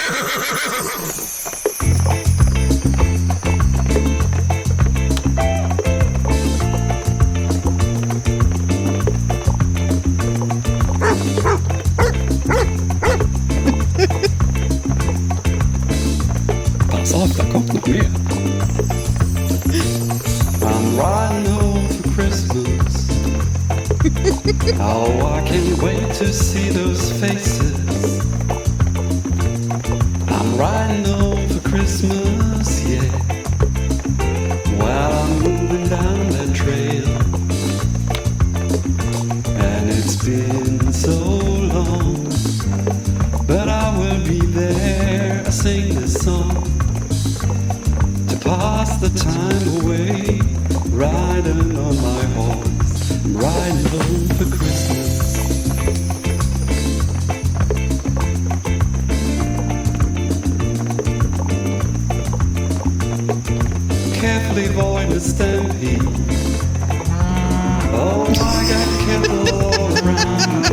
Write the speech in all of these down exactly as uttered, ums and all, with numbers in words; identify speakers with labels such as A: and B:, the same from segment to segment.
A: Pass auf, da kommt noch mehr. I'm riding home for Christmas. Oh, I can't wait to see those faces. I'm riding home for Christmas, yeah. While I'm moving down that trail. And it's been so long, but I will be there. I sing this song to pass the time away, riding on my horse, I'm riding home for Christmas. Carefully avoid the stampede. Oh, I got cattle all around.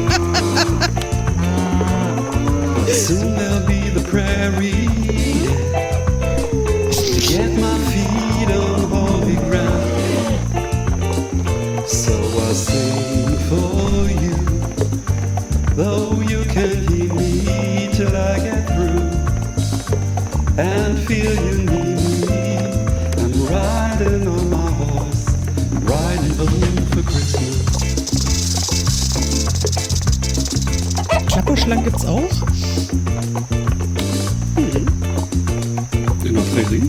A: But soon there'll be the prairie, yeah, to get my feet on holy ground. So I sing for you, though you can't hear me till I get through, and feel you need me. I'm riding on my horse, I'm riding home for Christmas.
B: Klapperschlangen gibt's auch?
A: Mhm. In der Prärie?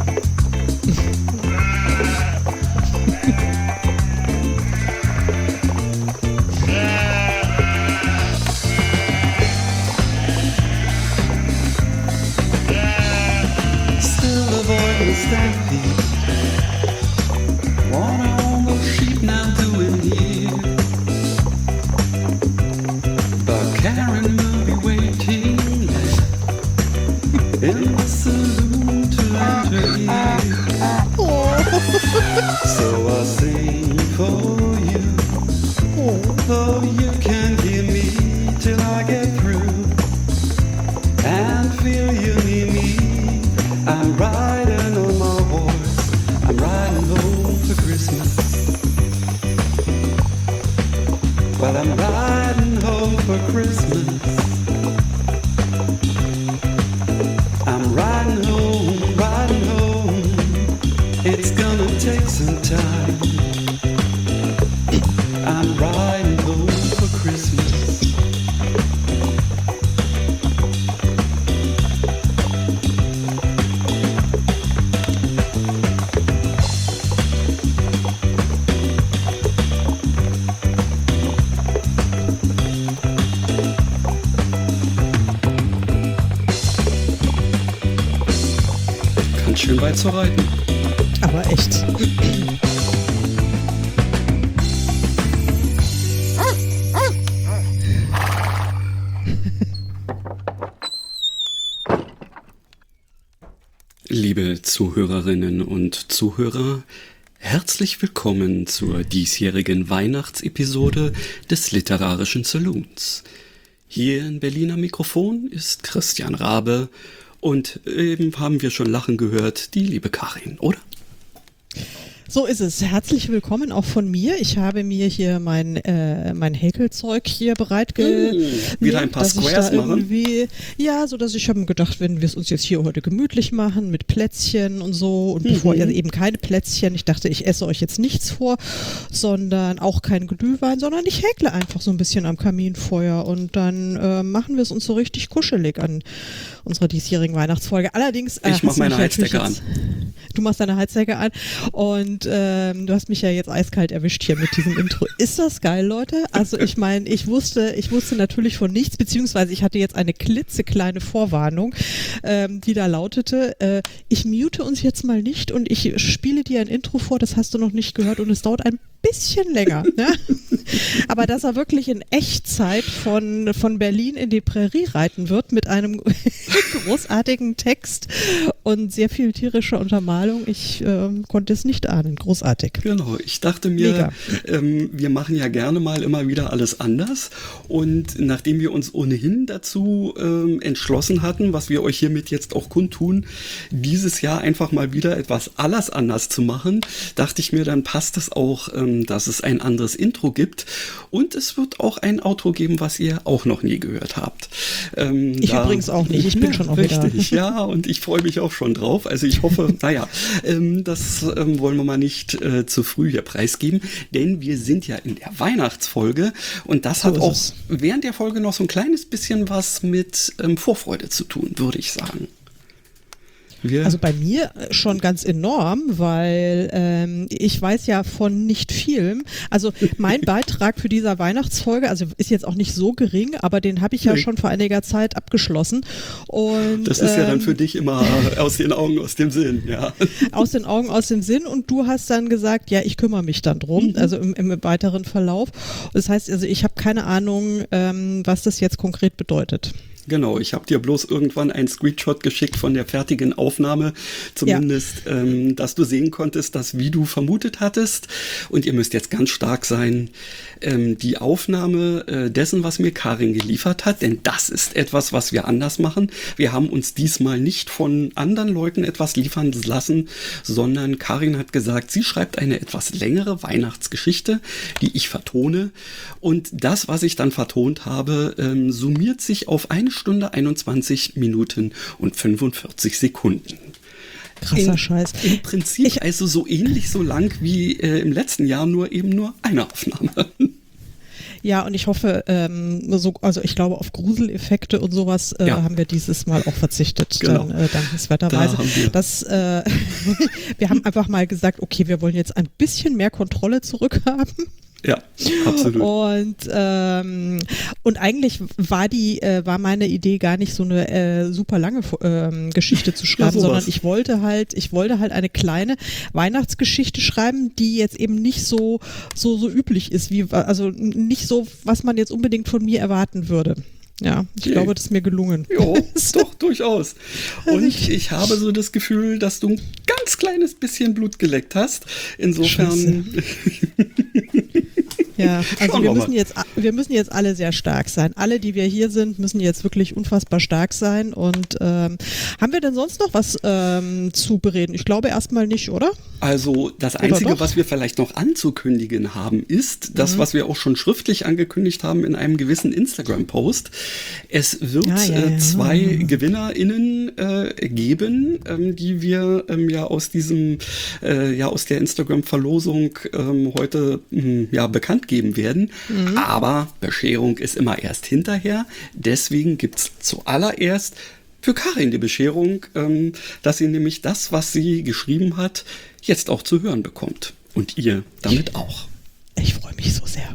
A: Still avoiding the stampede. Wanna own those sheep now doing here. But Karen will be waiting in the saloon to enter here. So I sing for you, though you can't hear me till I get through, and feel you need me. I'm riding on my horse, I'm riding home for Christmas. Well, I'm riding home for Christmas. I'm riding home, riding home. It's gonna take some time. I'm riding home for Christmas. Ganz schön weit zu reiten.
B: Aber echt.
A: Liebe Zuhörerinnen und Zuhörer, herzlich willkommen zur diesjährigen Weihnachtsepisode des Literarischen Saloons. Hier in Berliner Mikrofon ist Christian Rabe und eben haben wir schon lachen gehört, die liebe Karin, oder?
B: So ist es. Herzlich willkommen auch von mir. Ich habe mir hier mein äh, mein Häkelzeug hier bereitgelegt.
A: Mmh, wieder ein paar Squares machen?
B: Ja, so dass ich habe mir gedacht, wenn wir es uns jetzt hier heute gemütlich machen mit Plätzchen und so und mhm. bevor ihr eben keine Plätzchen, ich dachte, ich esse euch jetzt nichts vor, sondern auch kein Glühwein, sondern ich häkle einfach so ein bisschen am Kaminfeuer und dann äh, machen wir es uns so richtig kuschelig an unserer diesjährigen Weihnachtsfolge. Allerdings äh,
A: ich mache meine Heizdecke an.
B: Du machst deine Heizdecke an und ähm, du hast mich ja jetzt eiskalt erwischt hier mit diesem Intro. Ist das geil, Leute? Also ich meine, ich wusste, ich wusste natürlich von nichts, beziehungsweise ich hatte jetzt eine klitzekleine Vorwarnung, ähm, die da lautete, äh, ich mute uns jetzt mal nicht und ich spiele dir ein Intro vor, das hast du noch nicht gehört und es dauert ein bisschen länger. Ne? Aber dass er wirklich in Echtzeit von, von Berlin in die Prärie reiten wird mit einem großartigen Text und sehr viel tierischer Untermalung. Ich ähm, konnte es nicht ahnen. Großartig.
A: Genau, ich dachte mir, ähm, wir machen ja gerne mal immer wieder alles anders. Und nachdem wir uns ohnehin dazu ähm, entschlossen hatten, was wir euch hiermit jetzt auch kundtun, dieses Jahr einfach mal wieder etwas alles anders zu machen, dachte ich mir, dann passt es auch, ähm, dass es ein anderes Intro gibt. Und es wird auch ein Outro geben, was ihr auch noch nie gehört habt. Ähm,
B: ich
A: da,
B: übrigens auch nicht. Ich bin
A: ja,
B: schon auch
A: richtig,
B: wieder.
A: Ja, und ich freue mich auch schon drauf. Also ich hoffe, naja, ähm, das ähm, wollen wir mal nicht äh, zu früh hier preisgeben, denn wir sind ja in der Weihnachtsfolge und das
B: So
A: hat
B: ist
A: auch
B: es.
A: während der Folge noch so ein kleines bisschen was mit ähm, Vorfreude zu tun, würde ich sagen. Wir
B: Also bei mir schon ganz enorm, weil ähm, ich weiß ja von nicht vielem. Also mein Beitrag für diese Weihnachtsfolge, also ist jetzt auch nicht so gering, aber den habe ich ja
A: Nee.
B: schon vor einiger Zeit abgeschlossen. Und,
A: das ist ja dann
B: ähm,
A: für dich immer aus den Augen, aus dem Sinn, ja.
B: aus den Augen, aus dem Sinn, und du hast dann gesagt, ja, ich kümmere mich dann drum,
A: Mhm.
B: also im, im weiteren Verlauf. Das heißt, also ich habe keine Ahnung, ähm, was das jetzt konkret bedeutet.
A: Genau, ich habe dir bloß irgendwann einen Screenshot geschickt von der fertigen Aufnahme, zumindest, ja. ähm, dass du sehen konntest, dass wie du vermutet hattest, und ihr müsst jetzt ganz stark sein, ähm, die Aufnahme äh, dessen, was mir Karin geliefert hat, denn das ist etwas, was wir anders machen. Wir haben uns diesmal nicht von anderen Leuten etwas liefern lassen, sondern Karin hat gesagt, sie schreibt eine etwas längere Weihnachtsgeschichte, die ich vertone, und das, was ich dann vertont habe, ähm, summiert sich auf eine Stunde, einundzwanzig Minuten und fünfundvierzig Sekunden.
B: Krasser
A: in,
B: Scheiß.
A: Im Prinzip
B: Ich,
A: also so ähnlich so lang wie äh, im letzten Jahr, nur eben nur eine Aufnahme.
B: Ja, und ich hoffe, ähm, so, also ich glaube, auf Gruseleffekte und sowas äh,
A: Ja.
B: haben wir dieses Mal auch verzichtet,
A: Genau.
B: dann, äh, dankenswerterweise.
A: Da haben wir-
B: Das, äh, wir haben einfach mal gesagt, okay, wir wollen jetzt ein bisschen mehr Kontrolle zurückhaben.
A: Ja, absolut.
B: Und ähm, und eigentlich war die äh, war meine Idee gar nicht so eine äh, super lange ähm, Geschichte zu schreiben,
A: sowas.
B: sondern ich wollte halt ich wollte halt eine kleine Weihnachtsgeschichte schreiben, die jetzt eben nicht so so so üblich ist, wie also nicht so, was man jetzt unbedingt von mir erwarten würde. Ja, ich
A: Okay.
B: glaube, das ist mir gelungen.
A: Jo, doch, durchaus. Und
B: Ich-
A: ich habe so das Gefühl, dass du ein ganz kleines bisschen Blut geleckt hast. Insofern,
B: Ja, also
A: Schauen
B: wir
A: wir
B: müssen
A: mal.
B: jetzt, wir müssen jetzt alle sehr stark sein. Alle, die wir hier sind, müssen jetzt wirklich unfassbar stark sein. Und ähm, haben wir denn sonst noch was ähm, zu bereden? Ich glaube erstmal nicht, oder?
A: also das Einzige,
B: doch?
A: was wir vielleicht noch anzukündigen haben, ist das,
B: Mhm.
A: was wir auch schon schriftlich angekündigt haben in einem gewissen Instagram-Post. Es wird
B: Ja, ja,
A: äh,
B: ja.
A: zwei GewinnerInnen äh, geben, ähm, die wir ähm, ja aus diesem, äh, ja aus der Instagram-Verlosung ähm, heute mh, ja bekannt geben werden.
B: Mhm.
A: Aber Bescherung ist immer erst hinterher. Deswegen gibt's zuallererst für Karin die Bescherung, ähm, dass sie nämlich das, was sie geschrieben hat, jetzt auch zu hören bekommt. Und ihr damit auch.
B: Ich freue mich so sehr.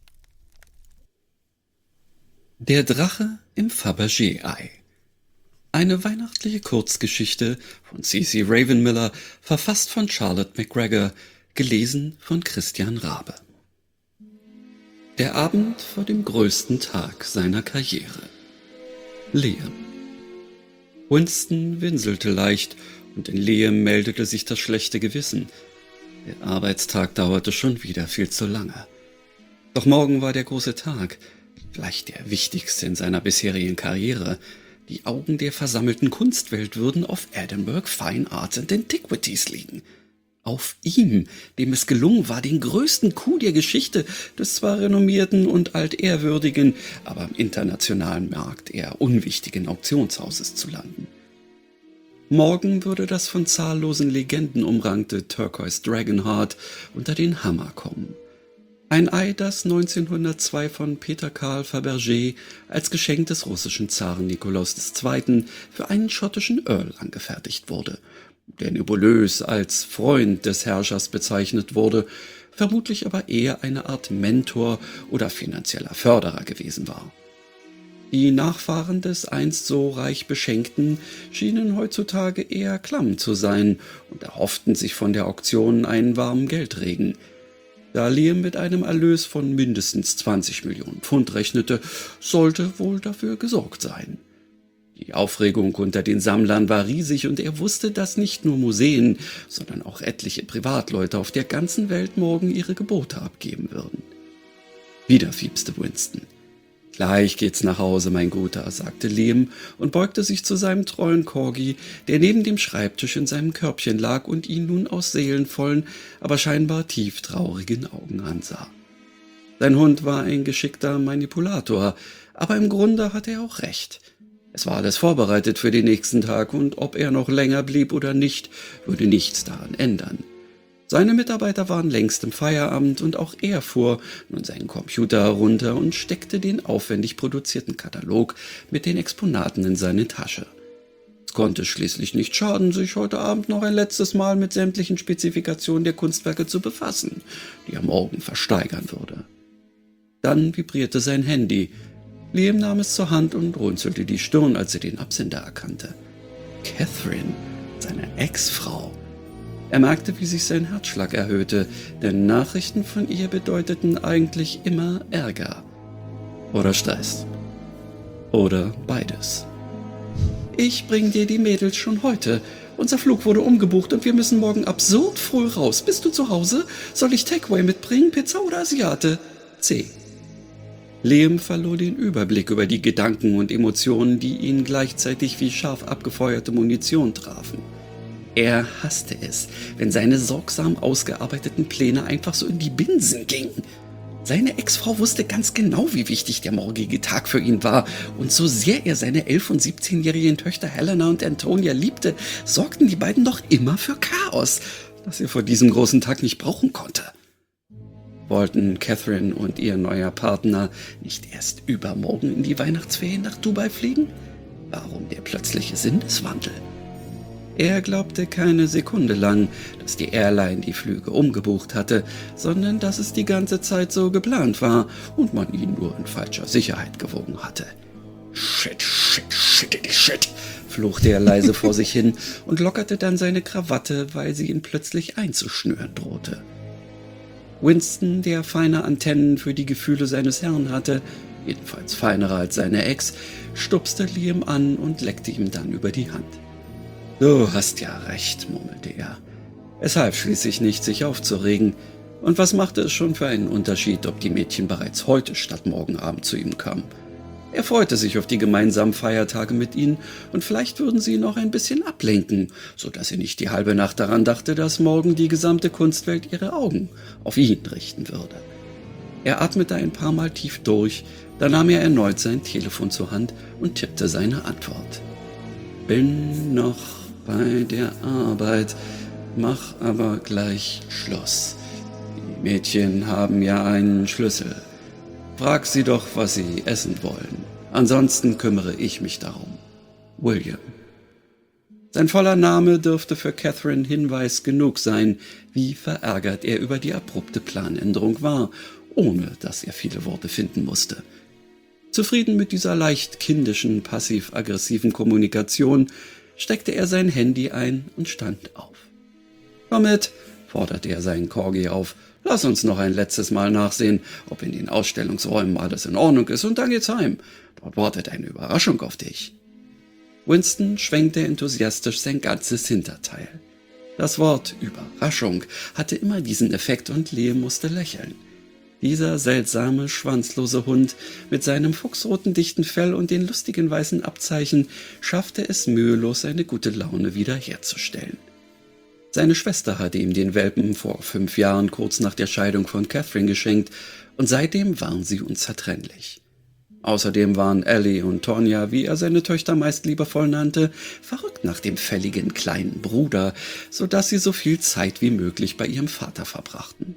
A: Der Drache im Fabergé-Ei. Eine weihnachtliche Kurzgeschichte von C C Ravenmiller, verfasst von Charlotte McGregor, gelesen von Christian Rabe. Der Abend vor dem größten Tag seiner Karriere. Liam. Winston winselte leicht und in Liam meldete sich das schlechte Gewissen. Der Arbeitstag dauerte schon wieder viel zu lange. Doch morgen war der große Tag, vielleicht der wichtigste in seiner bisherigen Karriere. Die Augen der versammelten Kunstwelt würden auf Edinburgh Fine Arts and Antiquities liegen. Auf ihm, dem es gelungen war, den größten Coup der Geschichte des zwar renommierten und altehrwürdigen, aber im internationalen Markt eher unwichtigen Auktionshauses zu landen. Morgen würde das von zahllosen Legenden umrankte Turquoise Dragonheart unter den Hammer kommen. Ein Ei, das neunzehnhundertzwei von Peter Karl Fabergé als Geschenk des russischen Zaren Nikolaus der Zweite. für einen schottischen Earl angefertigt wurde, der nebulös als Freund des Herrschers bezeichnet wurde, vermutlich aber eher eine Art Mentor oder finanzieller Förderer gewesen war. Die Nachfahren des einst so reich Beschenkten schienen heutzutage eher klamm zu sein und erhofften sich von der Auktion einen warmen Geldregen. Da Liam mit einem Erlös von mindestens zwanzig Millionen Pfund rechnete, sollte wohl dafür gesorgt sein. Die Aufregung unter den Sammlern war riesig und er wusste, dass nicht nur Museen, sondern auch etliche Privatleute auf der ganzen Welt morgen ihre Gebote abgeben würden. Wieder fiepste Winston. »Gleich geht's nach Hause, mein Guter«, sagte Liam und beugte sich zu seinem treuen Corgi, der neben dem Schreibtisch in seinem Körbchen lag und ihn nun aus seelenvollen, aber scheinbar tief traurigen Augen ansah. Sein Hund war ein geschickter Manipulator, aber im Grunde hatte er auch recht. Es war alles vorbereitet für den nächsten Tag und ob er noch länger blieb oder nicht, würde nichts daran ändern. Seine Mitarbeiter waren längst im Feierabend und auch er fuhr nun seinen Computer herunter und steckte den aufwendig produzierten Katalog mit den Exponaten in seine Tasche. Es konnte schließlich nicht schaden, sich heute Abend noch ein letztes Mal mit sämtlichen Spezifikationen der Kunstwerke zu befassen, die er morgen versteigern würde. Dann vibrierte sein Handy. Liam nahm es zur Hand und runzelte die Stirn, als er den Absender erkannte. Catherine, seine Ex-Frau. Er merkte, wie sich sein Herzschlag erhöhte, denn Nachrichten von ihr bedeuteten eigentlich immer Ärger. Oder Stress. Oder beides. »Ich bring dir die Mädels schon heute. Unser Flug wurde umgebucht und wir müssen morgen absurd früh raus. Bist du zu Hause? Soll ich Takeaway mitbringen, Pizza oder Asiate? C.« Liam verlor den Überblick über die Gedanken und Emotionen, die ihn gleichzeitig wie scharf abgefeuerte Munition trafen. Er hasste es, wenn seine sorgsam ausgearbeiteten Pläne einfach so in die Binsen gingen. Seine Ex-Frau wusste ganz genau, wie wichtig der morgige Tag für ihn war, und so sehr er seine elf- und siebzehnjährigen Töchter Helena und Antonia liebte, sorgten die beiden doch immer für Chaos, das er vor diesem großen Tag nicht brauchen konnte. Wollten Catherine und ihr neuer Partner nicht erst übermorgen in die Weihnachtsferien nach Dubai fliegen? Warum der plötzliche Sinneswandel? Er glaubte keine Sekunde lang, dass die Airline die Flüge umgebucht hatte, sondern dass es die ganze Zeit so geplant war und man ihn nur in falscher Sicherheit gewogen hatte. »Shit, shit, shit, shit«, fluchte er leise vor sich hin und lockerte dann seine Krawatte, weil sie ihn plötzlich einzuschnüren drohte. Winston, der feine Antennen für die Gefühle seines Herrn hatte, jedenfalls feinere als seine Ex, stupste Liam an und leckte ihm dann über die Hand. »Du hast ja recht«, murmelte er. Es half schließlich nicht, sich aufzuregen. Und was machte es schon für einen Unterschied, ob die Mädchen bereits heute statt morgen Abend zu ihm kamen? Er freute sich auf die gemeinsamen Feiertage mit ihnen und vielleicht würden sie ihn noch ein bisschen ablenken, so dass er nicht die halbe Nacht daran dachte, dass morgen die gesamte Kunstwelt ihre Augen auf ihn richten würde. Er atmete ein paar Mal tief durch, dann nahm er erneut sein Telefon zur Hand und tippte seine Antwort. »Bin noch bei der Arbeit, mach aber gleich Schluss. Die Mädchen haben ja einen Schlüssel. Frag sie doch, was sie essen wollen. Ansonsten kümmere ich mich darum. William.« Sein voller Name dürfte für Catherine Hinweis genug sein, wie verärgert er über die abrupte Planänderung war, ohne dass er viele Worte finden musste. Zufrieden mit dieser leicht kindischen, passiv-aggressiven Kommunikation steckte er sein Handy ein und stand auf. »Komm mit«, forderte er seinen Corgi auf. »Lass uns noch ein letztes Mal nachsehen, ob in den Ausstellungsräumen alles in Ordnung ist, und dann geht's heim. Dort wartet eine Überraschung auf dich.« Winston schwenkte enthusiastisch sein ganzes Hinterteil. Das Wort »Überraschung« hatte immer diesen Effekt und Liam musste lächeln. Dieser seltsame, schwanzlose Hund mit seinem fuchsroten dichten Fell und den lustigen weißen Abzeichen schaffte es mühelos, seine gute Laune wiederherzustellen. Seine Schwester hatte ihm den Welpen vor fünf Jahren kurz nach der Scheidung von Catherine geschenkt und seitdem waren sie unzertrennlich. Außerdem waren Ellie und Tonya, wie er seine Töchter meist liebevoll nannte, verrückt nach dem fälligen kleinen Bruder, so dass sie so viel Zeit wie möglich bei ihrem Vater verbrachten.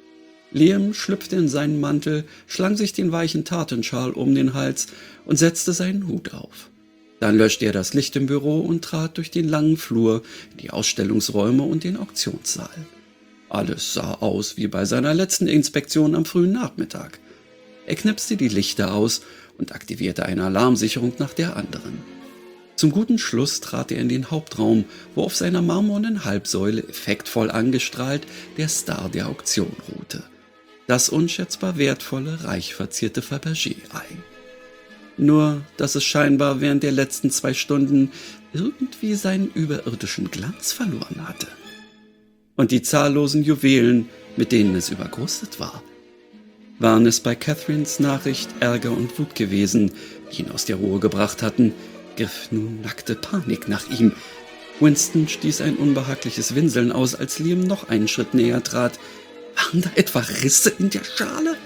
A: Liam schlüpfte in seinen Mantel, schlang sich den weichen Tatenschal um den Hals und setzte seinen Hut auf. Dann löschte er das Licht im Büro und trat durch den langen Flur in die Ausstellungsräume und den Auktionssaal. Alles sah aus wie bei seiner letzten Inspektion am frühen Nachmittag. Er knipste die Lichter aus und aktivierte eine Alarmsicherung nach der anderen. Zum guten Schluss trat er in den Hauptraum, wo auf seiner marmornen Halbsäule effektvoll angestrahlt der Star der Auktion ruhte. das unschätzbar wertvolle, reich verzierte Fabergé-Ei. Nur, dass es scheinbar während der letzten zwei Stunden irgendwie seinen überirdischen Glanz verloren hatte. Und die zahllosen Juwelen, mit denen es überkrustet war, waren es bei Catherines Nachricht Ärger und Wut gewesen, die ihn aus der Ruhe gebracht hatten, griff nun nackte Panik nach ihm. Winston stieß ein unbehagliches Winseln aus, als Liam noch einen Schritt näher trat. Waren da etwa Risse in der Schale?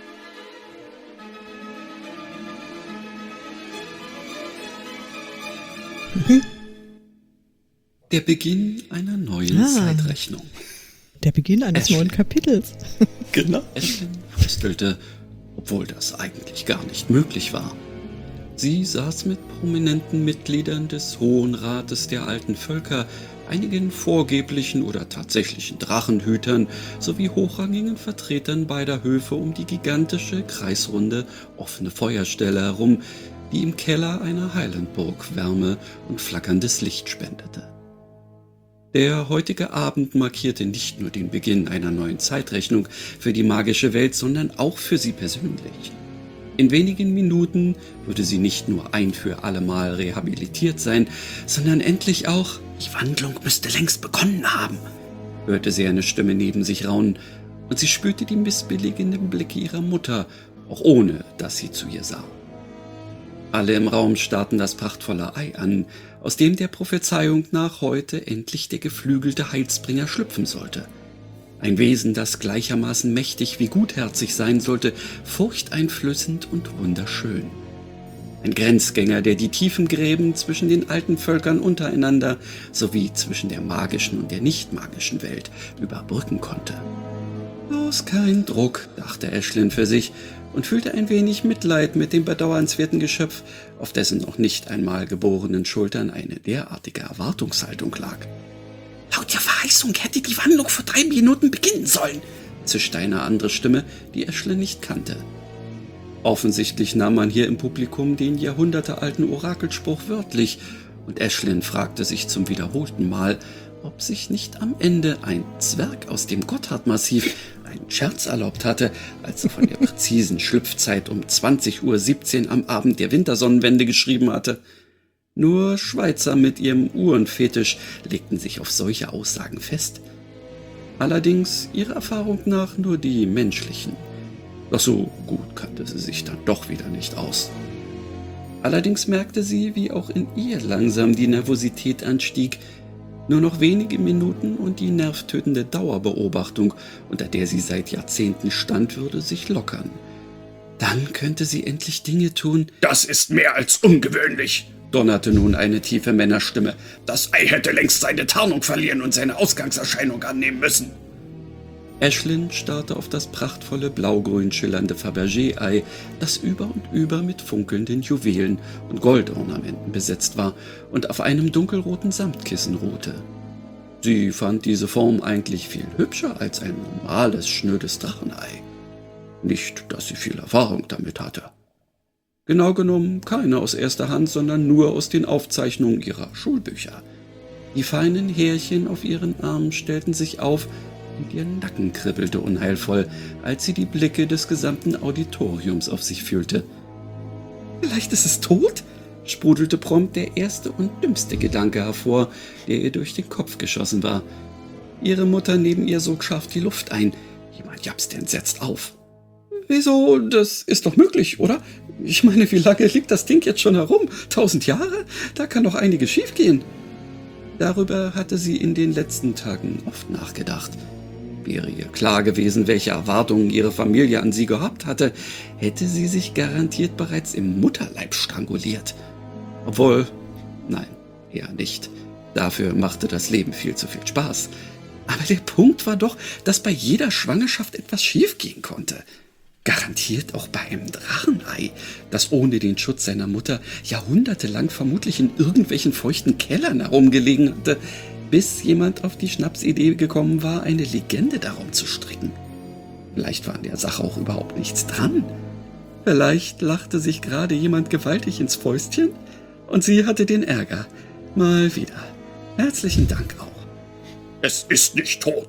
B: Mhm.
A: Der Beginn einer neuen
B: Ah.
A: Zeitrechnung.
B: Der Beginn eines
A: Ashley.
B: neuen Kapitels.
A: Genau. Ashley fröstelte, obwohl das eigentlich gar nicht möglich war. Sie saß mit prominenten Mitgliedern des Hohen Rates der alten Völker, einigen vorgeblichen oder tatsächlichen Drachenhütern sowie hochrangigen Vertretern beider Höfe um die gigantische, kreisrunde, offene Feuerstelle herum, die im Keller einer Highlandburg Wärme und flackerndes Licht spendete. Der heutige Abend markierte nicht nur den Beginn einer neuen Zeitrechnung für die magische Welt, sondern auch für sie persönlich. In wenigen Minuten würde sie nicht nur ein für allemal rehabilitiert sein, sondern endlich auch, die Wandlung müsste längst begonnen haben, hörte sie eine Stimme neben sich raunen, und sie spürte die missbilligenden Blicke ihrer Mutter, auch ohne dass sie zu ihr sah. Alle im Raum starrten das prachtvolle Ei an, aus dem der Prophezeiung nach heute endlich der geflügelte Heilsbringer schlüpfen sollte. Ein Wesen, das gleichermaßen mächtig wie gutherzig sein sollte, furchteinflößend und wunderschön. Ein Grenzgänger, der die tiefen Gräben zwischen den alten Völkern untereinander sowie zwischen der magischen und der nicht magischen Welt überbrücken konnte. Bloß kein Druck, dachte Ashlyn für sich und fühlte ein wenig Mitleid mit dem bedauernswerten Geschöpf, auf dessen noch nicht einmal geborenen Schultern eine derartige Erwartungshaltung lag. Laut der Verheißung hätte die Wandlung vor drei Minuten beginnen sollen, zischte eine andere Stimme, die Ashlyn nicht kannte. Offensichtlich nahm man hier im Publikum den jahrhundertealten Orakelspruch wörtlich, und Ashlyn fragte sich zum wiederholten Mal, ob sich nicht am Ende ein Zwerg aus dem Gotthardmassiv einen Scherz erlaubt hatte, als er von der präzisen Schlüpfzeit um zwanzig Uhr siebzehn am Abend der Wintersonnenwende geschrieben hatte. Nur Schweizer mit ihrem Uhrenfetisch legten sich auf solche Aussagen fest. Allerdings ihrer Erfahrung nach nur die menschlichen. Doch so gut kannte sie sich dann doch wieder nicht aus. Allerdings merkte sie, wie auch in ihr langsam die Nervosität anstieg. Nur noch wenige Minuten und die nervtötende Dauerbeobachtung, unter der sie seit Jahrzehnten stand, würde sich lockern. Dann könnte sie endlich Dinge tun.
C: Das ist mehr als ungewöhnlich,
A: donnerte nun eine tiefe Männerstimme.
C: Das Ei hätte längst seine Tarnung verlieren und seine Ausgangserscheinung annehmen müssen.
A: Ashlyn starrte auf das prachtvolle blaugrün schillernde Fabergé-Ei, das über und über mit funkelnden Juwelen und Goldornamenten besetzt war und auf einem dunkelroten Samtkissen ruhte. Sie fand diese Form eigentlich viel hübscher als ein normales, schnödes Drachenei. Nicht, dass sie viel Erfahrung damit hatte. Genau genommen keine aus erster Hand, sondern nur aus den Aufzeichnungen ihrer Schulbücher. Die feinen Härchen auf ihren Armen stellten sich auf, und ihr Nacken kribbelte unheilvoll, als sie die Blicke des gesamten Auditoriums auf sich fühlte. »Vielleicht ist es tot?« sprudelte prompt der erste und dümmste Gedanke hervor, der ihr durch den Kopf geschossen war. Ihre Mutter neben ihr sog scharf die Luft ein. Jemand japste entsetzt auf. »Wieso? Das ist doch möglich, oder? Ich meine, wie lange liegt das Ding jetzt schon herum? Tausend Jahre? Da kann doch einiges schiefgehen.« Darüber hatte sie in den letzten Tagen oft nachgedacht. Wäre ihr klar gewesen, welche Erwartungen ihre Familie an sie gehabt hatte, hätte sie sich garantiert bereits im Mutterleib stranguliert. Obwohl, nein, eher nicht. Dafür machte das Leben viel zu viel Spaß. Aber der Punkt war doch, dass bei jeder Schwangerschaft etwas schiefgehen konnte. Garantiert auch bei einem Drachenei, das ohne den Schutz seiner Mutter jahrhundertelang vermutlich in irgendwelchen feuchten Kellern herumgelegen hatte, bis jemand auf die Schnapsidee gekommen war, eine Legende darum zu stricken. Vielleicht war an der Sache auch überhaupt nichts dran. Vielleicht lachte sich gerade jemand gewaltig ins Fäustchen und sie hatte den Ärger. Mal wieder. Herzlichen Dank auch.
C: Es ist nicht tot,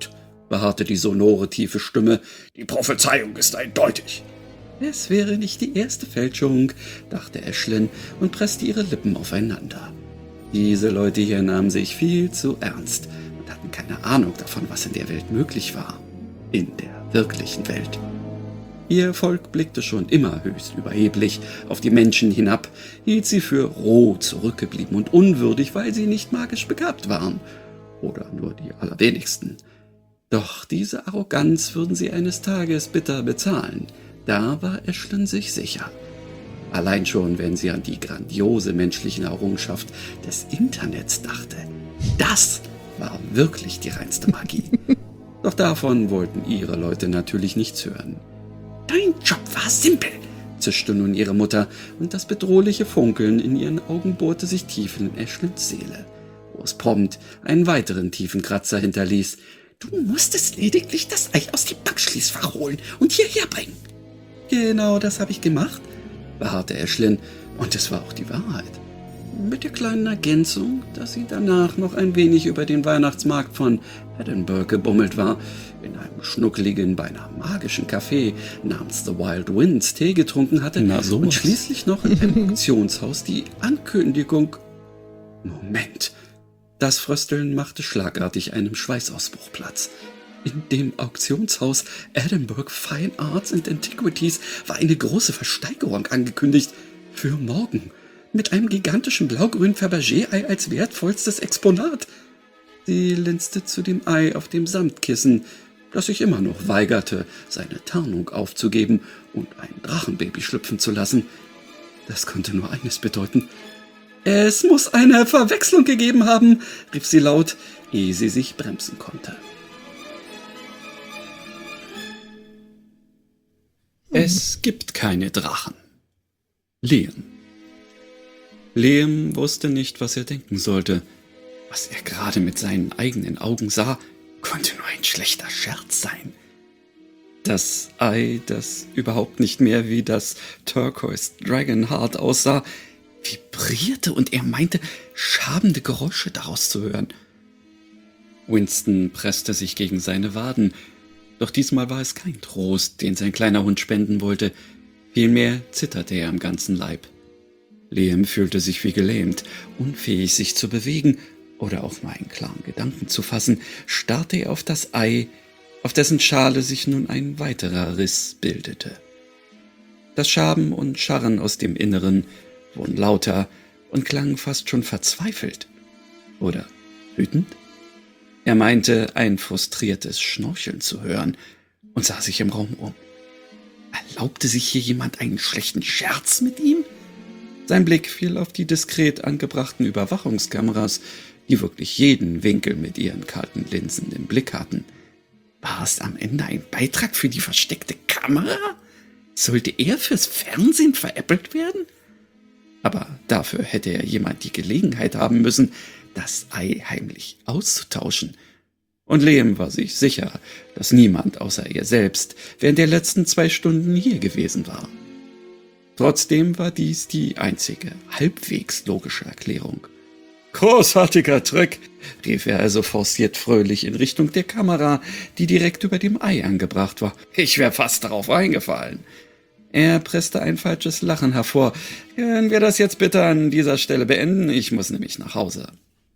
A: beharrte die sonore, tiefe Stimme.
C: Die Prophezeiung ist eindeutig.
A: Es wäre nicht die erste Fälschung, dachte Ashlyn und presste ihre Lippen aufeinander. Diese Leute hier nahmen sich viel zu ernst und hatten keine Ahnung davon, was in der Welt möglich war. In der wirklichen Welt. Ihr Volk blickte schon immer höchst überheblich auf die Menschen hinab, hielt sie für roh, zurückgeblieben und unwürdig, weil sie nicht magisch begabt waren. Oder nur die allerwenigsten. Doch diese Arroganz würden sie eines Tages bitter bezahlen. Da war Ashlyn sich sicher. Allein schon, wenn sie an die grandiose menschliche Errungenschaft des Internets dachte. Das war wirklich die reinste Magie. Doch davon wollten ihre Leute natürlich nichts hören.
C: Dein Job war simpel,
A: zischte nun ihre Mutter, und das bedrohliche Funkeln in ihren Augen bohrte sich tief in Ashlyns Seele, wo es prompt einen weiteren tiefen Kratzer hinterließ.
C: Du musstest lediglich das Ei aus dem Backschließfach holen und hierher bringen.
A: Genau das habe ich gemacht, beharrte Ashlyn, und es war auch die Wahrheit. Mit der kleinen Ergänzung, dass sie danach noch ein wenig über den Weihnachtsmarkt von Edinburgh gebummelt war, in einem schnuckeligen, beinahe magischen Café namens The Wild Winds Tee getrunken hatte
B: Na so
A: und
B: was.
A: schließlich noch in einem Auktionshaus die Ankündigung... Moment, das Frösteln machte schlagartig einem Schweißausbruch Platz. In dem Auktionshaus Edinburgh Fine Arts and Antiquities war eine große Versteigerung angekündigt für morgen, mit einem gigantischen blau-grünen Fabergé-Ei als wertvollstes Exponat. Sie linste zu dem Ei auf dem Samtkissen, das sich immer noch weigerte, seine Tarnung aufzugeben und ein Drachenbaby schlüpfen zu lassen. Das konnte nur eines bedeuten. »Es muss eine Verwechslung gegeben haben«, rief sie laut, ehe sie sich bremsen konnte. Es gibt keine Drachen. Liam. Liam wusste nicht, was er denken sollte. Was er gerade mit seinen eigenen Augen sah, konnte nur ein schlechter Scherz sein. Das Ei, das überhaupt nicht mehr wie das Turquoise Dragonheart aussah, vibrierte und er meinte, schabende Geräusche daraus zu hören. Winston presste sich gegen seine Waden, doch diesmal war es kein Trost, den sein kleiner Hund spenden wollte. Vielmehr zitterte er am ganzen Leib. Liam fühlte sich wie gelähmt, unfähig sich zu bewegen oder auch nur einen klaren Gedanken zu fassen, starrte er auf das Ei, auf dessen Schale sich nun ein weiterer Riss bildete. Das Schaben und Scharren aus dem Inneren wurden lauter und klangen fast schon verzweifelt. Oder wütend? Er meinte, ein frustriertes Schnorcheln zu hören und sah sich im Raum um. Erlaubte sich hier jemand einen schlechten Scherz mit ihm? Sein Blick fiel auf die diskret angebrachten Überwachungskameras, die wirklich jeden Winkel mit ihren kalten Linsen im Blick hatten. War es am Ende ein Beitrag für die versteckte Kamera? Sollte er fürs Fernsehen veräppelt werden? Aber dafür hätte ja jemand die Gelegenheit haben müssen, das Ei heimlich auszutauschen. Und Liam war sich sicher, dass niemand außer ihr selbst während der letzten zwei Stunden hier gewesen war. Trotzdem war dies die einzige, halbwegs logische Erklärung. »Großartiger Trick«, rief er also forciert fröhlich in Richtung der Kamera, die direkt über dem Ei angebracht war. »Ich wäre fast darauf reingefallen.« Er presste ein falsches Lachen hervor. »Können wir das jetzt bitte an dieser Stelle beenden? Ich muss nämlich nach Hause.«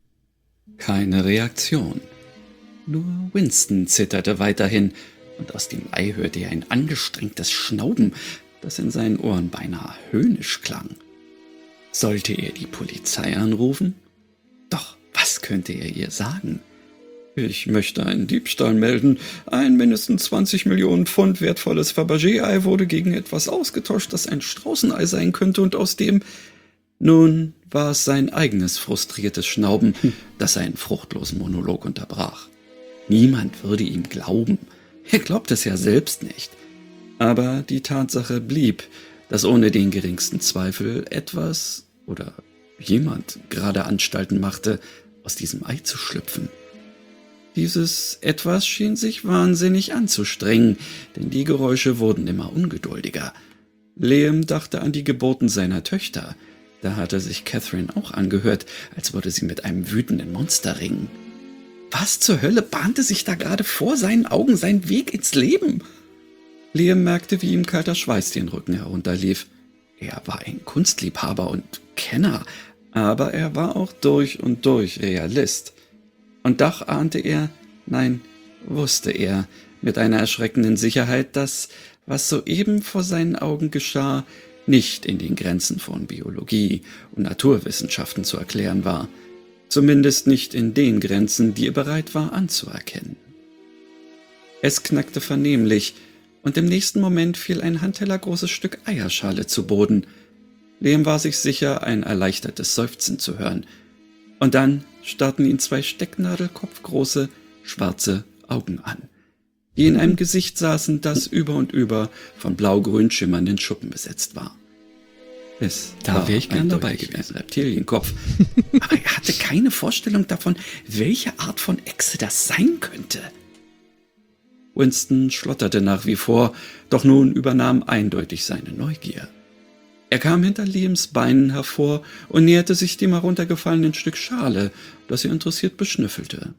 A: Keine Reaktion. Nur Winston zitterte weiterhin, und aus dem Ei hörte er ein angestrengtes Schnauben, das in seinen Ohren beinahe höhnisch klang. Sollte er die Polizei anrufen? Doch was könnte er ihr sagen? »Ich möchte einen Diebstahl melden. Ein mindestens zwanzig Millionen Pfund wertvolles Fabergé-Ei wurde gegen etwas ausgetauscht, das ein Straußenei sein könnte, und aus dem...« Nun war es sein eigenes frustriertes Schnauben, das seinen fruchtlosen Monolog unterbrach. Niemand würde ihm glauben. Er glaubt es ja selbst nicht. Aber die Tatsache blieb, dass ohne den geringsten Zweifel etwas oder jemand gerade Anstalten machte, aus diesem Ei zu schlüpfen. Dieses Etwas schien sich wahnsinnig anzustrengen, denn die Geräusche wurden immer ungeduldiger. Liam dachte an die Geburten seiner Töchter. Da hatte sich Catherine auch angehört, als würde sie mit einem wütenden Monster ringen.
D: Was zur Hölle bahnte sich da gerade vor seinen Augen sein Weg ins Leben?
A: Liam merkte, wie ihm kalter Schweiß den Rücken herunterlief. Er war ein Kunstliebhaber und Kenner, aber er war auch durch und durch Realist. Und doch ahnte er, nein, wusste er, mit einer erschreckenden Sicherheit, dass, was soeben vor seinen Augen geschah, nicht in den Grenzen von Biologie und Naturwissenschaften zu erklären war. Zumindest nicht in den Grenzen, die er bereit war anzuerkennen. Es knackte vernehmlich, und im nächsten Moment fiel ein handtellergroßes Stück Eierschale zu Boden. Liam war sich sicher, ein erleichtertes Seufzen zu hören. Und dann starrten ihn zwei stecknadelkopfgroße, schwarze Augen an, die in einem Gesicht saßen, das über und über von blau-grün schimmernden Schuppen besetzt war. Es
D: Da wäre ich gern dabei
A: eindeutig
D: gewesen.
A: ein Reptilienkopf.
D: Aber er hatte keine Vorstellung davon, welche Art von Echse das sein könnte.
A: Winston schlotterte nach wie vor, doch nun übernahm eindeutig seine Neugier. Er kam hinter Liams Beinen hervor und näherte sich dem heruntergefallenen Stück Schale, das er interessiert beschnüffelte.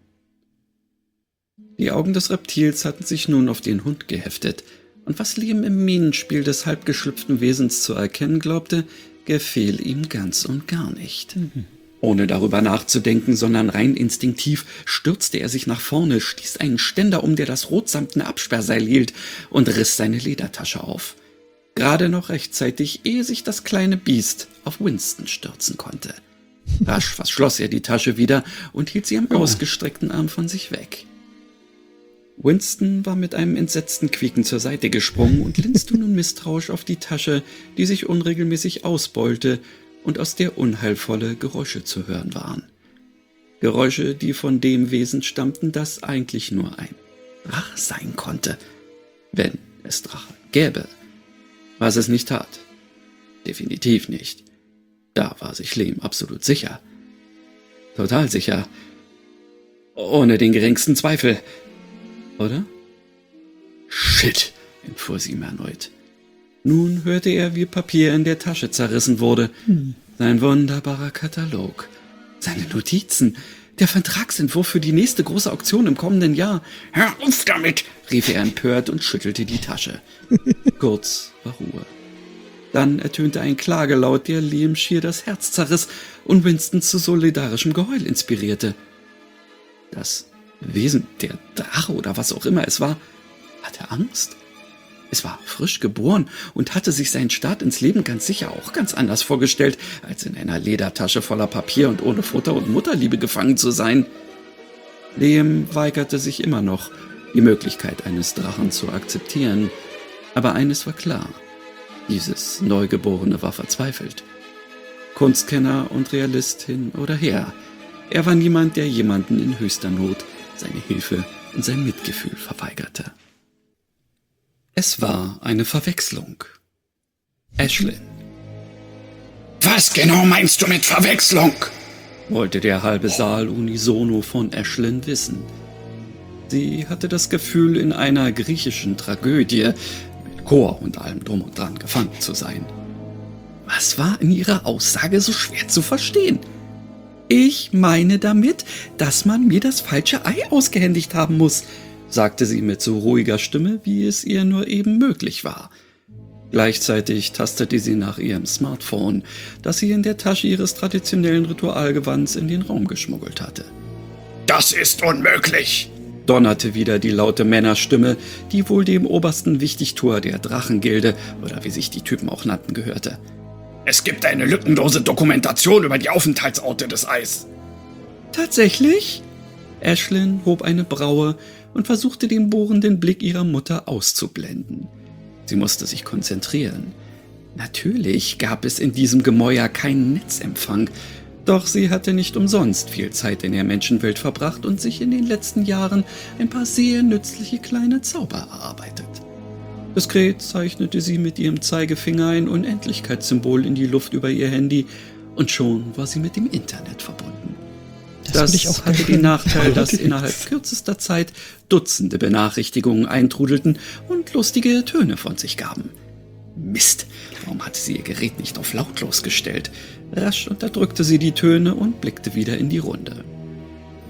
A: Die Augen des Reptils hatten sich nun auf den Hund geheftet, und was Liam im Mienenspiel des halbgeschlüpften Wesens zu erkennen glaubte, gefiel ihm ganz und gar nicht. Mhm. Ohne darüber nachzudenken, sondern rein instinktiv, stürzte er sich nach vorne, stieß einen Ständer um, der das rotsamtene Absperrseil hielt, und riss seine Ledertasche auf. Gerade noch rechtzeitig, ehe sich das kleine Biest auf Winston stürzen konnte. Rasch verschloss er die Tasche wieder und hielt sie am ausgestreckten Arm von sich weg. Winston war mit einem entsetzten Quieken zur Seite gesprungen und linste nun misstrauisch auf die Tasche, die sich unregelmäßig ausbeulte und aus der unheilvolle Geräusche zu hören waren. Geräusche, die von dem Wesen stammten, das eigentlich nur ein Drache sein konnte, wenn es Drache gäbe. Was es nicht tat. Definitiv nicht. Da war sich Liam absolut sicher. Total sicher. Ohne den geringsten Zweifel. Oder? Shit, entfuhr sie ihm erneut. Nun hörte er, wie Papier in der Tasche zerrissen wurde. Hm. Sein wunderbarer Katalog. Seine Notizen. Der Vertragsentwurf für die nächste große Auktion im kommenden Jahr.
C: Hör auf damit,
A: rief er empört und schüttelte die Tasche. Kurz war Ruhe. Dann ertönte ein Klagelaut, der Liam schier das Herz zerriss und Winston zu solidarischem Geheul inspirierte. Das Wesen, der Drache oder was auch immer es war, hatte Angst. Es war frisch geboren und hatte sich seinen Start ins Leben ganz sicher auch ganz anders vorgestellt, als in einer Ledertasche voller Papier und ohne Futter und Mutterliebe gefangen zu sein. Liam weigerte sich immer noch, die Möglichkeit eines Drachen zu akzeptieren. Aber eines war klar: Dieses Neugeborene war verzweifelt. Kunstkenner und Realist hin oder her. Er war niemand, der jemanden in höchster Not seine Hilfe und sein Mitgefühl verweigerte. Es war eine Verwechslung. Ashlyn.
C: Was genau meinst du mit Verwechslung?
A: Wollte der halbe Saal unisono von Ashlyn wissen. Sie hatte das Gefühl, in einer griechischen Tragödie mit Chor und allem drum und dran gefangen zu sein. Was war in ihrer Aussage so schwer zu verstehen? Ich meine damit, dass man mir das falsche Ei ausgehändigt haben muss, sagte sie mit so ruhiger Stimme, wie es ihr nur eben möglich war. Gleichzeitig tastete sie nach ihrem Smartphone, das sie in der Tasche ihres traditionellen Ritualgewands in den Raum geschmuggelt hatte.
C: Das ist unmöglich,
A: donnerte wieder die laute Männerstimme, die wohl dem obersten Wichtigtuer der Drachengilde, oder wie sich die Typen auch nannten, gehörte.
C: Es gibt eine lückenlose Dokumentation über die Aufenthaltsorte des Eis.
A: Tatsächlich? Ashlyn hob eine Braue und versuchte den bohrenden Blick ihrer Mutter auszublenden. Sie musste sich konzentrieren. Natürlich gab es in diesem Gemäuer keinen Netzempfang, doch sie hatte nicht umsonst viel Zeit in der Menschenwelt verbracht und sich in den letzten Jahren ein paar sehr nützliche kleine Zauber erarbeitet. Diskret zeichnete sie mit ihrem Zeigefinger ein Unendlichkeitssymbol in die Luft über ihr Handy und schon war sie mit dem Internet verbunden. Das, das auch hatte den Nachteil, dass innerhalb kürzester Zeit Dutzende Benachrichtigungen eintrudelten und lustige Töne von sich gaben. Mist, warum hatte sie ihr Gerät nicht auf lautlos gestellt? Rasch unterdrückte sie die Töne und blickte wieder in die Runde.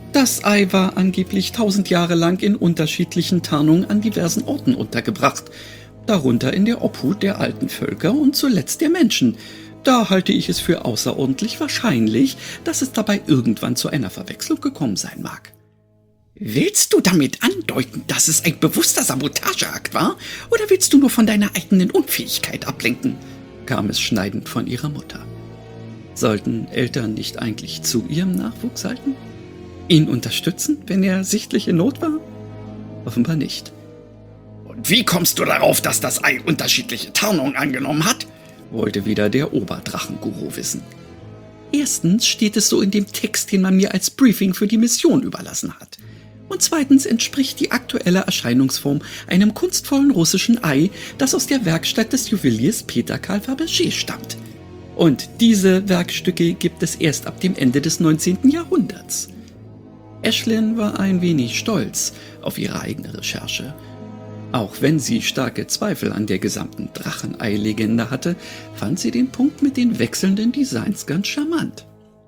D: Das Ei war angeblich tausend Jahre lang in unterschiedlichen Tarnungen an diversen Orten untergebracht, darunter in der Obhut der alten Völker und zuletzt der Menschen. Da halte ich es für außerordentlich wahrscheinlich, dass es dabei irgendwann zu einer Verwechslung gekommen sein mag. Willst du damit andeuten, dass es ein bewusster Sabotageakt war, oder willst du nur von deiner eigenen Unfähigkeit ablenken? Kam es schneidend von ihrer Mutter. Sollten Eltern nicht eigentlich zu ihrem Nachwuchs halten? Ihn unterstützen, wenn er sichtlich in Not war? Offenbar nicht.
C: Und wie kommst du darauf, dass das Ei unterschiedliche Tarnungen angenommen hat?
D: Wollte wieder der Oberdrachenguru wissen. Erstens steht es so in dem Text, den man mir als Briefing für die Mission überlassen hat. Und zweitens entspricht die aktuelle Erscheinungsform einem kunstvollen russischen Ei, das aus der Werkstatt des Juweliers Peter Karl Fabergé stammt. Und diese Werkstücke gibt es erst ab dem Ende des neunzehnten Jahrhunderts. Ashlyn war ein wenig stolz auf ihre eigene Recherche. Auch wenn sie starke Zweifel an der gesamten Drachenei-Legende hatte, fand sie den Punkt mit den wechselnden Designs ganz charmant.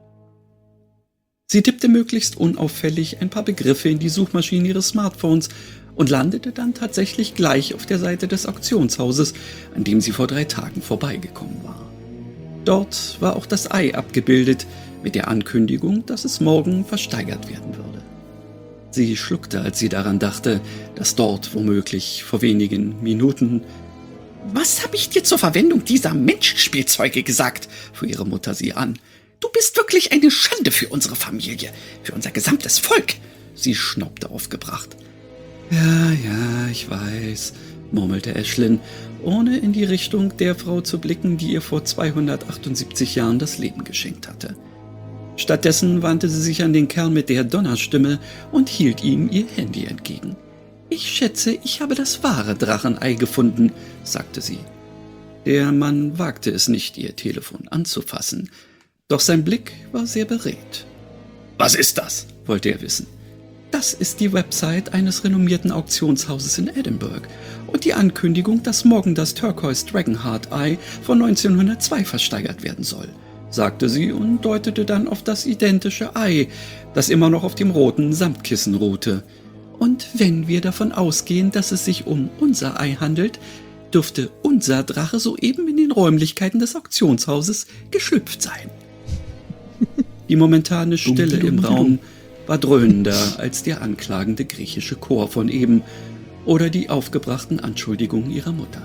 D: Sie tippte möglichst unauffällig ein paar Begriffe in die Suchmaschine ihres Smartphones und landete dann tatsächlich gleich auf der Seite des Auktionshauses, an dem sie vor drei Tagen vorbeigekommen war. Dort war auch das Ei abgebildet, mit der Ankündigung, dass es morgen versteigert werden würde. Sie schluckte, als sie daran dachte, dass dort womöglich vor wenigen Minuten »Was habe ich dir zur Verwendung dieser Menschenspielzeuge gesagt?« fuhr ihre Mutter sie an. »Du bist wirklich eine Schande für unsere Familie, für unser gesamtes Volk!« Sie schnaubte aufgebracht. »Ja, ja, ich weiß«, murmelte Ashlyn, ohne in die Richtung der Frau zu blicken, die ihr vor zweihundertachtundsiebzig Jahren das Leben geschenkt hatte. Stattdessen wandte sie sich an den Kerl mit der Donnerstimme und hielt ihm ihr Handy entgegen. »Ich schätze, ich habe das wahre Drachenei gefunden«, sagte sie. Der Mann wagte es nicht, ihr Telefon anzufassen, doch sein Blick war sehr beredt.
C: »Was ist das?«
D: wollte er wissen. »Das ist die Website eines renommierten Auktionshauses in Edinburgh und die Ankündigung, dass morgen das Turquoise Dragonheart Eye von neunzehnhundertzwei versteigert werden soll«, sagte sie und deutete dann auf das identische Ei, das immer noch auf dem roten Samtkissen ruhte. »Und wenn wir davon ausgehen, dass es sich um unser Ei handelt, dürfte unser Drache soeben in den Räumlichkeiten des Auktionshauses geschlüpft sein.« Die momentane Stille im Raum war dröhnender als der anklagende griechische Chor von eben oder die aufgebrachten Anschuldigungen ihrer Mutter.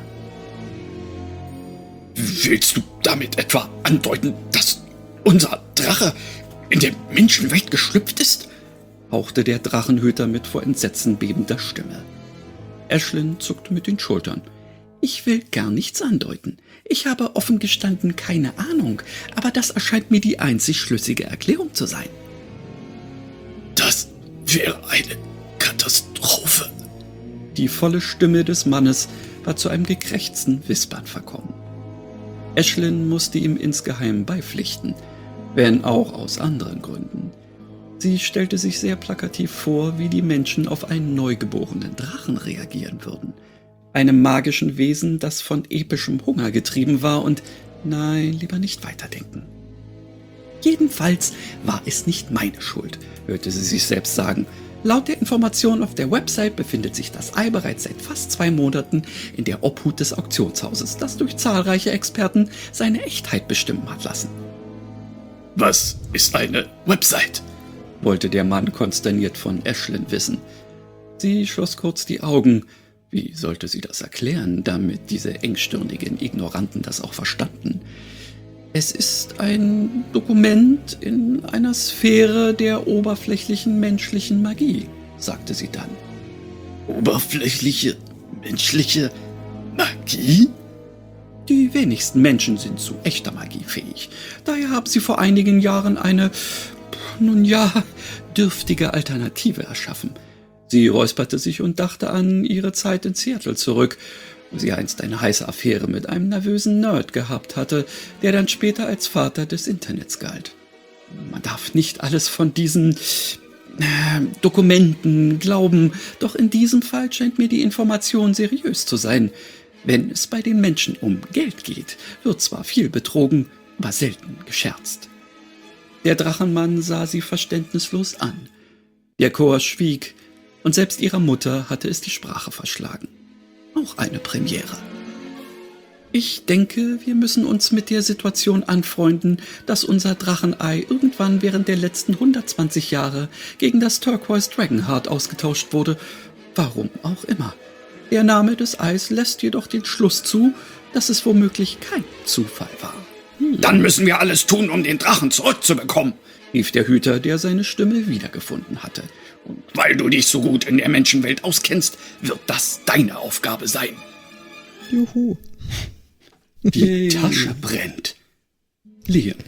C: Willst du damit etwa andeuten, dass unser Drache in der Menschenwelt geschlüpft ist?«
D: hauchte der Drachenhüter mit vor Entsetzen bebender Stimme. Ashlyn zuckte mit den Schultern. »Ich will gar nichts andeuten. Ich habe offen gestanden keine Ahnung, aber das erscheint mir die einzig schlüssige Erklärung zu sein.«
C: »Das wäre eine Katastrophe.«
D: Die volle Stimme des Mannes war zu einem gekrächzten Wispern verkommen. Ashlyn musste ihm insgeheim beipflichten, wenn auch aus anderen Gründen. Sie stellte sich sehr plakativ vor, wie die Menschen auf einen neugeborenen Drachen reagieren würden. Einem magischen Wesen, das von epischem Hunger getrieben war und, nein, lieber nicht weiterdenken. »Jedenfalls war es nicht meine Schuld«, hörte sie sich selbst sagen. »Laut der Information auf der Website befindet sich das Ei bereits seit fast zwei Monaten in der Obhut des Auktionshauses, das durch zahlreiche Experten seine Echtheit bestimmen hat lassen.«
C: »Was ist eine Website?«
D: wollte der Mann konsterniert von Ashlyn wissen. Sie schloss kurz die Augen. Wie sollte sie das erklären, damit diese engstirnigen Ignoranten das auch verstanden? »Es ist ein Dokument in einer Sphäre der oberflächlichen menschlichen Magie«, sagte sie dann.
C: »Oberflächliche menschliche Magie?«
D: Die wenigsten Menschen sind zu echter Magie fähig. Daher haben sie vor einigen Jahren eine, nun ja, dürftige Alternative erschaffen. Sie räusperte sich und dachte an ihre Zeit in Seattle zurück, wo sie einst eine heiße Affäre mit einem nervösen Nerd gehabt hatte, der dann später als Vater des Internets galt. Man darf nicht alles von diesen äh, Dokumenten glauben, doch in diesem Fall scheint mir die Information seriös zu sein. Wenn es bei den Menschen um Geld geht, wird zwar viel betrogen, aber selten gescherzt. Der Drachenmann sah sie verständnislos an. Der Chor schwieg, und selbst ihrer Mutter hatte es die Sprache verschlagen. Auch eine Premiere. Ich denke, wir müssen uns mit der Situation anfreunden, dass unser Drachenei irgendwann während der letzten hundertzwanzig Jahre gegen das Turquoise Dragonheart ausgetauscht wurde. Warum auch immer. Der Name des Eis lässt jedoch den Schluss zu, dass es womöglich kein Zufall war.
C: Hm. Dann müssen wir alles tun, um den Drachen zurückzubekommen,
D: rief der Hüter, der seine Stimme wiedergefunden hatte.
C: Und weil du dich so gut in der Menschenwelt auskennst, wird das deine Aufgabe sein.
B: Juhu.
C: Die Tasche brennt.
D: Liam.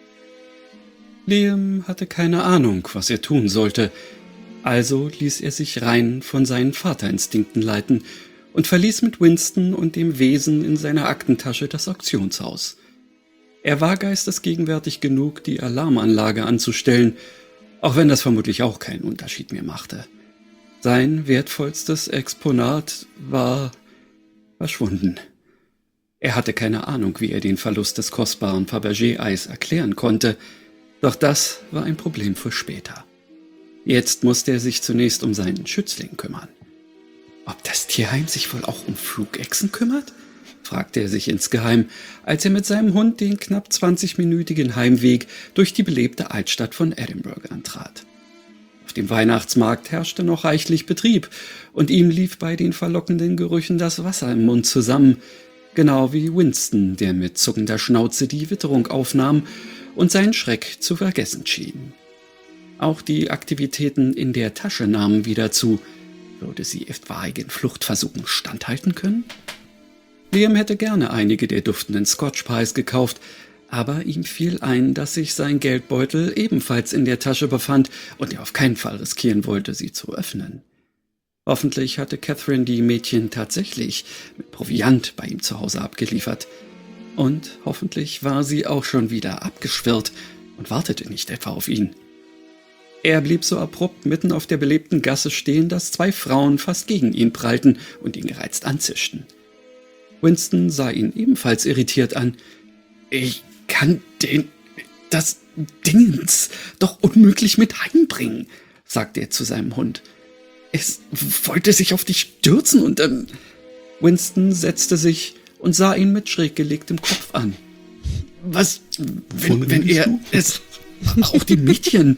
D: Liam hatte keine Ahnung, was er tun sollte. Also ließ er sich rein von seinen Vaterinstinkten leiten und verließ mit Winston und dem Wesen in seiner Aktentasche das Auktionshaus. Er war geistesgegenwärtig genug, die Alarmanlage anzustellen, auch wenn das vermutlich auch keinen Unterschied mehr machte. Sein wertvollstes Exponat war verschwunden. Er hatte keine Ahnung, wie er den Verlust des kostbaren Fabergé-Eis erklären konnte, doch das war ein Problem für später. Jetzt musste er sich zunächst um seinen Schützling kümmern. Ob das Tierheim sich wohl auch um Flugechsen kümmert? Fragte er sich insgeheim, als er mit seinem Hund den knapp zwanzigminütigen Heimweg durch die belebte Altstadt von Edinburgh antrat. Auf dem Weihnachtsmarkt herrschte noch reichlich Betrieb, und ihm lief bei den verlockenden Gerüchen das Wasser im Mund zusammen, genau wie Winston, der mit zuckender Schnauze die Witterung aufnahm und seinen Schreck zu vergessen schien. Auch die Aktivitäten in der Tasche nahmen wieder zu. Würde sie etwaigen Fluchtversuchen standhalten können? Liam hätte gerne einige der duftenden Scotch Pies gekauft, aber ihm fiel ein, dass sich sein Geldbeutel ebenfalls in der Tasche befand und er auf keinen Fall riskieren wollte, sie zu öffnen. Hoffentlich hatte Catherine die Mädchen tatsächlich mit Proviant bei ihm zu Hause abgeliefert. Und hoffentlich war sie auch schon wieder abgeschwirrt und wartete nicht etwa auf ihn. Er blieb so abrupt mitten auf der belebten Gasse stehen, dass zwei Frauen fast gegen ihn prallten und ihn gereizt anzischten. Winston sah ihn ebenfalls irritiert an.
C: Ich kann den, das Dingens doch unmöglich mit heimbringen, sagte er zu seinem Hund. Es wollte sich auf dich stürzen und dann...
D: Winston setzte sich und sah ihn mit schräg gelegtem Kopf an.
C: Was, wenn, wenn er es... Auch die Mädchen...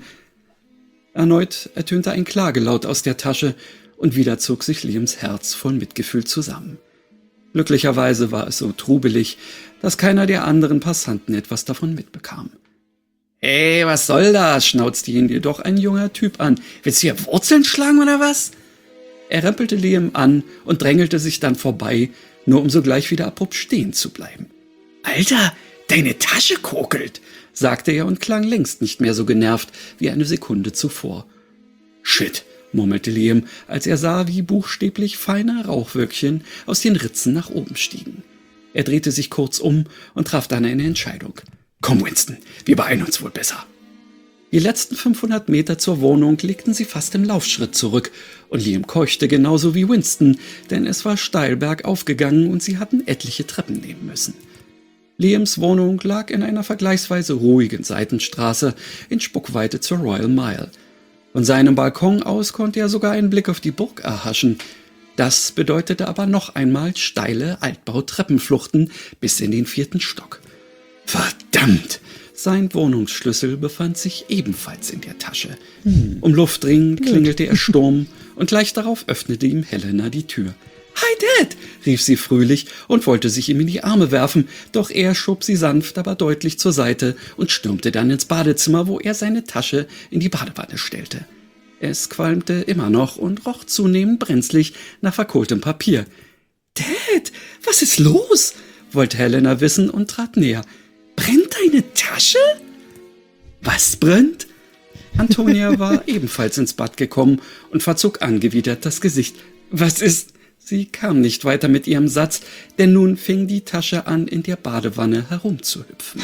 D: Erneut ertönte ein Klagelaut aus der Tasche und wieder zog sich Liams Herz voll Mitgefühl zusammen. Glücklicherweise war es so trubelig, dass keiner der anderen Passanten etwas davon mitbekam.
C: »Hey, was soll das?« schnauzte ihn jedoch ein junger Typ an. »Willst du hier Wurzeln schlagen oder was?«
D: Er rempelte Liam an und drängelte sich dann vorbei, nur um sogleich wieder abrupt stehen zu bleiben.
C: »Alter, deine Tasche kokelt«,
D: sagte er und klang längst nicht mehr so genervt wie eine Sekunde zuvor.
C: »Shit«,
D: murmelte Liam, als er sah, wie buchstäblich feine Rauchwölkchen aus den Ritzen nach oben stiegen. Er drehte sich kurz um und traf dann eine Entscheidung.
C: »Komm, Winston, wir beeilen uns wohl besser.«
D: Die letzten fünfhundert Meter zur Wohnung legten sie fast im Laufschritt zurück, und Liam keuchte genauso wie Winston, denn es war steil bergauf gegangen und sie hatten etliche Treppen nehmen müssen. Liams Wohnung lag in einer vergleichsweise ruhigen Seitenstraße in Spuckweite zur Royal Mile. Von seinem Balkon aus konnte er sogar einen Blick auf die Burg erhaschen. Das bedeutete aber noch einmal steile Altbautreppenfluchten bis in den vierten Stock.
C: Verdammt!
D: Sein Wohnungsschlüssel befand sich ebenfalls in der Tasche. Hm. Um Luft dringend klingelte er Sturm und gleich darauf öffnete ihm Helena die Tür. »Hi, Dad«, rief sie fröhlich und wollte sich ihm in die Arme werfen, doch er schob sie sanft, aber deutlich zur Seite und stürmte dann ins Badezimmer, wo er seine Tasche in die Badewanne stellte. Es qualmte immer noch und roch zunehmend brenzlig nach verkohltem Papier. »Dad, was ist los?« wollte Helena wissen und trat näher. »Brennt deine Tasche?« »Was brennt?« Antonia war ebenfalls ins Bad gekommen und verzog angewidert das Gesicht. »Was ist?« Sie kam nicht weiter mit ihrem Satz, denn nun fing die Tasche an, in der Badewanne herumzuhüpfen.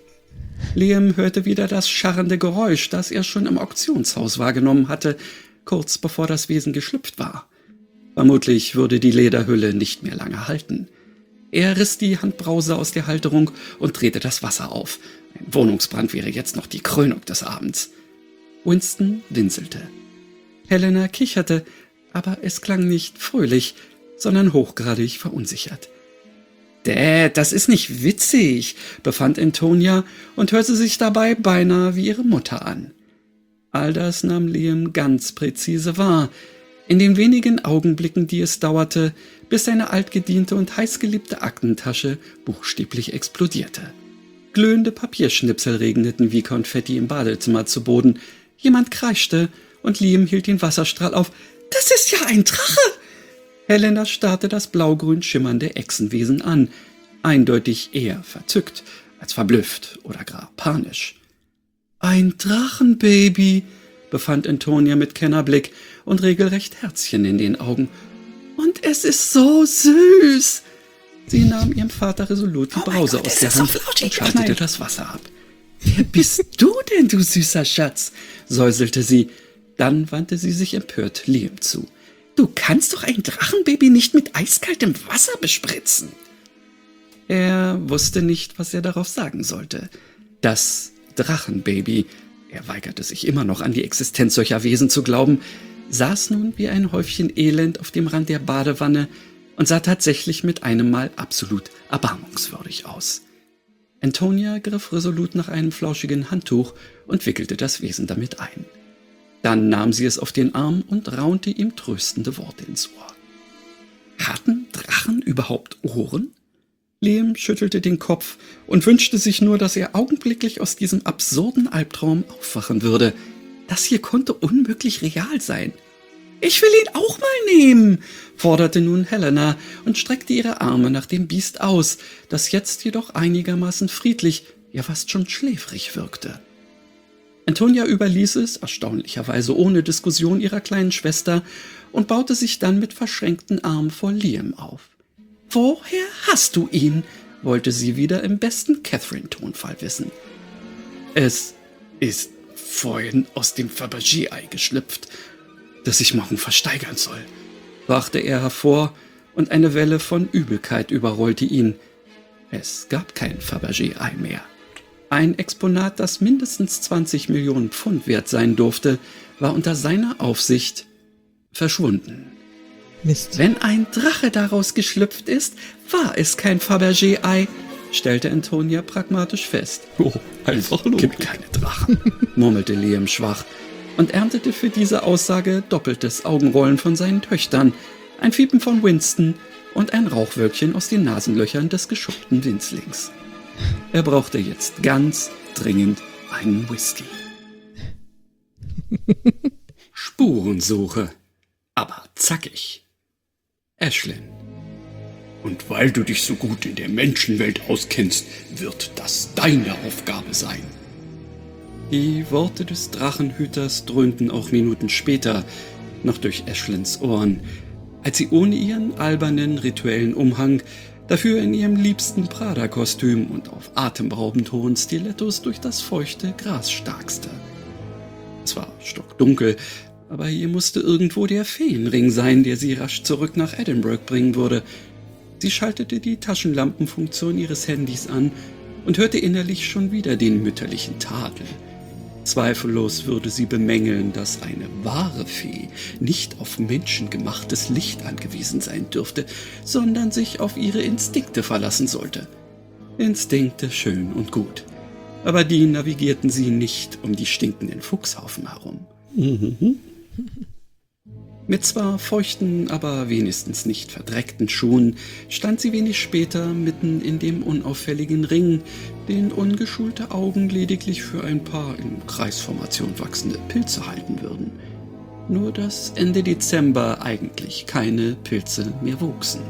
D: Liam hörte wieder das scharrende Geräusch, das er schon im Auktionshaus wahrgenommen hatte, kurz bevor das Wesen geschlüpft war. Vermutlich würde die Lederhülle nicht mehr lange halten. Er riss die Handbrause aus der Halterung und drehte das Wasser auf. Ein Wohnungsbrand wäre jetzt noch die Krönung des Abends. Winston winselte. Helena kicherte, aber es klang nicht fröhlich, sondern hochgradig verunsichert. »Dad, das ist nicht witzig«, befand Antonia und hörte sich dabei beinahe wie ihre Mutter an. All das nahm Liam ganz präzise wahr, in den wenigen Augenblicken, die es dauerte, bis seine altgediente und heißgeliebte Aktentasche buchstäblich explodierte. Glühende Papierschnipsel regneten wie Konfetti im Badezimmer zu Boden, jemand kreischte und Liam hielt den Wasserstrahl auf. »Das ist ja ein Drache!« Helena starrte das blaugrün schimmernde Echsenwesen an, eindeutig eher verzückt als verblüfft oder gar panisch. »Ein Drachenbaby«, befand Antonia mit Kennerblick und regelrecht Herzchen in den Augen. »Und es ist so süß!« Sie nahm ihrem Vater resolut die Brause oh Gott, aus der Hand so und schaltete das Wasser ab. »Wer bist du denn, du süßer Schatz?« säuselte sie. Dann wandte sie sich empört Liam zu. »Du kannst doch ein Drachenbaby nicht mit eiskaltem Wasser bespritzen!« Er wusste nicht, was er darauf sagen sollte. Das Drachenbaby, er weigerte sich immer noch an die Existenz solcher Wesen zu glauben, saß nun wie ein Häufchen Elend auf dem Rand der Badewanne und sah tatsächlich mit einem Mal absolut erbarmungswürdig aus. Antonia griff resolut nach einem flauschigen Handtuch und wickelte das Wesen damit ein. Dann nahm sie es auf den Arm und raunte ihm tröstende Worte ins Ohr. Hatten Drachen überhaupt Ohren? Liam schüttelte den Kopf und wünschte sich nur, dass er augenblicklich aus diesem absurden Albtraum aufwachen würde. Das hier konnte unmöglich real sein. »Ich will ihn auch mal nehmen«, forderte nun Helena und streckte ihre Arme nach dem Biest aus, das jetzt jedoch einigermaßen friedlich, ja fast schon schläfrig wirkte. Antonia überließ es, erstaunlicherweise ohne Diskussion, ihrer kleinen Schwester und baute sich dann mit verschränkten Armen vor Liam auf. »Woher hast du ihn?« wollte sie wieder im besten Catherine-Tonfall wissen. »Es ist vorhin aus dem Fabergé-Ei geschlüpft, das ich morgen versteigern soll«, brachte er hervor, und eine Welle von Übelkeit überrollte ihn. Es gab kein Fabergé-Ei mehr. Ein Exponat, das mindestens zwanzig Millionen Pfund wert sein durfte, war unter seiner Aufsicht verschwunden.
B: Mist.
D: »Wenn ein Drache daraus geschlüpft ist, war es kein Fabergé-Ei«, stellte Antonia pragmatisch fest.
A: Oh, einfach
D: es gibt keine Drachen, murmelte Liam schwach und erntete für diese Aussage doppeltes Augenrollen von seinen Töchtern, ein Fiepen von Winston und ein Rauchwölkchen aus den Nasenlöchern des geschuppten Winzlings. Er brauchte jetzt ganz dringend einen Whisky.
A: Spurensuche, aber zackig. Ashlyn. Und weil du dich so gut in der Menschenwelt auskennst, wird das deine Aufgabe sein.
D: Die Worte des Drachenhüters dröhnten auch Minuten später noch durch Ashlyns Ohren, als sie ohne ihren albernen rituellen Umhang, dafür in ihrem liebsten Prada-Kostüm und auf atemberaubend hohen Stilettos durch das feuchte Gras starkste. Es war stockdunkel, aber hier musste irgendwo der Feenring sein, der sie rasch zurück nach Edinburgh bringen würde. Sie schaltete die Taschenlampenfunktion ihres Handys an und hörte innerlich schon wieder den mütterlichen Tadel. Zweifellos würde sie bemängeln, dass eine wahre Fee nicht auf menschengemachtes Licht angewiesen sein dürfte, sondern sich auf ihre Instinkte verlassen sollte. Instinkte schön und gut, aber die navigierten sie nicht um die stinkenden Fuchshaufen herum.
A: Mhm.
D: Mit zwar feuchten, aber wenigstens nicht verdreckten Schuhen stand sie wenig später mitten in dem unauffälligen Ring, den ungeschulte Augen lediglich für ein paar in Kreisformation wachsende Pilze halten würden. Nur dass Ende Dezember eigentlich keine Pilze mehr wuchsen.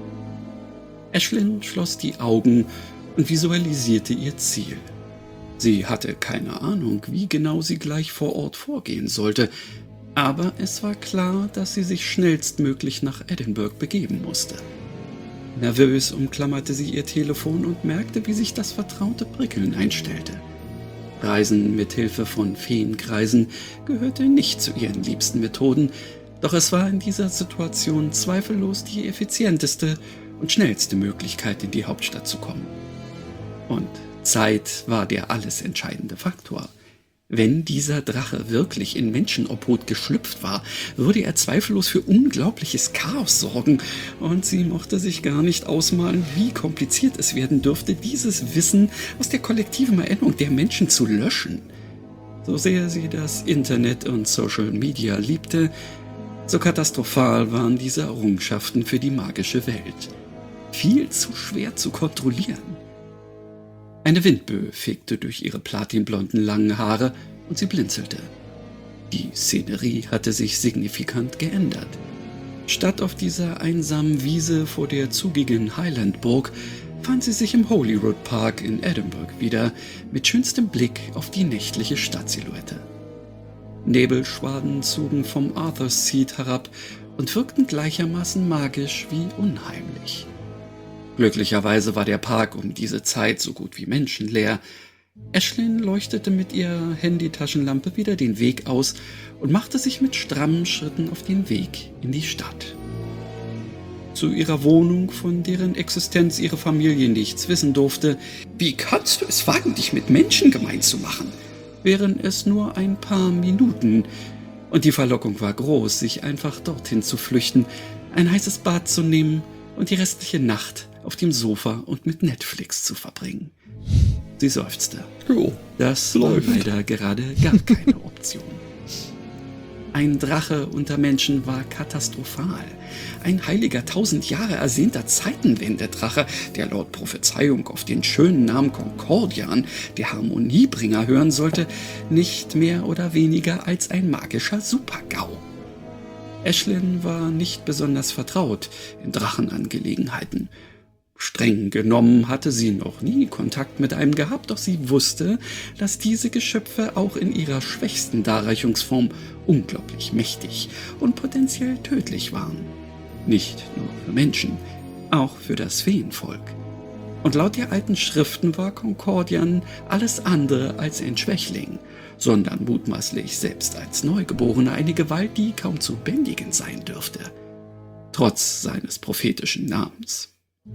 D: Ashlyn schloss die Augen und visualisierte ihr Ziel. Sie hatte keine Ahnung, wie genau sie gleich vor Ort vorgehen sollte, aber es war klar, dass sie sich schnellstmöglich nach Edinburgh begeben musste. Nervös umklammerte sie ihr Telefon und merkte, wie sich das vertraute Prickeln einstellte. Reisen mit Hilfe von Feenkreisen gehörte nicht zu ihren liebsten Methoden, doch es war in dieser Situation zweifellos die effizienteste und schnellste Möglichkeit, in die Hauptstadt zu kommen. Und Zeit war der alles entscheidende Faktor.
C: Wenn dieser Drache wirklich in Menschenobhut geschlüpft war, würde er zweifellos für unglaubliches Chaos sorgen, und sie mochte sich gar nicht ausmalen, wie kompliziert es werden dürfte, dieses Wissen aus der kollektiven Erinnerung der Menschen zu löschen. So sehr sie das Internet und Social Media liebte, so katastrophal waren diese Errungenschaften für die magische Welt. Viel zu schwer zu kontrollieren. Eine Windböe fegte durch ihre platinblonden langen Haare und sie blinzelte. Die Szenerie hatte sich signifikant geändert. Statt auf dieser einsamen Wiese vor der zugigen Highlandburg fand sie sich im Holyrood Park in Edinburgh wieder, mit schönstem Blick auf die nächtliche Stadtsilhouette. Nebelschwaden zogen vom Arthur's Seat herab und wirkten gleichermaßen magisch wie unheimlich. Glücklicherweise war der Park um diese Zeit so gut wie menschenleer. Ashlyn leuchtete mit ihrer Handytaschenlampe wieder den Weg aus und machte sich mit strammen Schritten auf den Weg in die Stadt. Zu ihrer Wohnung, von deren Existenz ihre Familie nichts wissen durfte. Wie kannst du es wagen, dich mit Menschen gemein zu machen? Wären es nur ein paar Minuten. Und die Verlockung war groß, sich einfach dorthin zu flüchten, ein heißes Bad zu nehmen und die restliche Nacht auf dem Sofa und mit Netflix zu verbringen. Sie seufzte.
A: Jo,
C: das war leider gerade gar keine Option. Ein Drache unter Menschen war katastrophal. Ein heiliger, tausend Jahre ersehnter Zeitenwende-Drache, der laut Prophezeiung auf den schönen Namen Concordian, der Harmoniebringer, hören sollte, nicht mehr oder weniger als ein magischer Super-GAU. Ashlyn war nicht besonders vertraut in Drachenangelegenheiten. Streng genommen hatte sie noch nie Kontakt mit einem gehabt, doch sie wusste, dass diese Geschöpfe auch in ihrer schwächsten Darreichungsform unglaublich mächtig und potenziell tödlich waren. Nicht nur für Menschen, auch für das Feenvolk. Und laut der alten Schriften war Concordian alles andere als ein Schwächling, sondern mutmaßlich selbst als Neugeborener eine Gewalt, die kaum zu bändigen sein dürfte, trotz seines prophetischen Namens.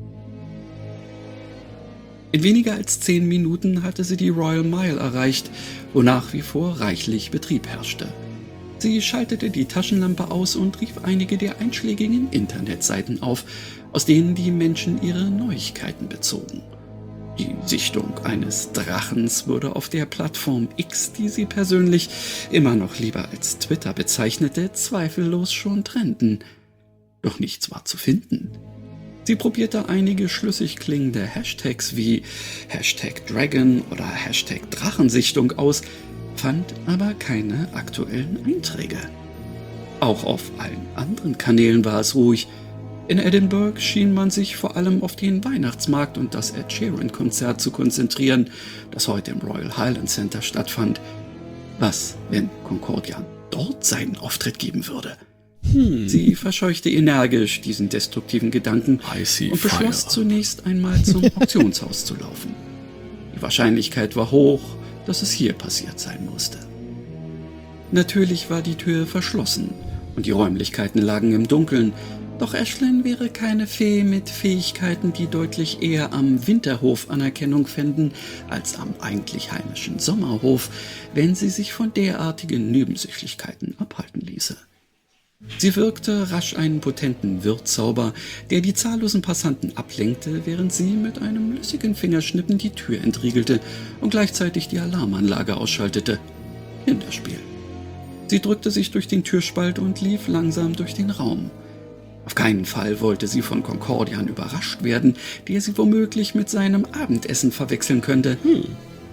C: In weniger als zehn Minuten hatte sie die Royal Mile erreicht, wo nach wie vor reichlich Betrieb herrschte. Sie schaltete die Taschenlampe aus und rief einige der einschlägigen Internetseiten auf, aus denen die Menschen ihre Neuigkeiten bezogen. Die Sichtung eines Drachens würde auf der Plattform X, die sie persönlich immer noch lieber als Twitter bezeichnete, zweifellos schon trenden. Doch nichts war zu finden. Sie probierte einige schlüssig klingende Hashtags wie Hashtag Dragon oder Hashtag Drachensichtung aus, fand aber keine aktuellen Einträge. Auch auf allen anderen Kanälen war es ruhig. In Edinburgh schien man sich vor allem auf den Weihnachtsmarkt und das Ed Sheeran-Konzert zu konzentrieren, das heute im Royal Highland Centre stattfand. Was, wenn Concordian dort seinen Auftritt geben würde? Hm. Sie verscheuchte energisch diesen destruktiven Gedanken und beschloss
A: fire.
C: zunächst einmal zum Auktionshaus zu laufen. Die Wahrscheinlichkeit war hoch, dass es hier passiert sein musste. Natürlich war die Tür verschlossen und die Räumlichkeiten lagen im Dunkeln, doch Ashlyn wäre keine Fee mit Fähigkeiten, die deutlich eher am Winterhof Anerkennung fänden als am eigentlich heimischen Sommerhof, wenn sie sich von derartigen Nebensächlichkeiten abhalten ließe. Sie wirkte rasch einen potenten Wirrzauber, der die zahllosen Passanten ablenkte, während sie mit einem lässigen Fingerschnippen die Tür entriegelte und gleichzeitig die Alarmanlage ausschaltete. Kinderspiel. Sie drückte sich durch den Türspalt und lief langsam durch den Raum. Auf keinen Fall wollte sie von Concordian überrascht werden, der sie womöglich mit seinem Abendessen verwechseln könnte. Hm.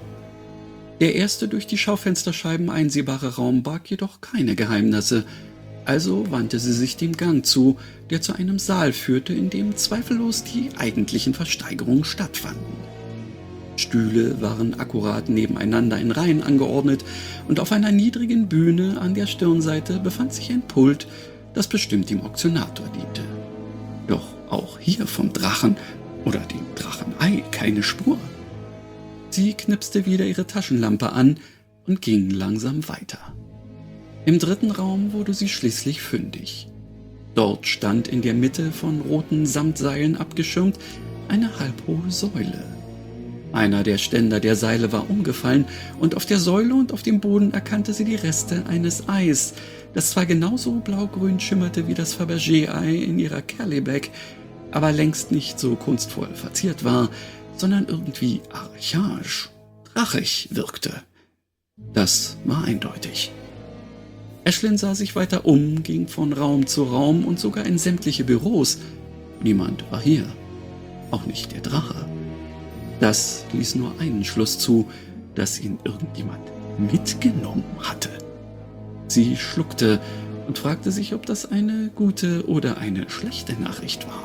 C: Der erste durch die Schaufensterscheiben einsehbare Raum barg jedoch keine Geheimnisse. Also wandte sie sich dem Gang zu, der zu einem Saal führte, in dem zweifellos die eigentlichen Versteigerungen stattfanden. Stühle waren akkurat nebeneinander in Reihen angeordnet und auf einer niedrigen Bühne an der Stirnseite befand sich ein Pult, das bestimmt dem Auktionator diente. Doch auch hier vom Drachen oder dem Drachenei keine Spur. Sie knipste wieder ihre Taschenlampe an und ging langsam weiter. Im dritten Raum wurde sie schließlich fündig. Dort stand in der Mitte von roten Samtseilen abgeschirmt eine halbhohe Säule. Einer der Ständer der Seile war umgefallen und auf der Säule und auf dem Boden erkannte sie die Reste eines Eis, das zwar genauso blaugrün schimmerte wie das Fabergé-Ei in ihrer Kerlebeck, aber längst nicht so kunstvoll verziert war, sondern irgendwie archaisch, drachig wirkte. Das war eindeutig. Ashlyn sah sich weiter um, ging von Raum zu Raum und sogar in sämtliche Büros. Niemand war hier, auch nicht der Drache. Das ließ nur einen Schluss zu, dass ihn irgendjemand mitgenommen hatte. Sie schluckte und fragte sich, ob das eine gute oder eine schlechte Nachricht war.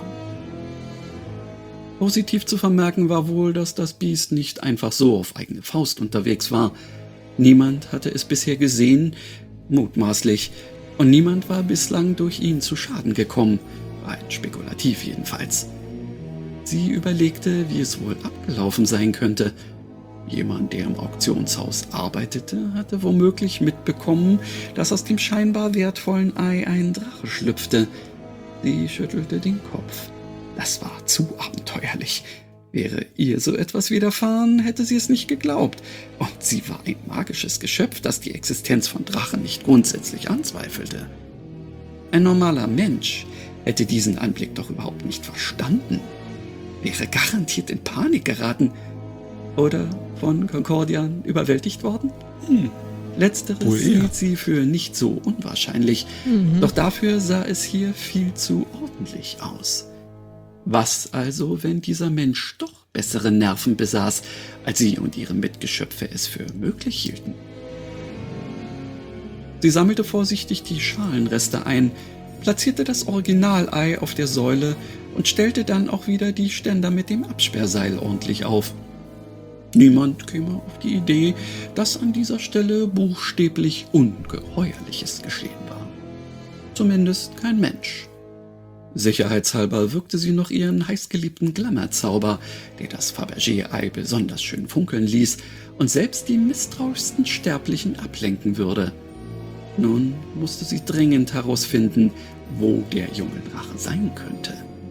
C: Positiv zu vermerken war wohl, dass das Biest nicht einfach so auf eigene Faust unterwegs war. Niemand hatte es bisher gesehen, mutmaßlich, und niemand war bislang durch ihn zu Schaden gekommen, rein spekulativ jedenfalls. Sie überlegte, wie es wohl abgelaufen sein könnte. Jemand, der im Auktionshaus arbeitete, hatte womöglich mitbekommen, dass aus dem scheinbar wertvollen Ei ein Drache schlüpfte. Sie schüttelte den Kopf. Das war zu abenteuerlich. Wäre ihr so etwas widerfahren, hätte sie es nicht geglaubt. Und sie war ein magisches Geschöpf, das die Existenz von Drachen nicht grundsätzlich anzweifelte. Ein normaler Mensch hätte diesen Anblick doch überhaupt nicht verstanden. Wäre garantiert in Panik geraten oder von Concordian überwältigt worden? Hm. Letzteres
A: Wohl eher.
C: hielt sie für nicht so unwahrscheinlich,
B: Mhm.
C: doch dafür sah es hier viel zu ordentlich aus. Was also, wenn dieser Mensch doch bessere Nerven besaß, als sie und ihre Mitgeschöpfe es für möglich hielten? Sie sammelte vorsichtig die Schalenreste ein, platzierte das Originalei auf der Säule und stellte dann auch wieder die Ständer mit dem Absperrseil ordentlich auf. Niemand käme auf die Idee, dass an dieser Stelle buchstäblich Ungeheuerliches geschehen war. Zumindest kein Mensch. Sicherheitshalber wirkte sie noch ihren heißgeliebten Glamourzauber, der das Fabergé-Ei besonders schön funkeln ließ und selbst die misstrauischsten Sterblichen ablenken würde. Nun musste sie dringend herausfinden, wo der junge Drache sein könnte.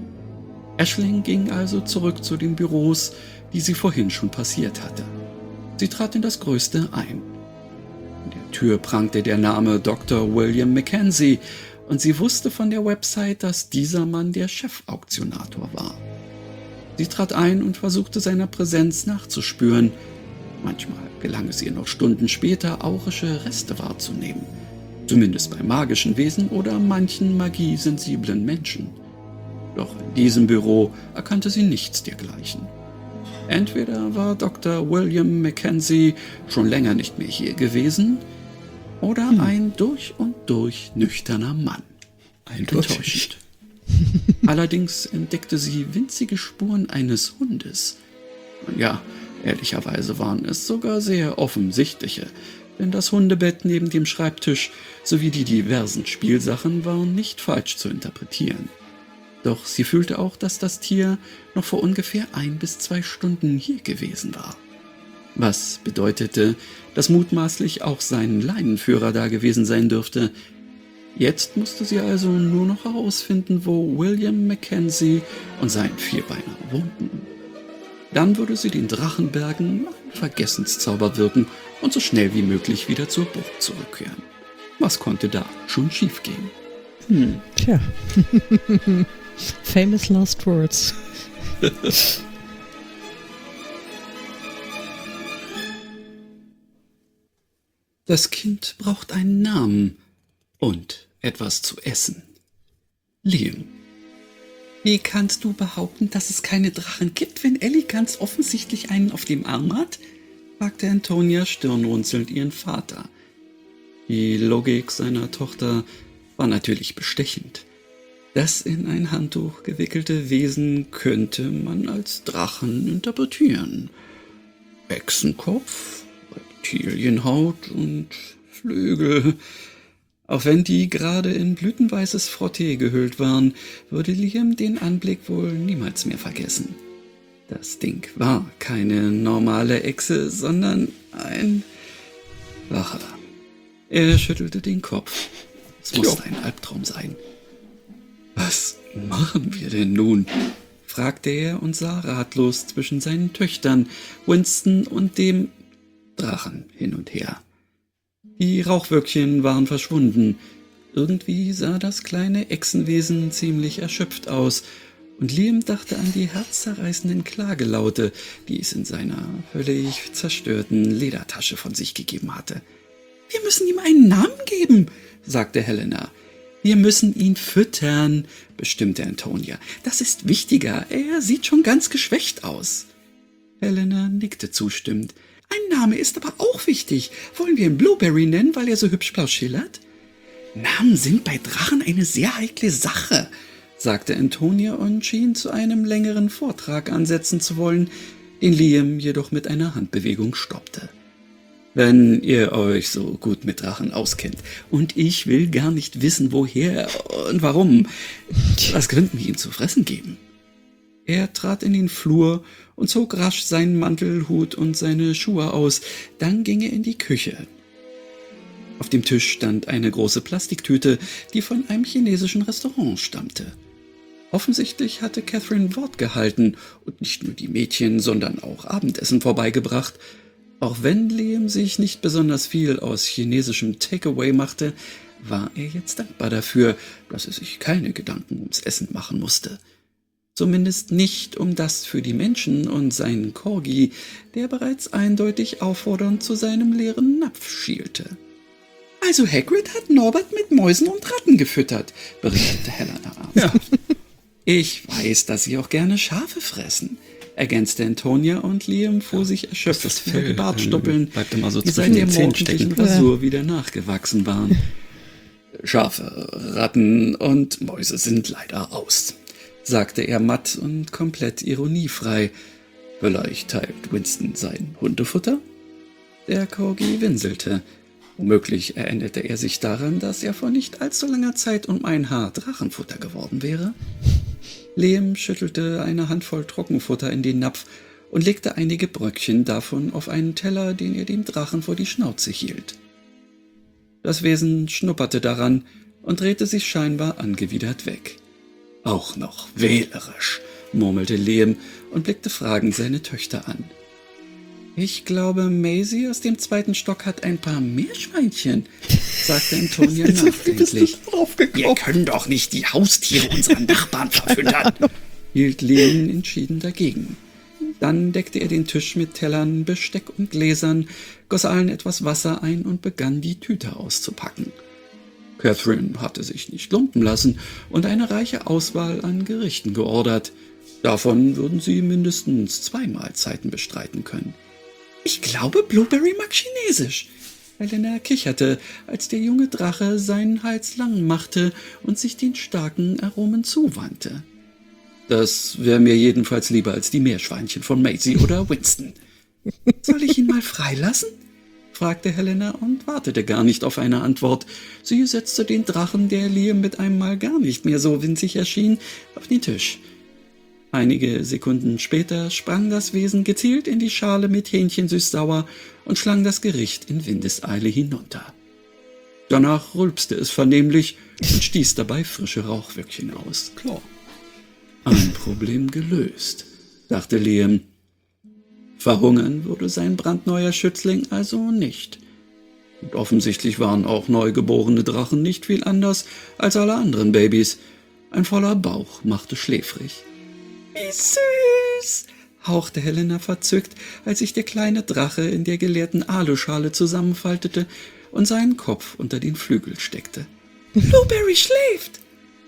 C: Aisling ging also zurück zu den Büros, die sie vorhin schon passiert hatte. Sie trat in das größte ein. An der Tür prangte der Name Doktor William Mackenzie, und sie wusste von der Website, dass dieser Mann der Chefauktionator war. Sie trat ein und versuchte seiner Präsenz nachzuspüren. Manchmal gelang es ihr noch Stunden später, aurische Reste wahrzunehmen. Zumindest bei magischen Wesen oder manchen magiesensiblen Menschen. Doch in diesem Büro erkannte sie nichts dergleichen. Entweder war Doktor William Mackenzie schon länger nicht mehr hier gewesen, oder hm. ein durch und durch nüchterner Mann.
A: Eindeutig.
C: Allerdings entdeckte sie winzige Spuren eines Hundes. Ja, ehrlicherweise waren es sogar sehr offensichtliche, denn das Hundebett neben dem Schreibtisch sowie die diversen Spielsachen waren nicht falsch zu interpretieren. Doch sie fühlte auch, dass das Tier noch vor ungefähr ein bis zwei Stunden hier gewesen war. Was bedeutete, dass mutmaßlich auch sein Leinenführer da gewesen sein dürfte. Jetzt musste sie also nur noch herausfinden, wo William Mackenzie und sein Vierbeiner wohnten. Dann würde sie den Drachen bergen, einen Vergessenszauber wirken und so schnell wie möglich wieder zur Burg zurückkehren. Was konnte da schon schiefgehen?
B: Hm. Tja. Famous last words.
C: Das Kind braucht einen Namen und etwas zu essen. Liam. Wie kannst du behaupten, dass es keine Drachen gibt, wenn Ellie ganz offensichtlich einen auf dem Arm hat? Fragte Antonia stirnrunzelnd ihren Vater. Die Logik seiner Tochter war natürlich bestechend. Das in ein Handtuch gewickelte Wesen könnte man als Drachen interpretieren. Echsenkopf, Reptilienhaut und Flügel. Auch wenn die gerade in blütenweißes Frotté gehüllt waren, würde Liam den Anblick wohl niemals mehr vergessen. Das Ding war keine normale Echse, sondern ein Drache. Er schüttelte den Kopf. Es musste ein Albtraum sein. Was machen wir denn nun?
D: fragte er und sah ratlos zwischen seinen Töchtern, Winston und dem Drachen hin und her. Die Rauchwölkchen waren verschwunden. Irgendwie sah das kleine Echsenwesen ziemlich erschöpft aus, und Liam dachte an die herzzerreißenden Klagelaute, die es in seiner völlig zerstörten Ledertasche von sich gegeben hatte. »Wir müssen ihm einen Namen geben«, sagte Helena. »Wir müssen ihn füttern«, bestimmte Antonia. »Das ist wichtiger, er sieht schon ganz geschwächt aus.« Helena nickte zustimmend. »Ein Name ist aber auch wichtig. Wollen wir ihn Blueberry nennen, weil er so hübsch blau schillert?« »Namen sind bei Drachen eine sehr heikle Sache«, sagte Antonia und schien zu einem längeren Vortrag ansetzen zu wollen, den Liam jedoch mit einer Handbewegung stoppte. »Wenn ihr euch so gut mit Drachen auskennt, und ich will gar nicht wissen, woher und warum, was könnten wir ihm zu fressen geben?« Er trat in den Flur und zog rasch seinen Mantel, Hut und seine Schuhe aus, dann ging er in die Küche. Auf dem Tisch stand eine große Plastiktüte, die von einem chinesischen Restaurant stammte. Offensichtlich hatte Catherine Wort gehalten und nicht nur die Mädchen, sondern auch Abendessen vorbeigebracht. Auch wenn Liam sich nicht besonders viel aus chinesischem Takeaway machte, war er jetzt dankbar dafür, dass er sich keine Gedanken ums Essen machen musste. Zumindest nicht um das für die Menschen und seinen Corgi, der bereits eindeutig auffordernd zu seinem leeren Napf schielte. »Also Hagrid hat Norbert mit Mäusen und Ratten gefüttert«, berichtete Helena ernsthaft. Ja. »Ich weiß, dass Sie auch gerne Schafe fressen«, ergänzte Antonia, und Liam fuhr ja, sich erschöpft das Fell, die Bartstoppeln,
A: bleibt immer so
D: die seit der morgendlichen Rasur wieder nachgewachsen waren. »Schafe, Ratten und Mäuse sind leider aus«, sagte er matt und komplett ironiefrei. »Vielleicht teilt Winston sein Hundefutter?« Der Corgi winselte. Womöglich erinnerte er sich daran, dass er vor nicht allzu langer Zeit um ein Haar Drachenfutter geworden wäre. Liam schüttelte eine Handvoll Trockenfutter in den Napf und legte einige Bröckchen davon auf einen Teller, den er dem Drachen vor die Schnauze hielt. Das Wesen schnupperte daran und drehte sich scheinbar angewidert weg. »Auch noch wählerisch«, murmelte Liam und blickte fragend seine Töchter an. »Ich glaube, Maisie aus dem zweiten Stock hat ein paar Meerschweinchen«, sagte Antonia nachdenklich. »Wir können doch nicht die Haustiere unserer Nachbarn verfüttern«, hielt Liam entschieden dagegen. Dann deckte er den Tisch mit Tellern, Besteck und Gläsern, goss allen etwas Wasser ein und begann, die Tüte auszupacken. Catherine hatte sich nicht lumpen lassen und eine reiche Auswahl an Gerichten geordert. Davon würden sie mindestens zwei Mahlzeiten bestreiten können. »Ich glaube, Blueberry mag Chinesisch«, Helena kicherte, als der junge Drache seinen Hals lang machte und sich den starken Aromen zuwandte. »Das wäre mir jedenfalls lieber als die Meerschweinchen von Maisie oder Winston.« »Soll ich ihn mal freilassen?« fragte Helena und wartete gar nicht auf eine Antwort. Sie setzte den Drachen, der Liam mit einem Mal gar nicht mehr so winzig erschien, auf den Tisch. Einige Sekunden später sprang das Wesen gezielt in die Schale mit Hähnchen süß-sauer und schlang das Gericht in Windeseile hinunter. Danach rülpste es vernehmlich und stieß dabei frische Rauchwölkchen aus. Klar. Ein Problem gelöst, dachte Liam. Verhungern würde sein brandneuer Schützling also nicht. Und offensichtlich waren auch neugeborene Drachen nicht viel anders als alle anderen Babys. Ein voller Bauch machte schläfrig. »Wie süß«, hauchte Helena verzückt, als sich der kleine Drache in der geleerten Aluschale zusammenfaltete und seinen Kopf unter den Flügel steckte. »Blueberry schläft!«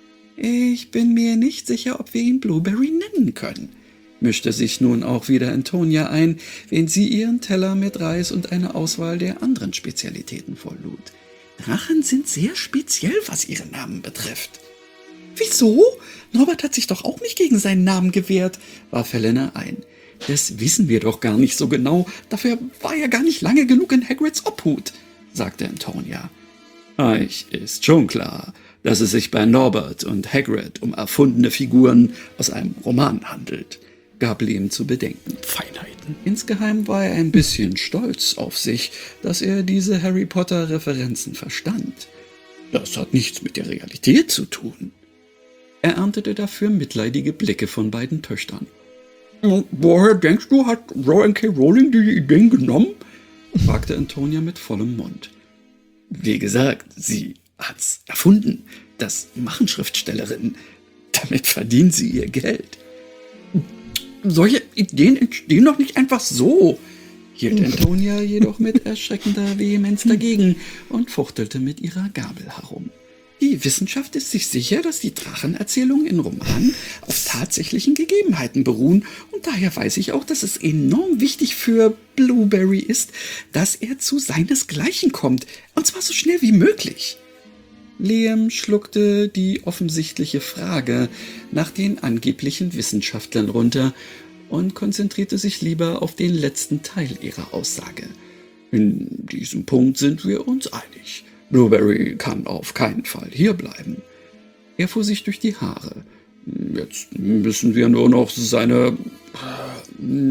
D: »Ich bin mir nicht sicher, ob wir ihn Blueberry nennen können«, mischte sich nun auch wieder Antonia ein, während sie ihren Teller mit Reis und eine Auswahl der anderen Spezialitäten volllud. »Drachen sind sehr speziell, was ihre Namen betrifft.« »Wieso? Norbert hat sich doch auch nicht gegen seinen Namen gewehrt«, warf Helena ein. »Das wissen wir doch gar nicht so genau. Dafür war er gar nicht lange genug in Hagrids Obhut«, sagte Antonia. »Euch ist schon klar, dass es sich bei Norbert und Hagrid um erfundene Figuren aus einem Roman handelt«, gab Liam zu bedenken. Feinheiten. Insgeheim war er ein bisschen stolz auf sich, dass er diese Harry-Potter-Referenzen verstand. Das hat nichts mit der Realität zu tun.
C: Er erntete dafür mitleidige Blicke von beiden Töchtern. »Woher denkst du, hat Joanne K. Rowling die Ideen genommen?« fragte Antonia mit vollem Mund. »Wie gesagt, sie hat's erfunden. Das machen Schriftstellerinnen. Damit verdienen sie ihr Geld.« »Solche Ideen entstehen doch nicht einfach so«, hielt Antonia jedoch mit erschreckender Vehemenz dagegen und fuchtelte mit ihrer Gabel herum. »Die Wissenschaft ist sich sicher, dass die Drachenerzählungen in Romanen auf tatsächlichen Gegebenheiten beruhen, und daher weiß ich auch, dass es enorm wichtig für Blueberry ist, dass er zu seinesgleichen kommt, und zwar so schnell wie möglich.« Liam schluckte die offensichtliche Frage nach den angeblichen Wissenschaftlern runter und konzentrierte sich lieber auf den letzten Teil ihrer Aussage. »In diesem Punkt sind wir uns einig. Blueberry kann auf keinen Fall hierbleiben.« Er fuhr sich durch die Haare. »Jetzt müssen wir nur noch seine äh,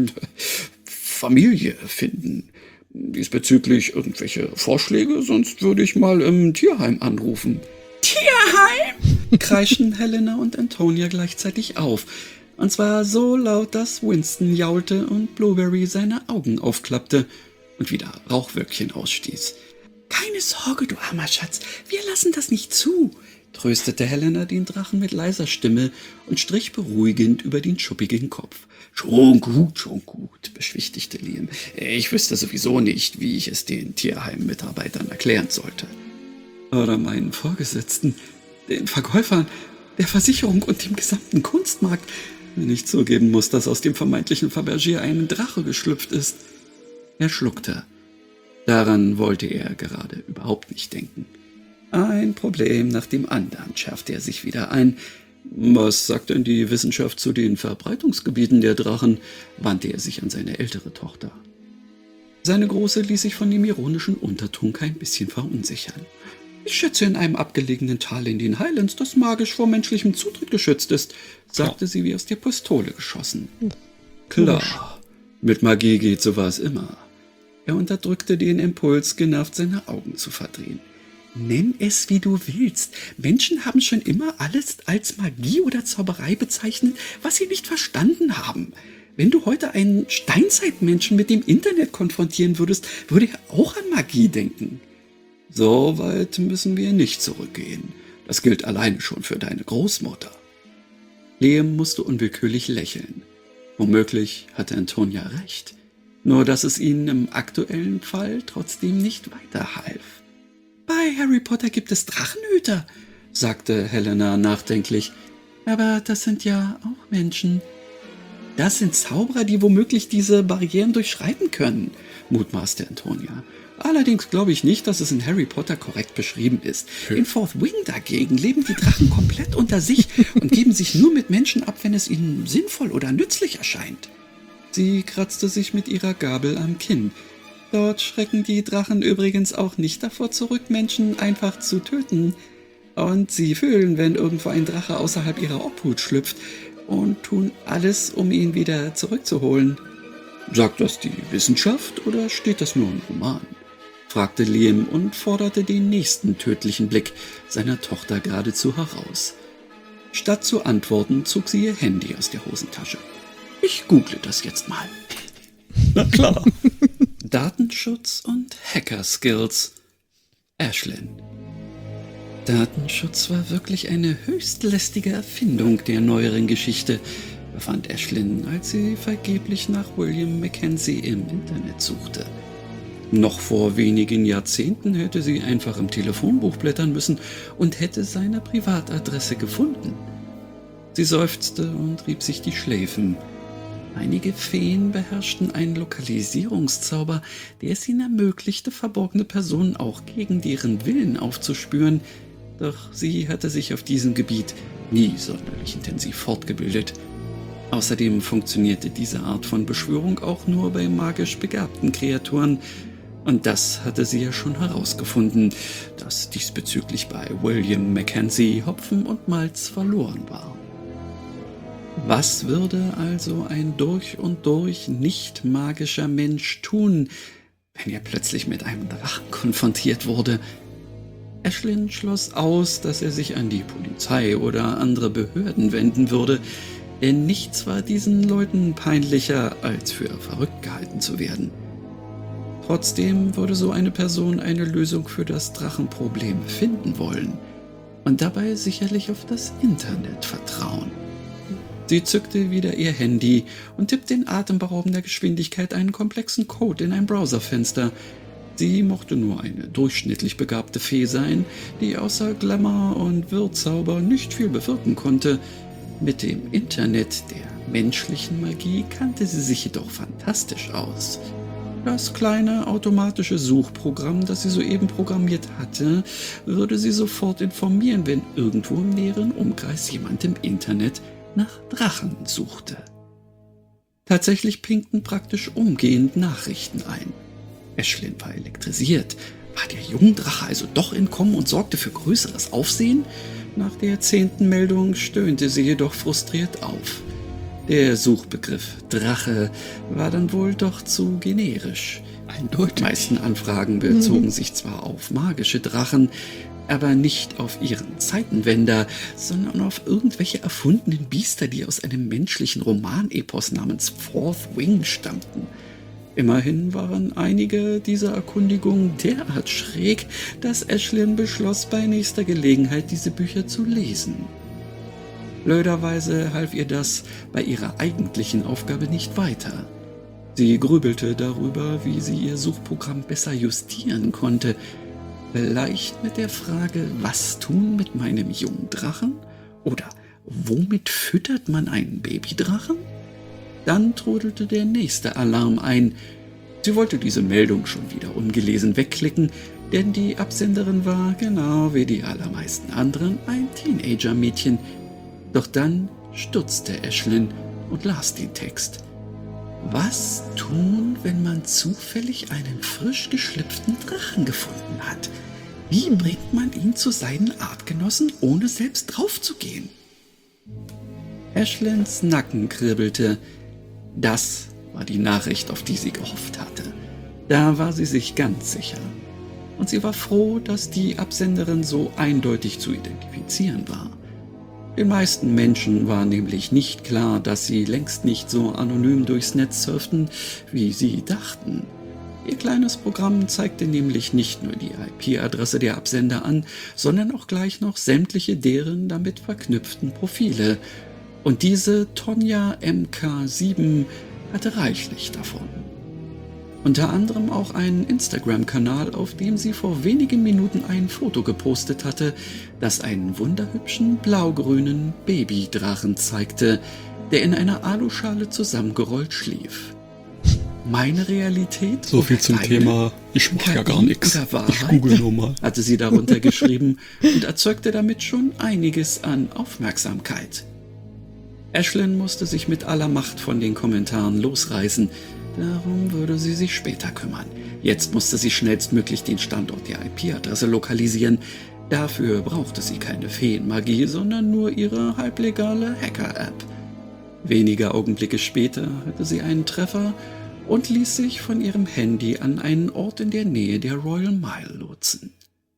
C: Familie finden. Diesbezüglich irgendwelche Vorschläge, sonst würde ich mal im Tierheim anrufen.« »Tierheim?« kreischten Helena und Antonia gleichzeitig auf. Und zwar so laut, dass Winston jaulte und Blueberry seine Augen aufklappte und wieder Rauchwölkchen ausstieß. »Keine Sorge, du armer Schatz, wir lassen das nicht zu«, tröstete Helena den Drachen mit leiser Stimme und strich beruhigend über den schuppigen Kopf. »Schon gut, schon gut«, beschwichtigte Liam. »Ich wüsste sowieso nicht, wie ich es den Tierheim-Mitarbeitern erklären sollte.« »Oder meinen Vorgesetzten, den Verkäufern, der Versicherung und dem gesamten Kunstmarkt, wenn ich zugeben muss, dass aus dem vermeintlichen Fabergé ein Drache geschlüpft ist.« Er schluckte. Daran wollte er gerade überhaupt nicht denken. Ein Problem nach dem anderen schärfte er sich wieder ein. »Was sagt denn die Wissenschaft zu den Verbreitungsgebieten der Drachen?« wandte er sich an seine ältere Tochter. Seine Große ließ sich von dem ironischen Unterton kein bisschen verunsichern. »Ich schätze in einem abgelegenen Tal in den Highlands, das magisch vor menschlichem Zutritt geschützt ist«, sagte sie wie aus der Pistole geschossen. »Klar, mit Magie geht sowas immer.« Er unterdrückte den Impuls, genervt seine Augen zu verdrehen. »Nenn es, wie du willst. Menschen haben schon immer alles als Magie oder Zauberei bezeichnet, was sie nicht verstanden haben. Wenn du heute einen Steinzeitmenschen mit dem Internet konfrontieren würdest, würde er auch an Magie denken.« »So weit müssen wir nicht zurückgehen. Das gilt alleine schon für deine Großmutter.« Liam musste unwillkürlich lächeln. Womöglich hatte Antonia recht. Nur dass es ihnen im aktuellen Fall trotzdem nicht weiterhalf. »Bei Harry Potter gibt es Drachenhüter«, sagte Helena nachdenklich. »Aber das sind ja auch Menschen.« »Das sind Zauberer, die womöglich diese Barrieren durchschreiten können«, mutmaßte Antonia. »Allerdings glaube ich nicht, dass es in Harry Potter korrekt beschrieben ist. In Fourth Wing dagegen leben die Drachen komplett unter sich und geben sich nur mit Menschen ab, wenn es ihnen sinnvoll oder nützlich erscheint.« Sie kratzte sich mit ihrer Gabel am Kinn. »Dort schrecken die Drachen übrigens auch nicht davor zurück, Menschen einfach zu töten. Und sie fühlen, wenn irgendwo ein Drache außerhalb ihrer Obhut schlüpft, und tun alles, um ihn wieder zurückzuholen.« »Sagt das die Wissenschaft oder steht das nur im Roman?« fragte Liam und forderte den nächsten tödlichen Blick seiner Tochter geradezu heraus. Statt zu antworten, zog sie ihr Handy aus der Hosentasche. »Ich google das jetzt mal.«
A: Na klar.
C: Datenschutz und Hacker-Skills. Ashlyn. Datenschutz war wirklich eine höchst lästige Erfindung der neueren Geschichte, befand Ashlyn, als sie vergeblich nach William Mackenzie im Internet suchte. Noch vor wenigen Jahrzehnten hätte sie einfach im Telefonbuch blättern müssen und hätte seine Privatadresse gefunden. Sie seufzte und rieb sich die Schläfen. Einige Feen beherrschten einen Lokalisierungszauber, der es ihnen ermöglichte, verborgene Personen auch gegen deren Willen aufzuspüren, doch sie hatte sich auf diesem Gebiet nie sonderlich intensiv fortgebildet. Außerdem funktionierte diese Art von Beschwörung auch nur bei magisch begabten Kreaturen, und das hatte sie ja schon herausgefunden, dass diesbezüglich bei William Mackenzie Hopfen und Malz verloren war. Was würde also ein durch und durch nicht magischer Mensch tun, wenn er plötzlich mit einem Drachen konfrontiert wurde? Ashlyn schloss aus, dass er sich an die Polizei oder andere Behörden wenden würde, denn nichts war diesen Leuten peinlicher, als für verrückt gehalten zu werden. Trotzdem würde so eine Person eine Lösung für das Drachenproblem finden wollen und dabei sicherlich auf das Internet vertrauen. Sie zückte wieder ihr Handy und tippte in atemberaubender Geschwindigkeit einen komplexen Code in ein Browserfenster. Sie mochte nur eine durchschnittlich begabte Fee sein, die außer Glamour und Wirrzauber nicht viel bewirken konnte. Mit dem Internet der menschlichen Magie kannte sie sich jedoch fantastisch aus. Das kleine automatische Suchprogramm, das sie soeben programmiert hatte, würde sie sofort informieren, wenn irgendwo im näheren Umkreis jemand im Internet nach Drachen suchte. Tatsächlich pingten praktisch umgehend Nachrichten ein. Ashlyn war elektrisiert. War der Jungdrache also doch entkommen und sorgte für größeres Aufsehen? Nach der zehnten Meldung stöhnte sie jedoch frustriert auf. Der Suchbegriff Drache war dann wohl doch zu generisch.
A: Eindeutig.
C: Die meisten Anfragen bezogen mhm. sich zwar auf magische Drachen, aber nicht auf ihren Zeitenwender, sondern auf irgendwelche erfundenen Biester, die aus einem menschlichen Romanepos namens Fourth Wing stammten. Immerhin waren einige dieser Erkundigungen derart schräg, dass Ashlyn beschloss, bei nächster Gelegenheit diese Bücher zu lesen. Blöderweise half ihr das bei ihrer eigentlichen Aufgabe nicht weiter. Sie grübelte darüber, wie sie ihr Suchprogramm besser justieren konnte. Vielleicht mit der Frage, was tun mit meinem Jungdrachen? Oder womit füttert man einen Babydrachen? Dann trudelte der nächste Alarm ein. Sie wollte diese Meldung schon wieder ungelesen wegklicken, denn die Absenderin war, genau wie die allermeisten anderen, ein Teenager-Mädchen. Doch dann stutzte Ashlyn und las den Text. Was tun, wenn man zufällig einen frisch geschlüpften Drachen gefunden hat? Wie bringt man ihn zu seinen Artgenossen, ohne selbst draufzugehen? Ashlyns Nacken kribbelte. Das war die Nachricht, auf die sie gehofft hatte. Da war sie sich ganz sicher. Und sie war froh, dass die Absenderin so eindeutig zu identifizieren war. Den meisten Menschen war nämlich nicht klar, dass sie längst nicht so anonym durchs Netz surften, wie sie dachten. Ihr kleines Programm zeigte nämlich nicht nur die I P-Adresse der Absender an, sondern auch gleich noch sämtliche deren damit verknüpften Profile. Und diese Tonja M K sieben hatte reichlich davon. Unter anderem auch einen Instagram-Kanal, auf dem sie vor wenigen Minuten ein Foto gepostet hatte, das einen wunderhübschen blaugrünen Babydrachen zeigte, der in einer Aluschale zusammengerollt schlief. Meine Realität?
A: So viel zum
C: deine?
A: Thema, ich mach ja gar nichts. Ich google nur mal.
C: Hatte sie darunter geschrieben und erzeugte damit schon einiges an Aufmerksamkeit. Ashlyn musste sich mit aller Macht von den Kommentaren losreißen. Darum würde sie sich später kümmern. Jetzt musste sie schnellstmöglich den Standort der I P-Adresse lokalisieren. Dafür brauchte sie keine Feenmagie, sondern nur ihre halblegale Hacker-App. Wenige Augenblicke später hatte sie einen Treffer und ließ sich von ihrem Handy an einen Ort in der Nähe der Royal Mile lotsen.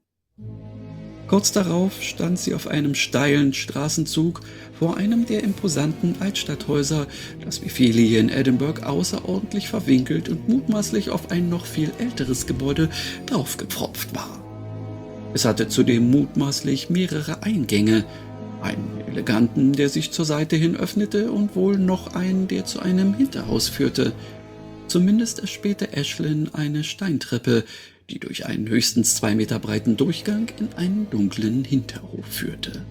C: Kurz darauf stand sie auf einem steilen Straßenzug vor einem der imposanten Altstadthäuser, das wie viele hier in Edinburgh außerordentlich verwinkelt und mutmaßlich auf ein noch viel älteres Gebäude draufgepfropft war. Es hatte zudem mutmaßlich mehrere Eingänge, einen eleganten, der sich zur Seite hin öffnete, und wohl noch einen, der zu einem Hinterhaus führte. Zumindest erspähte Ashlyn eine Steintreppe, die durch einen höchstens zwei Meter breiten Durchgang in einen dunklen Hinterhof führte.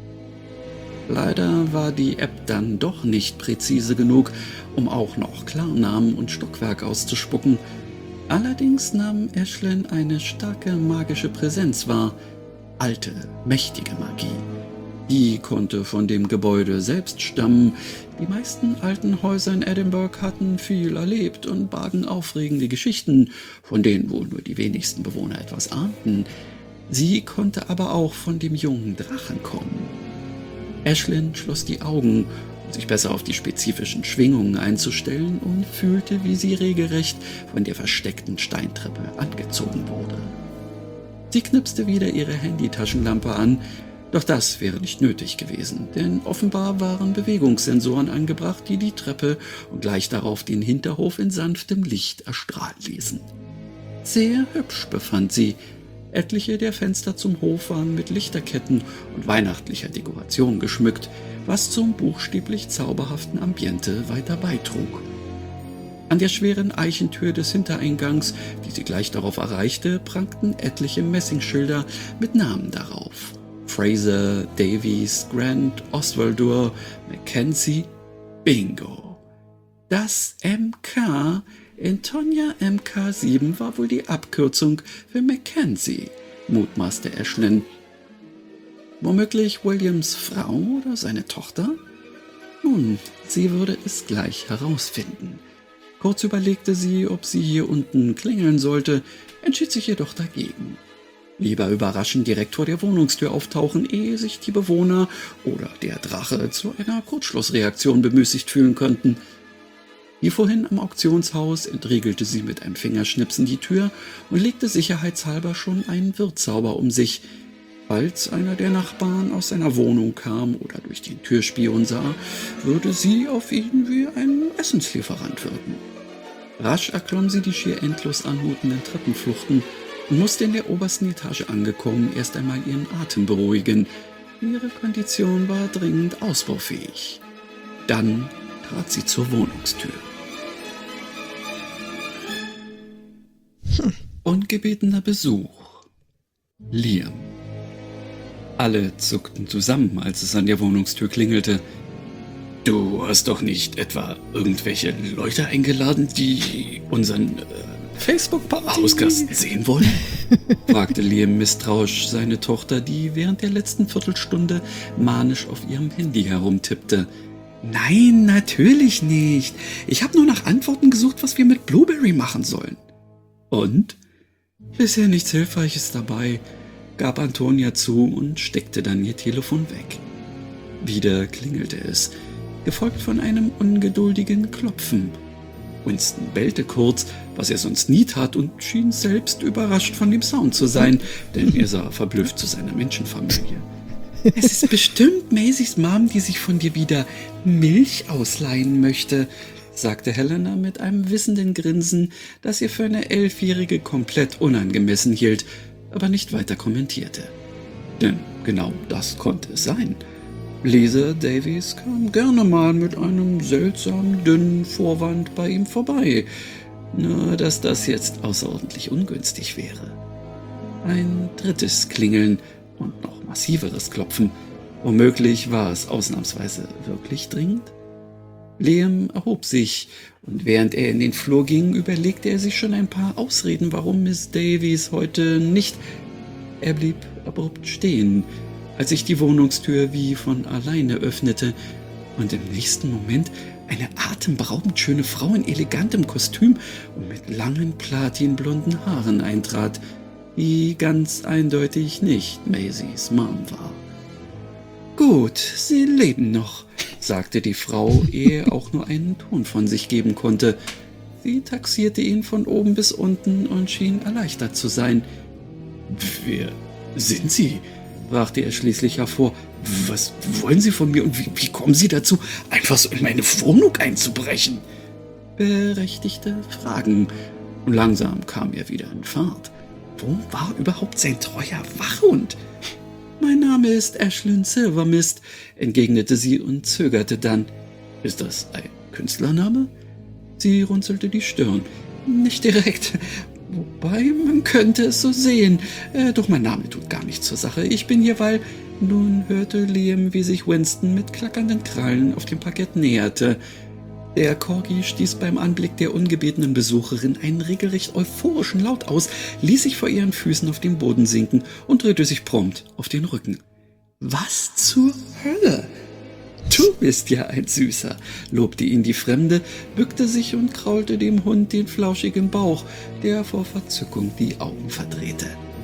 C: Leider war die App dann doch nicht präzise genug, um auch noch Klarnamen und Stockwerk auszuspucken. Allerdings nahm Ashlyn eine starke magische Präsenz wahr, alte, mächtige Magie. Die konnte von dem Gebäude selbst stammen. Die meisten alten Häuser in Edinburgh hatten viel erlebt und bargen aufregende Geschichten, von denen wohl nur die wenigsten Bewohner etwas ahnten. Sie konnte aber auch von dem jungen Drachen kommen. Ashlyn schloss die Augen, um sich besser auf die spezifischen Schwingungen einzustellen, und fühlte, wie sie regelrecht von der versteckten Steintreppe angezogen wurde. Sie knipste wieder ihre Handytaschenlampe an, doch das wäre nicht nötig gewesen, denn offenbar waren Bewegungssensoren angebracht, die die Treppe und gleich darauf den Hinterhof in sanftem Licht erstrahlen ließen. Sehr hübsch befand sie. Etliche der Fenster zum Hof waren mit Lichterketten und weihnachtlicher Dekoration geschmückt, was zum buchstäblich zauberhaften Ambiente weiter beitrug. An der schweren Eichentür des Hintereingangs, die sie gleich darauf erreichte, prangten etliche Messingschilder mit Namen darauf. Fraser, Davies, Grant, Oswaldur, Mackenzie, Bingo. Das M K in Tonya M K sieben war wohl die Abkürzung für Mackenzie, mutmaßte Ashlyn. Womöglich Williams Frau oder seine Tochter? Nun, sie würde es gleich herausfinden. Kurz überlegte sie, ob sie hier unten klingeln sollte, entschied sich jedoch dagegen. Lieber überraschend direkt vor der Wohnungstür auftauchen, ehe sich die Bewohner oder der Drache zu einer Kurzschlussreaktion bemüßigt fühlen könnten. Wie vorhin am Auktionshaus entriegelte sie mit einem Fingerschnipsen die Tür und legte sicherheitshalber schon einen Wirtszauber um sich. Falls einer der Nachbarn aus seiner Wohnung kam oder durch den Türspion sah, würde sie auf ihn wie ein Essenslieferant wirken. Rasch erklomm sie die schier endlos anmutenden Treppenfluchten und musste in der obersten Etage angekommen erst einmal ihren Atem beruhigen. Ihre Kondition war dringend ausbaufähig. Dann trat sie zur Wohnungstür. Hm. Ungebetener Besuch. Liam. Alle zuckten zusammen, als es an der Wohnungstür klingelte. »Du hast doch nicht etwa irgendwelche Leute eingeladen, die unseren äh, Facebook-Hauskasten sehen wollen?« fragte Liam misstrauisch seine Tochter, die während der letzten Viertelstunde manisch auf ihrem Handy herumtippte. »Nein, natürlich nicht. Ich habe nur nach Antworten gesucht, was wir mit Blueberry machen sollen.« »Und?« »Bisher nichts Hilfreiches dabei«, gab Antonia zu und steckte dann ihr Telefon weg. Wieder klingelte es, gefolgt von einem ungeduldigen Klopfen. Winston bellte kurz, was er sonst nie tat, und schien selbst überrascht von dem Sound zu sein, denn er sah verblüfft zu seiner Menschenfamilie. »Es ist bestimmt Maisys Mom, die sich von dir wieder Milch ausleihen möchte«, sagte Helena mit einem wissenden Grinsen, das ihr für eine Elfjährige komplett unangemessen hielt, aber nicht weiter kommentierte. Denn genau das konnte es sein. Lisa Davies kam gerne mal mit einem seltsam dünnen Vorwand bei ihm vorbei, nur dass das jetzt außerordentlich ungünstig wäre. Ein drittes Klingeln und noch massiveres Klopfen. Womöglich war es ausnahmsweise wirklich dringend? Liam erhob sich, und während er in den Flur ging, überlegte er sich schon ein paar Ausreden, warum Miss Davies heute nicht... Er blieb abrupt stehen, als sich die Wohnungstür wie von alleine öffnete und im nächsten Moment eine atemberaubend schöne Frau in elegantem Kostüm und mit langen platinblonden Haaren eintrat, die ganz eindeutig nicht Maisys Mom war. »Gut, sie leben noch«, sagte die Frau, ehe er auch nur einen Ton von sich geben konnte. Sie taxierte ihn von oben bis unten und schien erleichtert zu sein. »Wer sind Sie?« brachte er schließlich hervor. »Was wollen Sie von mir und wie, wie kommen Sie dazu, einfach so in meine Wohnung einzubrechen?« Berechtigte Fragen. Und langsam kam er wieder in Fahrt. Wo war überhaupt sein treuer Wachhund? »Mein Name ist Ashlyn Silvermist«, entgegnete sie und zögerte dann. »Ist das ein Künstlername?« Sie runzelte die Stirn. »Nicht direkt, wobei man könnte es so sehen. Äh, doch mein Name tut gar nichts zur Sache. Ich bin hier, weil...« Nun hörte Liam, wie sich Winston mit klackernden Krallen auf dem Parkett näherte. Der Corgi stieß beim Anblick der ungebetenen Besucherin einen regelrecht euphorischen Laut aus, ließ sich vor ihren Füßen auf den Boden sinken und drehte sich prompt auf den Rücken. »Was zur Hölle? Du bist ja ein Süßer«, lobte ihn die Fremde, bückte sich und kraulte dem Hund den flauschigen Bauch, der vor Verzückung die Augen verdrehte.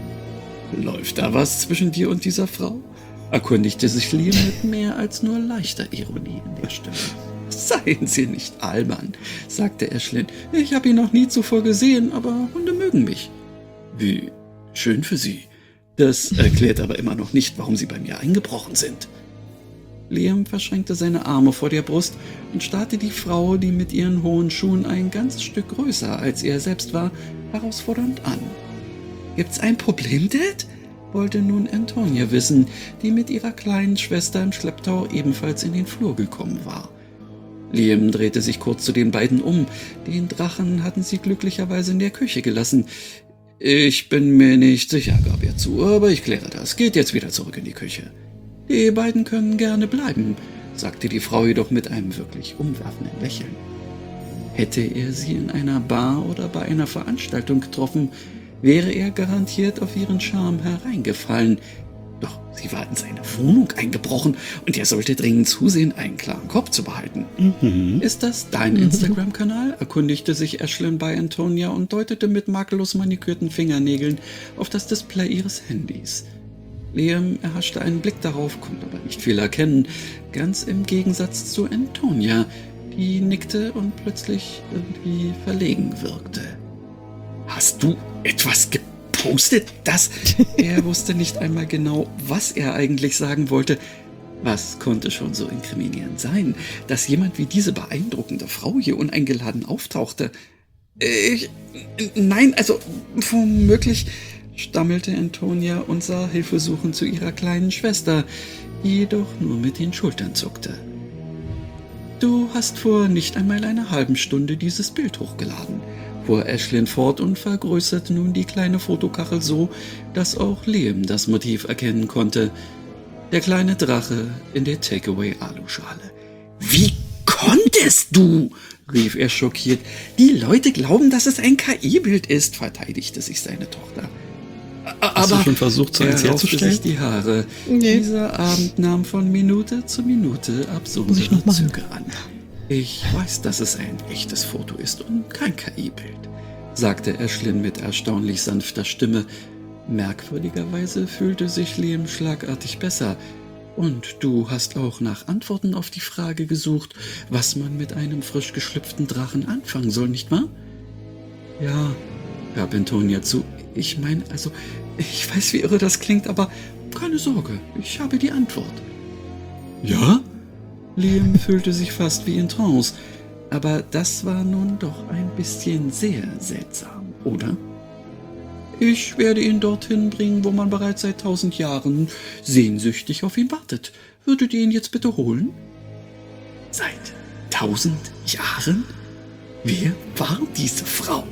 C: »Läuft da was zwischen dir und dieser Frau?« erkundigte sich Liam mit mehr als nur leichter Ironie in der Stimme. »Seien Sie nicht albern«, sagte Ashlyn. »Ich habe ihn noch nie zuvor gesehen, aber Hunde mögen mich.« »Wie schön für Sie«, Das erklärt aber immer noch nicht, warum Sie bei mir eingebrochen sind. Liam verschränkte seine Arme vor der Brust und starrte die Frau, die mit ihren hohen Schuhen ein ganzes Stück größer als er selbst war, herausfordernd an. »Gibt's ein Problem, Dad?« wollte nun Antonia wissen, die mit ihrer kleinen Schwester im Schlepptau ebenfalls in den Flur gekommen war. Liam drehte sich kurz zu den beiden um. Den Drachen hatten sie glücklicherweise in der Küche gelassen. »Ich bin mir nicht sicher«, gab er zu, »aber ich kläre das. Geht jetzt wieder zurück in die Küche.« »Die beiden können gerne bleiben«, sagte die Frau jedoch mit einem wirklich umwerfenden Lächeln. Hätte er sie in einer Bar oder bei einer Veranstaltung getroffen, wäre er garantiert auf ihren Charme hereingefallen. Doch sie war in seine Wohnung eingebrochen und er sollte dringend zusehen, einen klaren Kopf zu behalten. Mhm. »Ist das dein Instagram-Kanal?«, erkundigte sich Ashlyn bei Antonia und deutete mit makellos manikürten Fingernägeln auf das Display ihres Handys. Liam erhaschte einen Blick darauf, konnte aber nicht viel erkennen, ganz im Gegensatz zu Antonia, die nickte und plötzlich irgendwie verlegen wirkte. »Hast du etwas gepostet, das?« Er wusste nicht einmal genau, was er eigentlich sagen wollte. Was konnte schon so inkriminierend sein, dass jemand wie diese beeindruckende Frau hier uneingeladen auftauchte? Ich, nein, also womöglich, stammelte Antonia und sah hilfesuchend zu ihrer kleinen Schwester, die jedoch nur mit den Schultern zuckte. »Du hast vor nicht einmal einer halben Stunde dieses Bild hochgeladen«, fuhr Ashlyn fort und vergrößerte nun die kleine Fotokachel so, dass auch Liam das Motiv erkennen konnte. Der kleine Drache in der Takeaway-Aluschale. »Wie konntest du?«, rief er schockiert. »Die Leute glauben, dass es ein K I-Bild ist«, verteidigte sich seine Tochter.
A: Hast
C: Aber
A: du schon versucht, so eins herzustellen?
C: sich die Haare.
B: Nee.
C: Dieser Abend nahm von Minute zu Minute absurde
B: Muss ich noch machen.
C: Züge an. »Ich weiß, dass es ein echtes Foto ist und kein K I-Bild«, sagte Ashlyn mit erstaunlich sanfter Stimme. Merkwürdigerweise fühlte sich Liam schlagartig besser. »Und du hast auch nach Antworten auf die Frage gesucht, was man mit einem frisch geschlüpften Drachen anfangen soll, nicht wahr?« »Ja«, gab Antonia zu. »Ich meine, also, ich weiß, wie irre das klingt, aber keine Sorge, ich habe die Antwort.« »Ja?« Liam fühlte sich fast wie in Trance, aber das war nun doch ein bisschen sehr seltsam, oder? »Ich werde ihn dorthin bringen, wo man bereits seit tausend Jahren sehnsüchtig auf ihn wartet. Würdet ihr ihn jetzt bitte holen?« »Seit tausend Jahren? Wer war diese Frau?«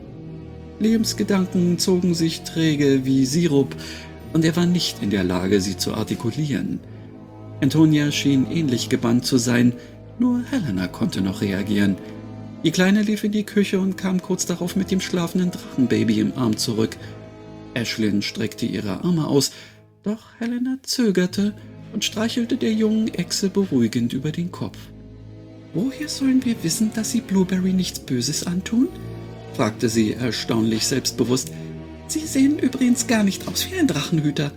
C: Liams Gedanken zogen sich träge wie Sirup, und er war nicht in der Lage, sie zu artikulieren. Antonia schien ähnlich gebannt zu sein, nur Helena konnte noch reagieren. Die Kleine lief in die Küche und kam kurz darauf mit dem schlafenden Drachenbaby im Arm zurück. Ashlyn streckte ihre Arme aus, doch Helena zögerte und streichelte der jungen Echse beruhigend über den Kopf. »Woher sollen wir wissen, dass sie Blueberry nichts Böses antun?« fragte sie erstaunlich selbstbewusst. »Sie sehen übrigens gar nicht aus wie ein Drachenhüter.«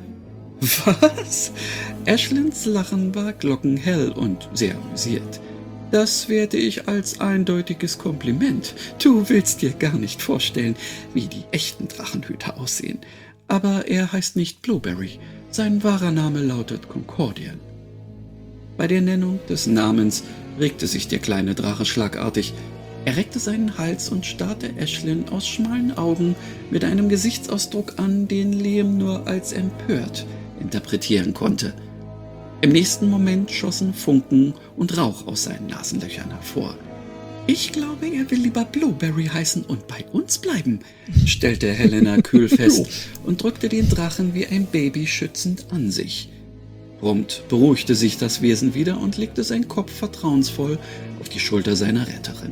C: »Was?« Ashlyns Lachen war glockenhell und sehr amüsiert. »Das werte ich als eindeutiges Kompliment. Du willst dir gar nicht vorstellen, wie die echten Drachenhüter aussehen. Aber er heißt nicht Blueberry. Sein wahrer Name lautet Concordian.« Bei der Nennung des Namens regte sich der kleine Drache schlagartig. Er reckte seinen Hals und starrte Ashlyn aus schmalen Augen mit einem Gesichtsausdruck an, den Liam nur als empört interpretieren konnte. Im nächsten Moment schossen Funken und Rauch aus seinen Nasenlöchern hervor. »Ich glaube, er will lieber Blueberry heißen und bei uns bleiben«, stellte Helena kühl fest und drückte den Drachen wie ein Baby schützend an sich. Prompt beruhigte sich das Wesen wieder und legte seinen Kopf vertrauensvoll auf die Schulter seiner Retterin.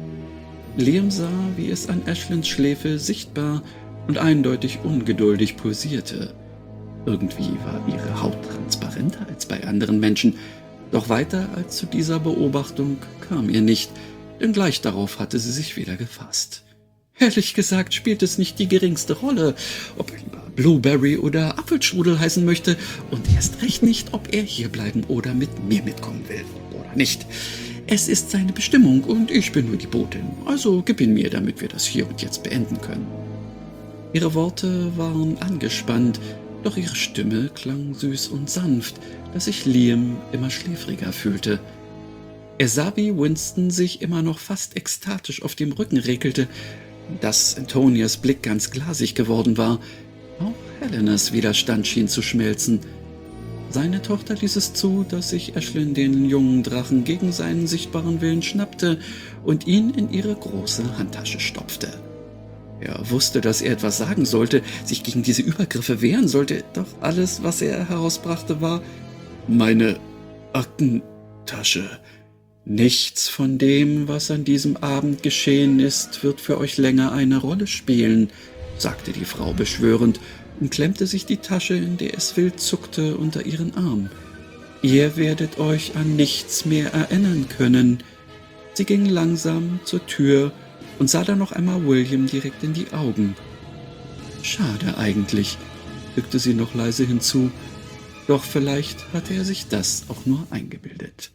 C: Liam sah, wie es an Ashlyns Schläfe sichtbar und eindeutig ungeduldig pulsierte. Irgendwie war ihre Haut transparenter als bei anderen Menschen, doch weiter als zu dieser Beobachtung kam ihr nicht, denn gleich darauf hatte sie sich wieder gefasst. Ehrlich gesagt spielt es nicht die geringste Rolle, ob er lieber Blueberry oder Apfelstrudel heißen möchte, und erst recht nicht, ob er hierbleiben oder mit mir mitkommen will oder nicht. Es ist seine Bestimmung und ich bin nur die Botin, also gib ihn mir, damit wir das hier und jetzt beenden können.« Ihre Worte waren angespannt, Doch ihre Stimme klang süß und sanft, dass sich Liam immer schläfriger fühlte. Er sah, wie Winston sich immer noch fast ekstatisch auf dem Rücken regelte, dass Antonias Blick ganz glasig geworden war. Auch Helenas Widerstand schien zu schmelzen. Seine Tochter ließ es zu, dass sich Ashlyn den jungen Drachen gegen seinen sichtbaren Willen schnappte und ihn in ihre große Handtasche stopfte. Er wusste, dass er etwas sagen sollte, sich gegen diese Übergriffe wehren sollte, doch alles, was er herausbrachte, war: »Meine Aktentasche. Nichts von dem, was an diesem Abend geschehen ist, wird für euch länger eine Rolle spielen«, sagte die Frau beschwörend und klemmte sich die Tasche, in der es wild zuckte, unter ihren Arm. »Ihr werdet euch an nichts mehr erinnern können.« Sie ging langsam zur Tür und sah dann noch einmal William direkt in die Augen. »Schade eigentlich«, fügte sie noch leise hinzu, doch vielleicht hatte er sich das auch nur eingebildet.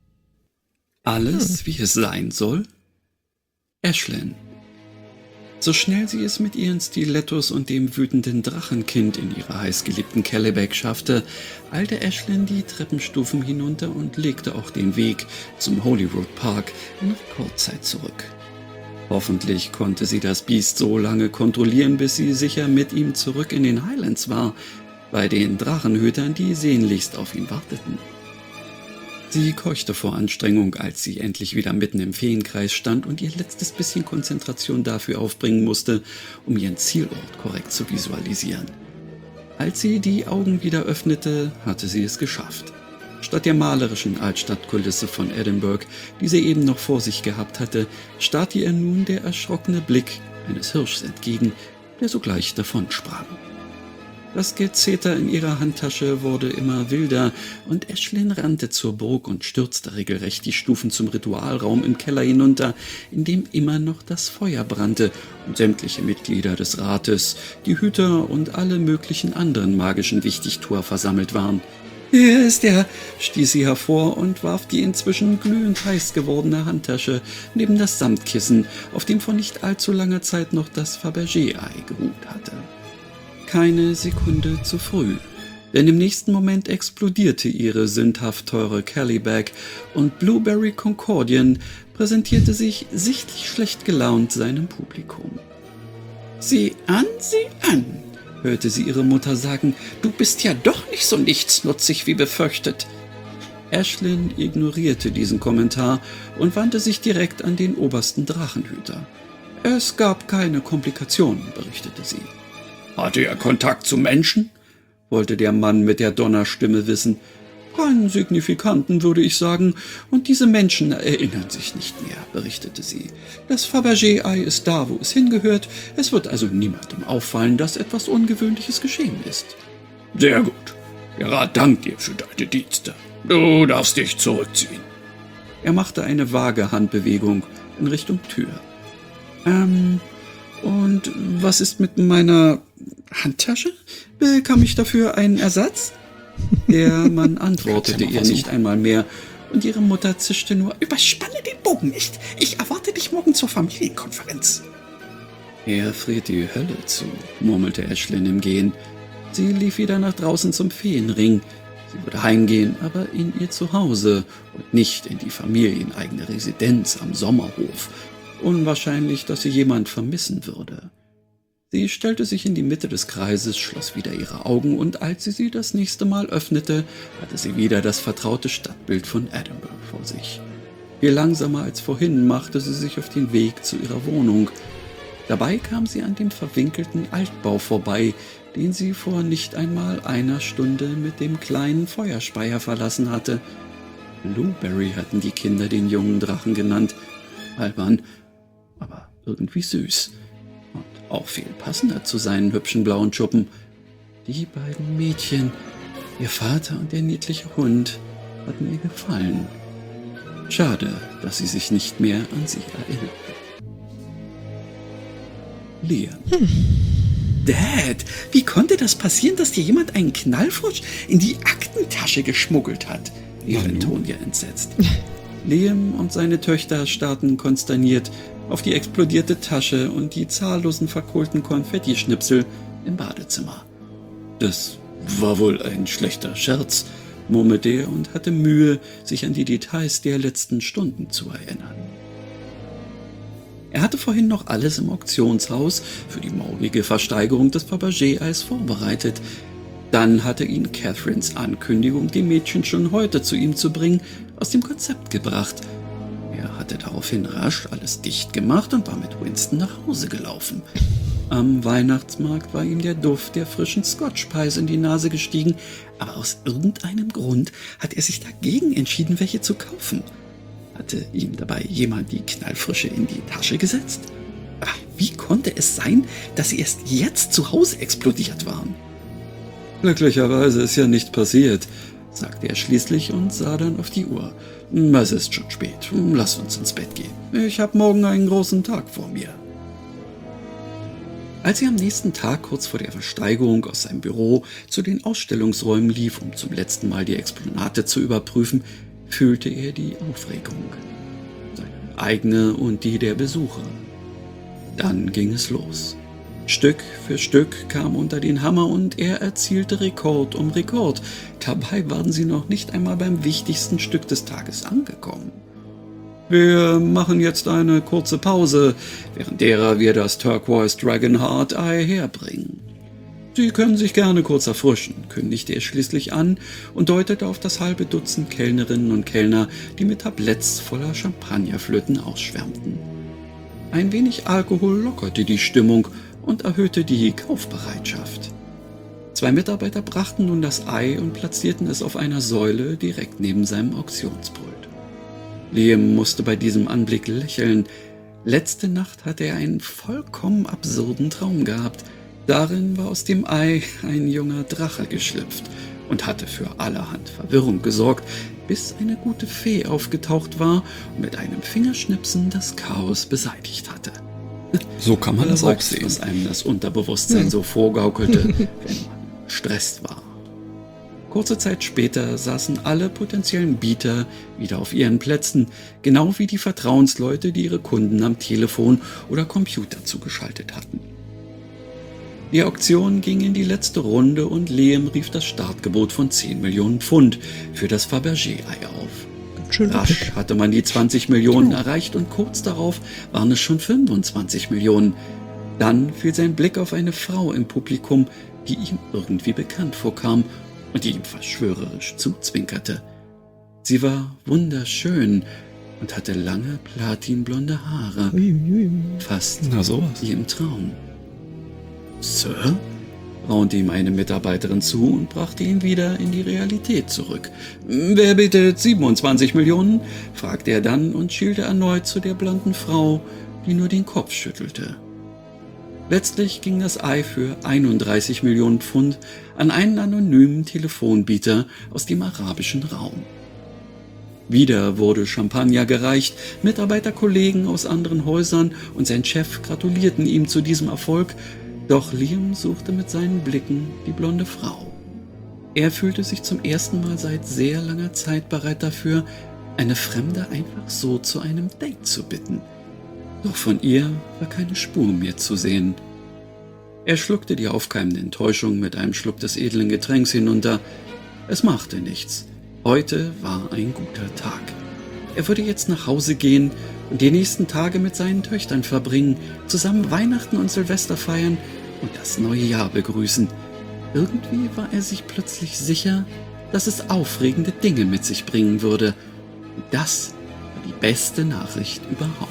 C: Alles, hm. wie es sein soll? Ashlyn. So schnell sie es mit ihren Stilettos und dem wütenden Drachenkind in ihrer heißgeliebten Kellebec schaffte, eilte Ashlyn die Treppenstufen hinunter und legte auch den Weg zum Holyrood Park in Rekordzeit zurück. Hoffentlich konnte sie das Biest so lange kontrollieren, bis sie sicher mit ihm zurück in den Highlands war, bei den Drachenhütern, die sehnlichst auf ihn warteten. Sie keuchte vor Anstrengung, als sie endlich wieder mitten im Feenkreis stand und ihr letztes bisschen Konzentration dafür aufbringen musste, um ihren Zielort korrekt zu visualisieren. Als sie die Augen wieder öffnete, hatte sie es geschafft. Statt der malerischen Altstadtkulisse von Edinburgh, die sie eben noch vor sich gehabt hatte, starrte ihr nun der erschrockene Blick eines Hirschs entgegen, der sogleich davonsprang. Das Gezeter in ihrer Handtasche wurde immer wilder und Ashlyn rannte zur Burg und stürzte regelrecht die Stufen zum Ritualraum im Keller hinunter, in dem immer noch das Feuer brannte und sämtliche Mitglieder des Rates, die Hüter und alle möglichen anderen magischen Wichtigtuer versammelt waren. »Hier ist er«, stieß sie hervor und warf die inzwischen glühend heiß gewordene Handtasche neben das Samtkissen, auf dem vor nicht allzu langer Zeit noch das Fabergé-Ei geruht hatte. Keine Sekunde zu früh, denn im nächsten Moment explodierte ihre sündhaft teure Kellebec und Blueberry Concordian präsentierte sich sichtlich schlecht gelaunt seinem Publikum. »Sieh an, sieh an«, hörte sie ihre Mutter sagen, »du bist ja doch nicht so nichtsnutzig wie befürchtet.« Ashlyn ignorierte diesen Kommentar und wandte sich direkt an den obersten Drachenhüter. »Es gab keine Komplikationen«, berichtete sie. »Hatte er Kontakt zu Menschen?« wollte der Mann mit der Donnerstimme wissen. »Keinen signifikanten, würde ich sagen, und diese Menschen erinnern sich nicht mehr«, berichtete sie. »Das Fabergé-Ei ist da, wo es hingehört. Es wird also niemandem auffallen, dass etwas Ungewöhnliches geschehen ist.« »Sehr gut. Der Rat dankt dir für deine Dienste. Du darfst dich zurückziehen.« Er machte eine vage Handbewegung in Richtung Tür. »Ähm, und was ist mit meiner Handtasche? Bekam ich dafür einen Ersatz?« Der Mann antwortete ihr nicht einmal mehr, und ihre Mutter zischte nur, »Überspanne den Bogen nicht. Ich erwarte dich morgen zur Familienkonferenz.« »Er friert die Hölle zu«, murmelte Ashlyn im Gehen. Sie lief wieder nach draußen zum Feenring. Sie würde heimgehen, aber in ihr Zuhause und nicht in die familieneigene Residenz am Sommerhof. Unwahrscheinlich, dass sie jemand vermissen würde. Sie stellte sich in die Mitte des Kreises, schloss wieder ihre Augen und als sie sie das nächste Mal öffnete, hatte sie wieder das vertraute Stadtbild von Edinburgh vor sich. Viel langsamer als vorhin machte sie sich auf den Weg zu ihrer Wohnung. Dabei kam sie an dem verwinkelten Altbau vorbei, den sie vor nicht einmal einer Stunde mit dem kleinen Feuerspeier verlassen hatte. Blueberry hatten die Kinder den jungen Drachen genannt. Albern, aber irgendwie süß. Und auch viel passender zu seinen hübschen blauen Schuppen. Die beiden Mädchen, ihr Vater und der niedliche Hund, hatten ihr gefallen. Schade, dass sie sich nicht mehr an sie erinnerte. Liam. Hm. Dad, wie konnte das passieren, dass dir jemand einen Knallfrosch in die Aktentasche geschmuggelt hat? rief Antonia entsetzt. Liam und seine Töchter starrten konsterniert auf die explodierte Tasche und die zahllosen verkohlten Konfettischnipsel im Badezimmer.
D: Das war wohl ein schlechter Scherz, murmelte er und hatte Mühe, sich an die Details der letzten Stunden zu erinnern. Er hatte vorhin noch alles im Auktionshaus für die morgige Versteigerung des Fabergé-Eis vorbereitet. Dann hatte ihn Catherines Ankündigung, die Mädchen schon heute zu ihm zu bringen, aus dem Konzept gebracht. Er hatte daraufhin rasch alles dicht gemacht und war mit Winston nach Hause gelaufen. Am Weihnachtsmarkt war ihm der Duft der frischen Scotch-Pies in die Nase gestiegen, aber aus irgendeinem Grund hat er sich dagegen entschieden, welche zu kaufen. Hatte ihm dabei jemand die Knallfrische in die Tasche gesetzt? Aber wie konnte es sein, dass sie erst jetzt zu Hause explodiert waren? Glücklicherweise ist ja nichts passiert, sagte er schließlich und sah dann auf die Uhr. Es ist schon spät, lass uns ins Bett gehen. Ich habe morgen einen großen Tag vor mir. Als er am nächsten Tag kurz vor der Versteigerung aus seinem Büro zu den Ausstellungsräumen lief, um zum letzten Mal die Exponate zu überprüfen, fühlte er die Aufregung, seine eigene und die der Besucher. Dann ging es los. Stück für Stück kam unter den Hammer und er erzielte Rekord um Rekord. Dabei waren sie noch nicht einmal beim wichtigsten Stück des Tages angekommen. Wir machen jetzt eine kurze Pause, während derer wir das Turquoise Dragonheart Eye herbringen. Sie können sich gerne kurz erfrischen, kündigte er schließlich an und deutete auf das halbe Dutzend Kellnerinnen und Kellner, die mit Tabletts voller Champagnerflöten ausschwärmten. Ein wenig Alkohol lockerte die Stimmung und erhöhte die Kaufbereitschaft. Zwei Mitarbeiter brachten nun das Ei und platzierten es auf einer Säule direkt neben seinem Auktionspult. Liam musste bei diesem Anblick lächeln. Letzte Nacht hatte er einen vollkommen absurden Traum gehabt. Darin war aus dem Ei ein junger Drache geschlüpft und hatte für allerhand Verwirrung gesorgt, bis eine gute Fee aufgetaucht war und mit einem Fingerschnipsen das Chaos beseitigt hatte.
A: So kann man das auch sehen.
D: Was einem das Unterbewusstsein so vorgaukelte, wenn man gestresst war. Kurze Zeit später saßen alle potenziellen Bieter wieder auf ihren Plätzen, genau wie die Vertrauensleute, die ihre Kunden am Telefon oder Computer zugeschaltet hatten. Die Auktion ging in die letzte Runde und Liam rief das Startgebot von zehn Millionen Pfund für das Fabergé-Ei auf.
B: Schön
D: Rasch
B: üppig.
D: hatte man die zwanzig Millionen erreicht und kurz darauf waren es schon fünfundzwanzig Millionen. Dann fiel sein Blick auf eine Frau im Publikum, die ihm irgendwie bekannt vorkam und die ihm verschwörerisch zuzwinkerte. Sie war wunderschön und hatte lange platinblonde Haare,
B: Uiuiui.
D: fast
A: Na sowas.
D: wie im Traum. Sir? Raunte ihm eine Mitarbeiterin zu und brachte ihn wieder in die Realität zurück. Wer bietet siebenundzwanzig Millionen? Fragte er dann und schielte erneut zu der blonden Frau, die nur den Kopf schüttelte. Letztlich ging das Ei für einunddreißig Millionen Pfund an einen anonymen Telefonbieter aus dem arabischen Raum. Wieder wurde Champagner gereicht, Mitarbeiterkollegen aus anderen Häusern und sein Chef gratulierten ihm zu diesem Erfolg, doch Liam suchte mit seinen Blicken die blonde Frau. Er fühlte sich zum ersten Mal seit sehr langer Zeit bereit dafür, eine Fremde einfach so zu einem Date zu bitten. Doch von ihr war keine Spur mehr zu sehen. Er schluckte die aufkeimende Enttäuschung mit einem Schluck des edlen Getränks hinunter. Es machte nichts. Heute war ein guter Tag. Er würde jetzt nach Hause gehen und die nächsten Tage mit seinen Töchtern verbringen, zusammen Weihnachten und Silvester feiern und das neue Jahr begrüßen. Irgendwie war er sich plötzlich sicher, dass es aufregende Dinge mit sich bringen würde. Und das war die beste Nachricht überhaupt.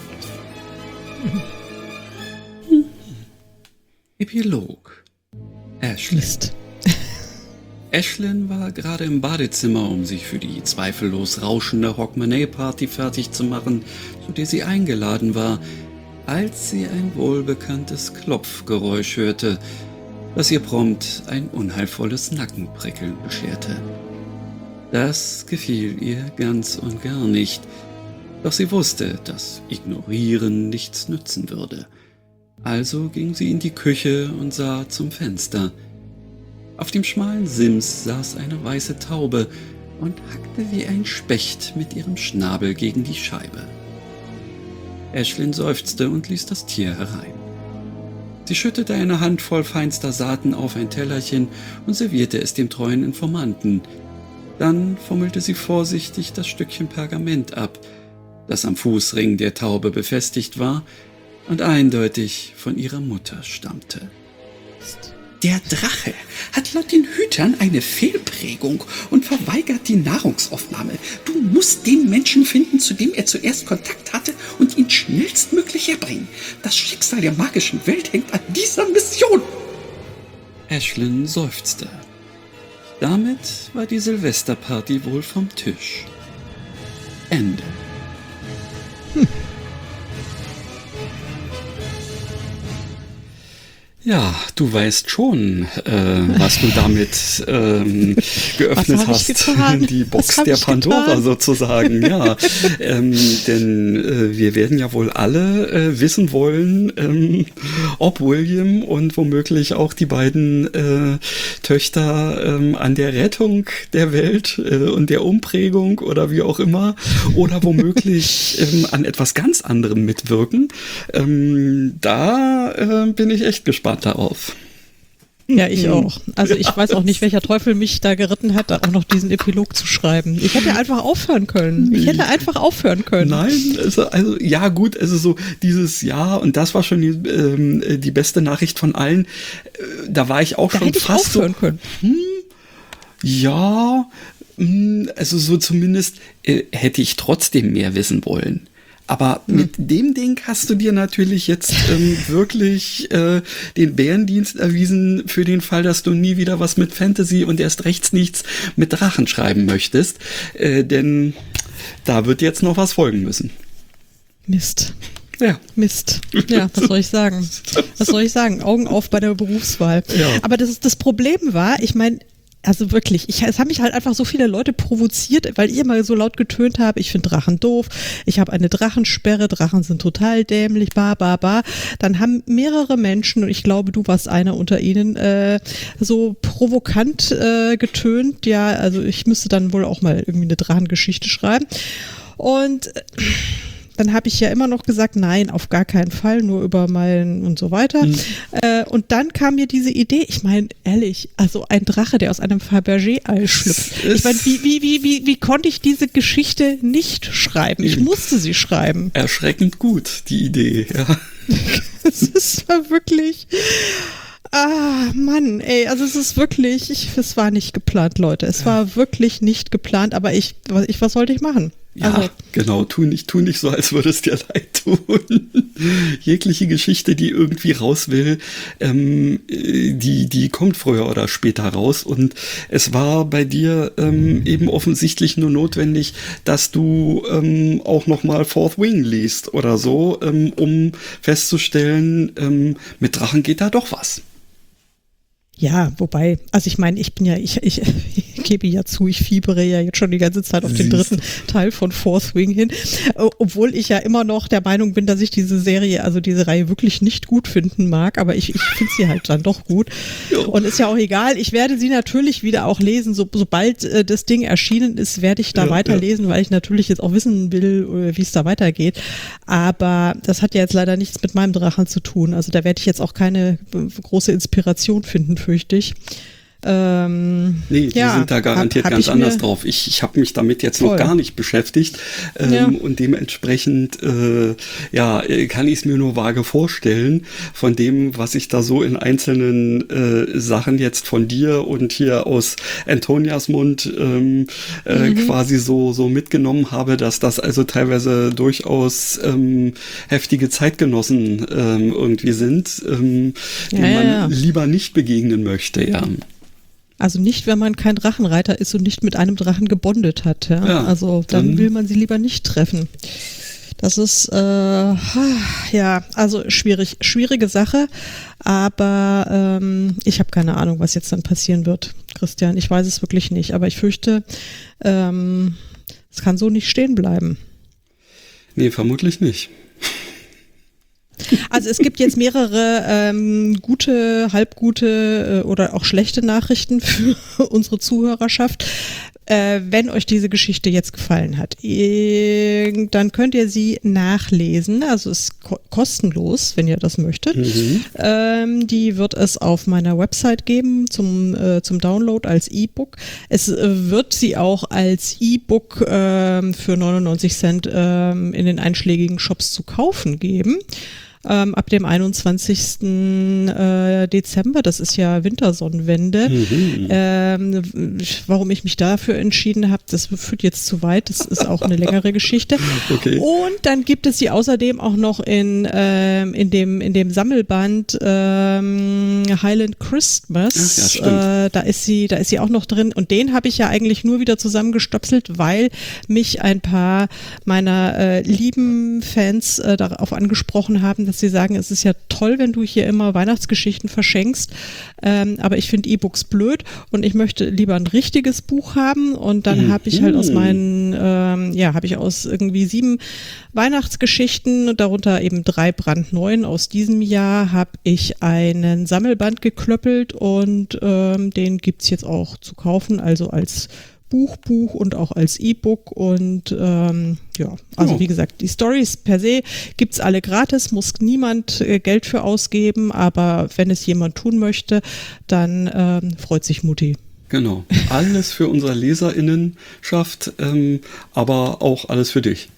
D: Epilog. Ashley.
B: Mist.
D: Ashlyn war gerade im Badezimmer, um sich für die zweifellos rauschende Hogmanay-Party fertig zu machen, zu der sie eingeladen war, als sie ein wohlbekanntes Klopfgeräusch hörte, das ihr prompt ein unheilvolles Nackenprickeln bescherte. Das gefiel ihr ganz und gar nicht, doch sie wusste, dass Ignorieren nichts nützen würde. Also ging sie in die Küche und sah zum Fenster. Auf dem schmalen Sims saß eine weiße Taube und hackte wie ein Specht mit ihrem Schnabel gegen die Scheibe. Ashlyn seufzte und ließ das Tier herein.
C: Sie schüttete eine Handvoll feinster Saaten auf ein Tellerchen und servierte es dem treuen Informanten. Dann fummelte sie vorsichtig das Stückchen Pergament ab, das am Fußring der Taube befestigt war und eindeutig von ihrer Mutter stammte. Der Drache hat laut den Hütern eine Fehlprägung und verweigert die Nahrungsaufnahme. Du musst den Menschen finden, zu dem er zuerst Kontakt hatte und ihn schnellstmöglich herbringen. Das Schicksal der magischen Welt hängt an dieser Mission. Ashlyn seufzte. Damit war die Silvesterparty wohl vom Tisch. Ende. Hm. Ja, du weißt schon, äh, was du damit ähm, geöffnet hast. Die Box der Pandora getan? sozusagen, ja. ähm, denn äh, wir werden ja wohl alle äh, wissen wollen, ähm, ob William und womöglich auch die beiden äh, Töchter ähm, an der Rettung der Welt äh, und der Umprägung oder wie auch immer oder womöglich ähm, an etwas ganz anderem mitwirken. Ähm, da äh, bin ich echt gespannt darauf.
B: Ja, ich auch. Also ich weiß auch nicht, welcher Teufel mich da geritten hat, da auch noch diesen Epilog zu schreiben. Ich hätte einfach aufhören können. Ich hätte einfach aufhören können.
C: Nein, also, also ja gut, also so dieses Jahr und das war schon die, ähm, die beste Nachricht von allen. Äh, da war ich auch
B: da
C: schon
B: hätte
C: fast
B: ich aufhören
C: so,
B: können.
C: Hm, ja, mh, also so zumindest äh, hätte ich trotzdem mehr wissen wollen. Aber hm. mit dem Ding hast du dir natürlich jetzt ähm, wirklich äh, den Bärendienst erwiesen für den Fall, dass du nie wieder was mit Fantasy und erst rechts nichts mit Drachen schreiben möchtest. Äh, denn da wird jetzt noch was folgen müssen.
B: Mist.
C: Ja.
B: Mist. Ja, was soll ich sagen? Was soll ich sagen? Augen auf bei der Berufswahl.
C: Ja.
B: Aber das, das Problem war, ich meine, also wirklich, ich, es haben mich halt einfach so viele Leute provoziert, weil ich immer so laut getönt habe, ich finde Drachen doof, ich habe eine Drachensperre, Drachen sind total dämlich, ba, ba, ba. Dann haben mehrere Menschen, und ich glaube, du warst einer unter ihnen, äh, so provokant äh, getönt, ja, also ich müsste dann wohl auch mal irgendwie eine Drachengeschichte schreiben. Und äh, dann habe ich ja immer noch gesagt, nein, auf gar keinen Fall, nur über Meilen und so weiter. Mhm. Äh, und dann kam mir diese Idee, ich meine, ehrlich, also ein Drache, der aus einem Fabergé-Ei schlüpft. Ich meine, wie, wie, wie, wie, wie konnte ich diese Geschichte nicht schreiben? Ich musste sie schreiben.
C: Erschreckend gut, die Idee, ja.
B: Es ist wirklich... Ah, Mann, ey, also es ist wirklich, ich, es war nicht geplant, Leute. Es ja. war wirklich nicht geplant, aber ich, was, ich, was sollte ich machen?
C: Ja, also, genau, tu nicht, tu nicht so, als würde es dir leid tun. Jegliche Geschichte, die irgendwie raus will, ähm, die, die kommt früher oder später raus. Und es war bei dir ähm, eben offensichtlich nur notwendig, dass du ähm, auch nochmal Fourth Wing liest oder so, ähm, um festzustellen, ähm, mit Drachen geht da doch was.
B: Ja, wobei, also ich meine, ich bin ja, ich, ich, ich gebe ja zu, ich fiebere ja jetzt schon die ganze Zeit auf den dritten Teil von Fourth Wing hin, obwohl ich ja immer noch der Meinung bin, dass ich diese Serie, also diese Reihe wirklich nicht gut finden mag, aber ich, ich finde sie halt dann doch gut. Und ist ja auch egal, ich werde sie natürlich wieder auch lesen, so, sobald äh, das Ding erschienen ist, werde ich da ja, weiterlesen, ja. weil ich natürlich jetzt auch wissen will, wie es da weitergeht. Aber das hat ja jetzt leider nichts mit meinem Drachen zu tun, also da werde ich jetzt auch keine große Inspiration finden für fürchte ich. Ähm,
C: nee, die ja, sind da garantiert hab, hab ganz anders drauf. Ich, ich habe mich damit jetzt voll. noch gar nicht beschäftigt ähm, ja. und dementsprechend äh, ja, kann ich es mir nur vage vorstellen von dem, was ich da so in einzelnen äh, Sachen jetzt von dir und hier aus Antonias Mund ähm, äh, mhm. quasi so, so mitgenommen habe, dass das also teilweise durchaus ähm, heftige Zeitgenossen ähm, irgendwie sind, ähm, ja, denen man ja. lieber nicht begegnen möchte, ja.
B: Also nicht, wenn man kein Drachenreiter ist und nicht mit einem Drachen gebondet hat. Ja? Ja, also dann, dann will man sie lieber nicht treffen. Das ist, äh, ja, also schwierig, schwierige Sache, aber ähm, ich habe keine Ahnung, was jetzt dann passieren wird, Christian. Ich weiß es wirklich nicht, aber ich fürchte, ähm, es kann so nicht stehen bleiben.
C: Nee, vermutlich nicht.
B: Also es gibt jetzt mehrere ähm, gute, halbgute äh, oder auch schlechte Nachrichten für unsere Zuhörerschaft. äh, wenn euch diese Geschichte jetzt gefallen hat, äh, dann könnt ihr sie nachlesen. Also ist ko- kostenlos, wenn ihr das möchtet. Mhm. Ähm, die wird es auf meiner Website geben zum, äh, zum Download als E-Book. Es äh, wird sie auch als E-Book äh, für neunundneunzig Cent äh, in den einschlägigen Shops zu kaufen geben. Ähm, ab dem einundzwanzigsten Äh, Dezember, das ist ja Wintersonnenwende. Mhm. Ähm, warum ich mich dafür entschieden habe, das führt jetzt zu weit, das ist auch eine längere Geschichte. Okay. Und dann gibt es sie außerdem auch noch in, ähm, in, dem, in dem Sammelband ähm, Highland Christmas.
C: Ach, ja,
B: äh, da ist sie, da ist sie auch noch drin und den habe ich ja eigentlich nur wieder zusammengestöpselt, weil mich ein paar meiner äh, lieben Fans äh, darauf angesprochen haben, dass sie sagen, es ist ja toll, wenn du hier immer Weihnachtsgeschichten verschenkst, ähm, aber ich finde E-Books blöd und ich möchte lieber ein richtiges Buch haben und dann mhm. habe ich halt aus meinen, ähm, ja, habe ich aus irgendwie sieben Weihnachtsgeschichten, darunter eben drei brandneuen aus diesem Jahr, habe ich einen Sammelband geklöppelt und ähm, den gibt's jetzt auch zu kaufen, also als Buch, Buch und auch als E-Book und ähm, ja, also oh. wie gesagt, die Storys per se gibt's alle gratis, muss niemand äh, Geld für ausgeben, aber wenn es jemand tun möchte, dann ähm, freut sich Mutti.
C: Genau, alles für unsere LeserInnenschaft, ähm, aber auch alles für dich.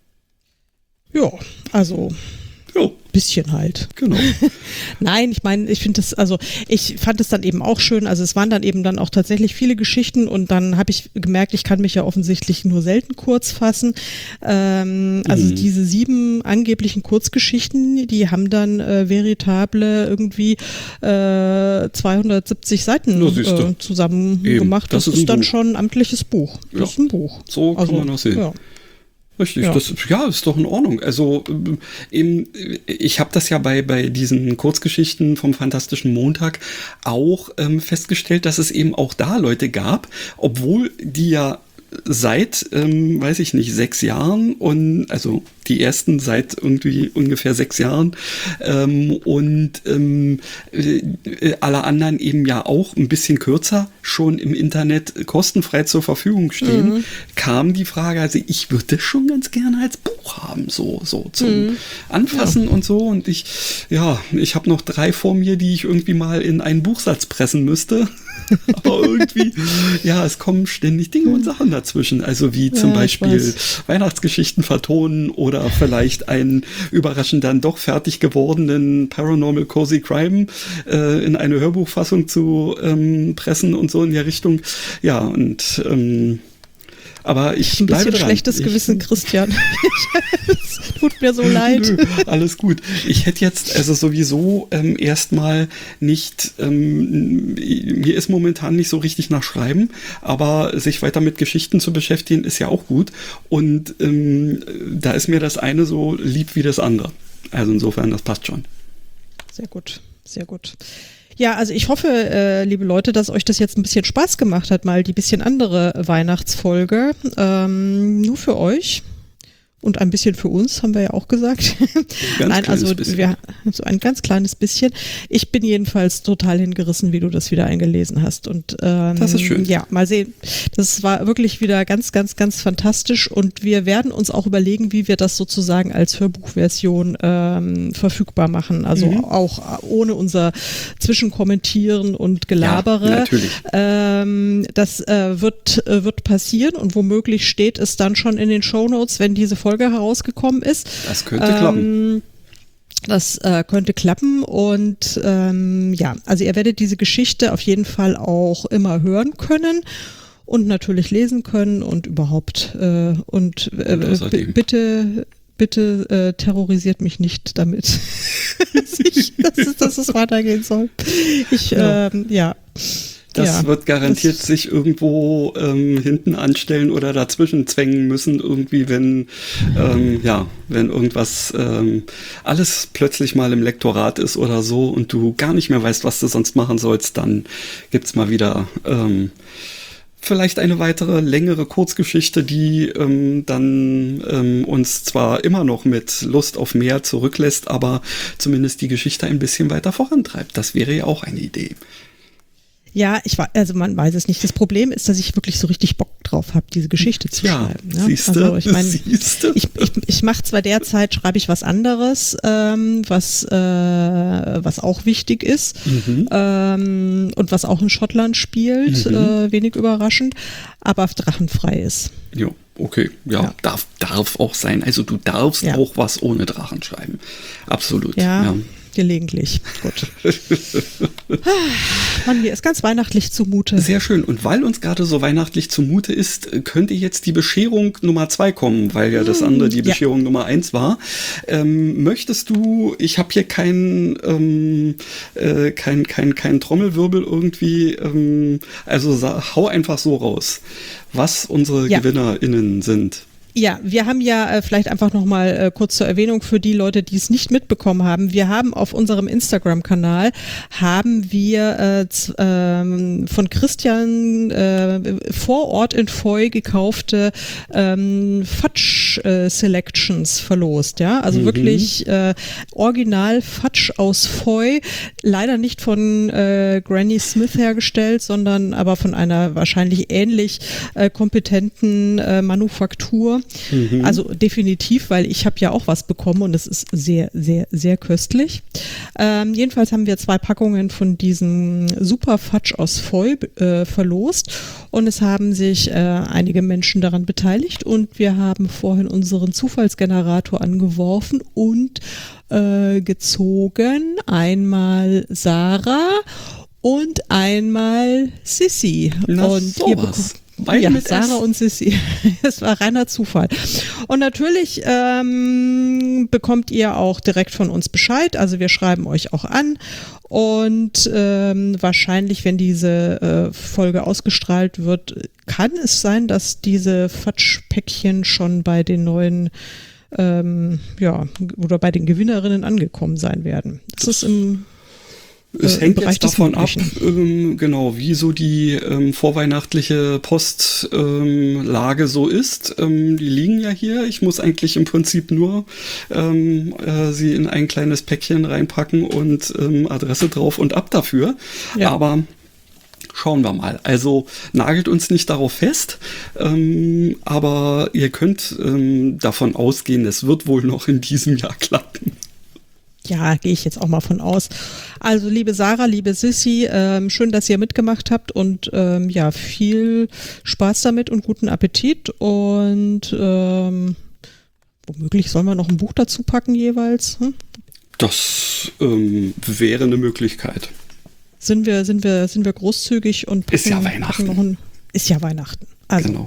B: Ja, also
C: jo.
B: Bisschen halt.
C: Genau.
B: Nein, ich meine, ich finde das, also ich fand es dann eben auch schön, also es waren dann eben dann auch tatsächlich viele Geschichten und dann habe ich gemerkt, ich kann mich ja offensichtlich nur selten kurz fassen. Ähm, also mhm. diese sieben angeblichen Kurzgeschichten, die haben dann äh, veritable irgendwie äh, zweihundertsiebzig Seiten äh, zusammen eben. gemacht. Das, das ist, ist dann Buch. Schon ein amtliches Buch. Das ja. ist ein Buch.
C: So kann also, man das sehen. Ja. Richtig, ja. Das, ja, ist doch in Ordnung. Also eben, ich habe das ja bei bei diesen Kurzgeschichten vom Fantastischen Montag auch ähm, festgestellt, dass es eben auch da Leute gab, obwohl die ja seit, ähm, weiß ich nicht, sechs Jahren und also die ersten seit irgendwie ungefähr sechs Jahren ähm, und ähm, äh, alle anderen eben ja auch ein bisschen kürzer schon im Internet kostenfrei zur Verfügung stehen, mhm. kam die Frage, also ich würde das schon ganz gerne als Buch haben, so, so zum mhm. Anfassen ja. und so und ich, ja, ich habe noch drei vor mir, die ich irgendwie mal in einen Buchsatz pressen müsste. Aber irgendwie, ja, es kommen ständig Dinge und Sachen dazwischen. Also wie zum ja, Beispiel Weihnachtsgeschichten vertonen oder vielleicht einen überraschend dann doch fertig gewordenen Paranormal Cozy Crime äh, in eine Hörbuchfassung zu ähm, pressen und so in der Richtung. Ja, und ähm, aber ich
B: ein
C: bleibe
B: bisschen
C: dran.
B: Schlechtes
C: ich,
B: Gewissen, Christian. Es tut mir so leid.
C: Nö, alles gut. Ich hätte jetzt also sowieso ähm, erstmal nicht, ähm, mir ist momentan nicht so richtig nach Schreiben, aber sich weiter mit Geschichten zu beschäftigen ist ja auch gut. Und ähm, da ist mir das eine so lieb wie das andere. Also insofern, das passt schon.
B: Sehr gut, sehr gut. Ja, also ich hoffe, äh, liebe Leute, dass euch das jetzt ein bisschen Spaß gemacht hat, mal die bisschen andere Weihnachtsfolge. Ähm, nur für euch. Und ein bisschen für uns, haben wir ja auch gesagt.
C: Ganz
B: Nein, also
C: bisschen.
B: wir so ein ganz kleines bisschen. Ich bin jedenfalls total hingerissen, wie du das wieder eingelesen hast. Und ähm,
C: das ist schön.
B: Ja, mal sehen. Das war wirklich wieder ganz, ganz, ganz fantastisch. Und wir werden uns auch überlegen, wie wir das sozusagen als Hörbuchversion ähm, verfügbar machen. Also mhm. auch ohne unser Zwischenkommentieren und Gelabere.
C: Ja, natürlich.
B: Ähm, das äh, wird, äh, wird passieren und womöglich steht es dann schon in den Shownotes, wenn diese Folge herausgekommen ist.
C: Das könnte ähm, klappen.
B: Das äh, könnte klappen und ähm, ja, also ihr werdet diese Geschichte auf jeden Fall auch immer hören können und natürlich lesen können und überhaupt äh, und, äh, und b- bitte bitte äh, terrorisiert mich nicht damit, dass, ich, dass, es, dass es weitergehen soll. Ich, ja. Ähm, ja.
C: Das
B: ja,
C: wird garantiert
B: das
C: sich irgendwo ähm, hinten anstellen oder dazwischen zwängen müssen, irgendwie, wenn, ähm, ja, wenn irgendwas, ähm, alles plötzlich mal im Lektorat ist oder so und du gar nicht mehr weißt, was du sonst machen sollst, dann gibt's mal wieder, ähm, vielleicht eine weitere längere Kurzgeschichte, die ähm, dann ähm, uns zwar immer noch mit Lust auf mehr zurücklässt, aber zumindest die Geschichte ein bisschen weiter vorantreibt. Das wäre ja auch eine Idee.
B: Ja, ich war, also man weiß es nicht. Das Problem ist, dass ich wirklich so richtig Bock drauf habe, diese Geschichte zu
D: ja,
B: schreiben. Ja,
D: siehste,
B: also ich meine,
D: siehste.
B: ich, ich, ich mache zwar derzeit, schreibe ich was anderes, ähm, was, äh, was auch wichtig ist
D: Mhm.
B: ähm, und was auch in Schottland spielt,
D: Mhm.
B: äh, wenig überraschend, aber drachenfrei ist.
D: Ja, okay. Ja,
B: Ja.
D: Darf, darf auch sein. Also du darfst
B: Ja.
D: auch was ohne Drachen schreiben. Absolut.
B: Ja,
D: ja.
B: gelegentlich. Gut. Ah, Mann, mir ist ganz weihnachtlich zumute.
D: Sehr schön. Und weil uns gerade so weihnachtlich zumute ist, könnte jetzt die Bescherung Nummer zwei kommen, weil ja das andere die
B: ja.
D: Bescherung Nummer eins war. Ähm, möchtest du, ich habe hier kein, ähm, äh, kein, kein, kein Trommelwirbel irgendwie, ähm, also sa- hau einfach so raus, was unsere
B: Ja.
D: GewinnerInnen sind.
B: Ja, wir haben ja äh, vielleicht einfach nochmal äh, kurz zur Erwähnung für die Leute, die es nicht mitbekommen haben. Wir haben auf unserem Instagram-Kanal haben wir äh, z- ähm, von Christian äh, vor Ort in Foy gekaufte ähm, Fudge-Selections verlost. Ja, also
D: Mhm.
B: wirklich äh, original Fudge aus Foy, leider nicht von äh, Granny Smith hergestellt, sondern aber von einer wahrscheinlich ähnlich äh, kompetenten äh, Manufaktur.
D: Mhm.
B: Also definitiv, weil ich habe ja auch was bekommen und es ist sehr, sehr, sehr köstlich. Ähm, jedenfalls haben wir zwei Packungen von diesem Super Fudge aus Foy äh, verlost und es haben sich äh, einige Menschen daran beteiligt und wir haben vorhin unseren Zufallsgenerator angeworfen und äh, gezogen einmal Sarah und einmal Sissi.
D: Na,
B: und
D: sowas.
B: ihr bekommt
D: Beide
B: ja,
D: mit
B: Sarah
D: S.
B: und Sissi. Es war reiner Zufall. Und natürlich ähm, bekommt ihr auch direkt von uns Bescheid. Also wir schreiben euch auch an. Und ähm, wahrscheinlich, wenn diese äh, Folge ausgestrahlt wird, kann es sein, dass diese Fatschpäckchen schon bei den neuen ähm, ja, oder bei den Gewinnerinnen angekommen sein werden. Das, das ist im
D: Es
B: äh,
D: hängt
B: im Bereich
D: jetzt
B: des
D: davon ab,
B: Möglichen.
D: ähm, genau, wie so die ähm, vorweihnachtliche Postlage ähm, so ist. Ähm, die liegen ja hier. Ich muss eigentlich im Prinzip nur ähm, äh, sie in ein kleines Päckchen reinpacken und ähm, Adresse drauf und ab dafür.
B: Ja.
D: Aber schauen wir mal. Also nagelt uns nicht darauf fest, ähm, aber ihr könnt ähm, davon ausgehen, es wird wohl noch in diesem Jahr klappen.
B: Ja, gehe ich jetzt auch mal von aus. Also liebe Sarah, liebe Sissi, ähm, schön, dass ihr mitgemacht habt und ähm, ja, viel Spaß damit und guten Appetit und ähm, womöglich sollen wir noch ein Buch dazu packen jeweils. Hm?
D: Das ähm, wäre eine Möglichkeit.
B: Sind wir, sind wir, sind wir großzügig und packen,
D: Ist ja
B: packen
D: Weihnachten.
B: noch ein, ist ja Weihnachten. Also
D: Genau.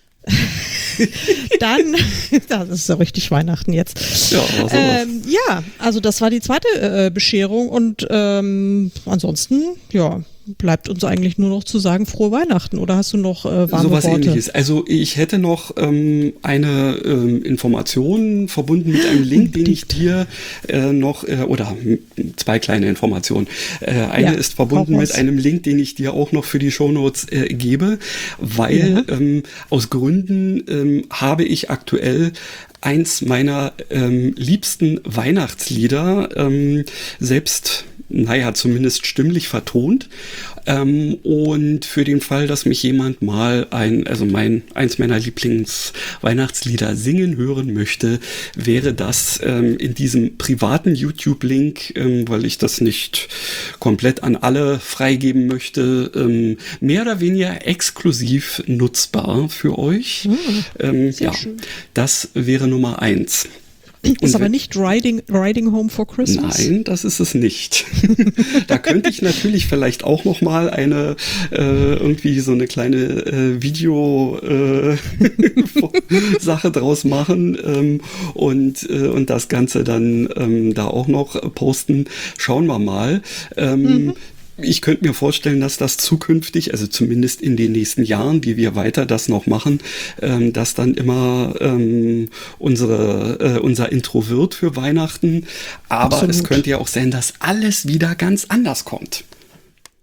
B: dann, das ist ja richtig Weihnachten jetzt.
D: Ja, aber sowas.
B: Ähm, ja, also das war die zweite äh, Bescherung und ähm, ansonsten, ja, bleibt uns eigentlich nur noch zu sagen, frohe Weihnachten. Oder hast du noch äh, warme
D: Sowas
B: Worte?
D: Ähnliches. Also ich hätte noch ähm, eine ähm, Information verbunden mit einem Link, den ich dir äh, noch, äh, oder m- zwei kleine Informationen. Äh, eine
B: Ja,
D: ist verbunden
B: hau
D: mit
B: raus.
D: einem Link, den ich dir auch noch für die Shownotes äh, gebe, weil
B: Ja.
D: ähm, aus Gründen ähm, habe ich aktuell eins meiner ähm, liebsten Weihnachtslieder ähm, selbst, naja, zumindest stimmlich vertont. Ähm, und für den Fall, dass mich jemand mal ein, also mein, eins meiner Lieblings-Weihnachtslieder singen hören möchte, wäre das ähm, in diesem privaten YouTube-Link, ähm, weil ich das nicht komplett an alle freigeben möchte, ähm, mehr oder weniger exklusiv nutzbar für euch. ähm,
B: sehr
D: ja,
B: schön.
D: das wäre Nummer eins.
B: Ist
D: Und
B: aber
D: wenn-
B: nicht Riding, Riding Home for Christmas?
D: Nein, das ist es nicht. Da könnte ich natürlich vielleicht auch noch mal eine äh, irgendwie so eine kleine äh, Video äh, Sache draus machen ähm, und äh, und das Ganze dann ähm, da auch noch posten. Schauen wir mal. Ähm,
B: Mhm.
D: Ich könnte mir vorstellen, dass das zukünftig, also zumindest in den nächsten Jahren, wie wir weiter das noch machen, ähm, dass dann immer ähm, unsere, äh, unser Intro wird für Weihnachten. Aber
B: Absolut.
D: es könnte ja auch sein, dass alles wieder ganz anders kommt.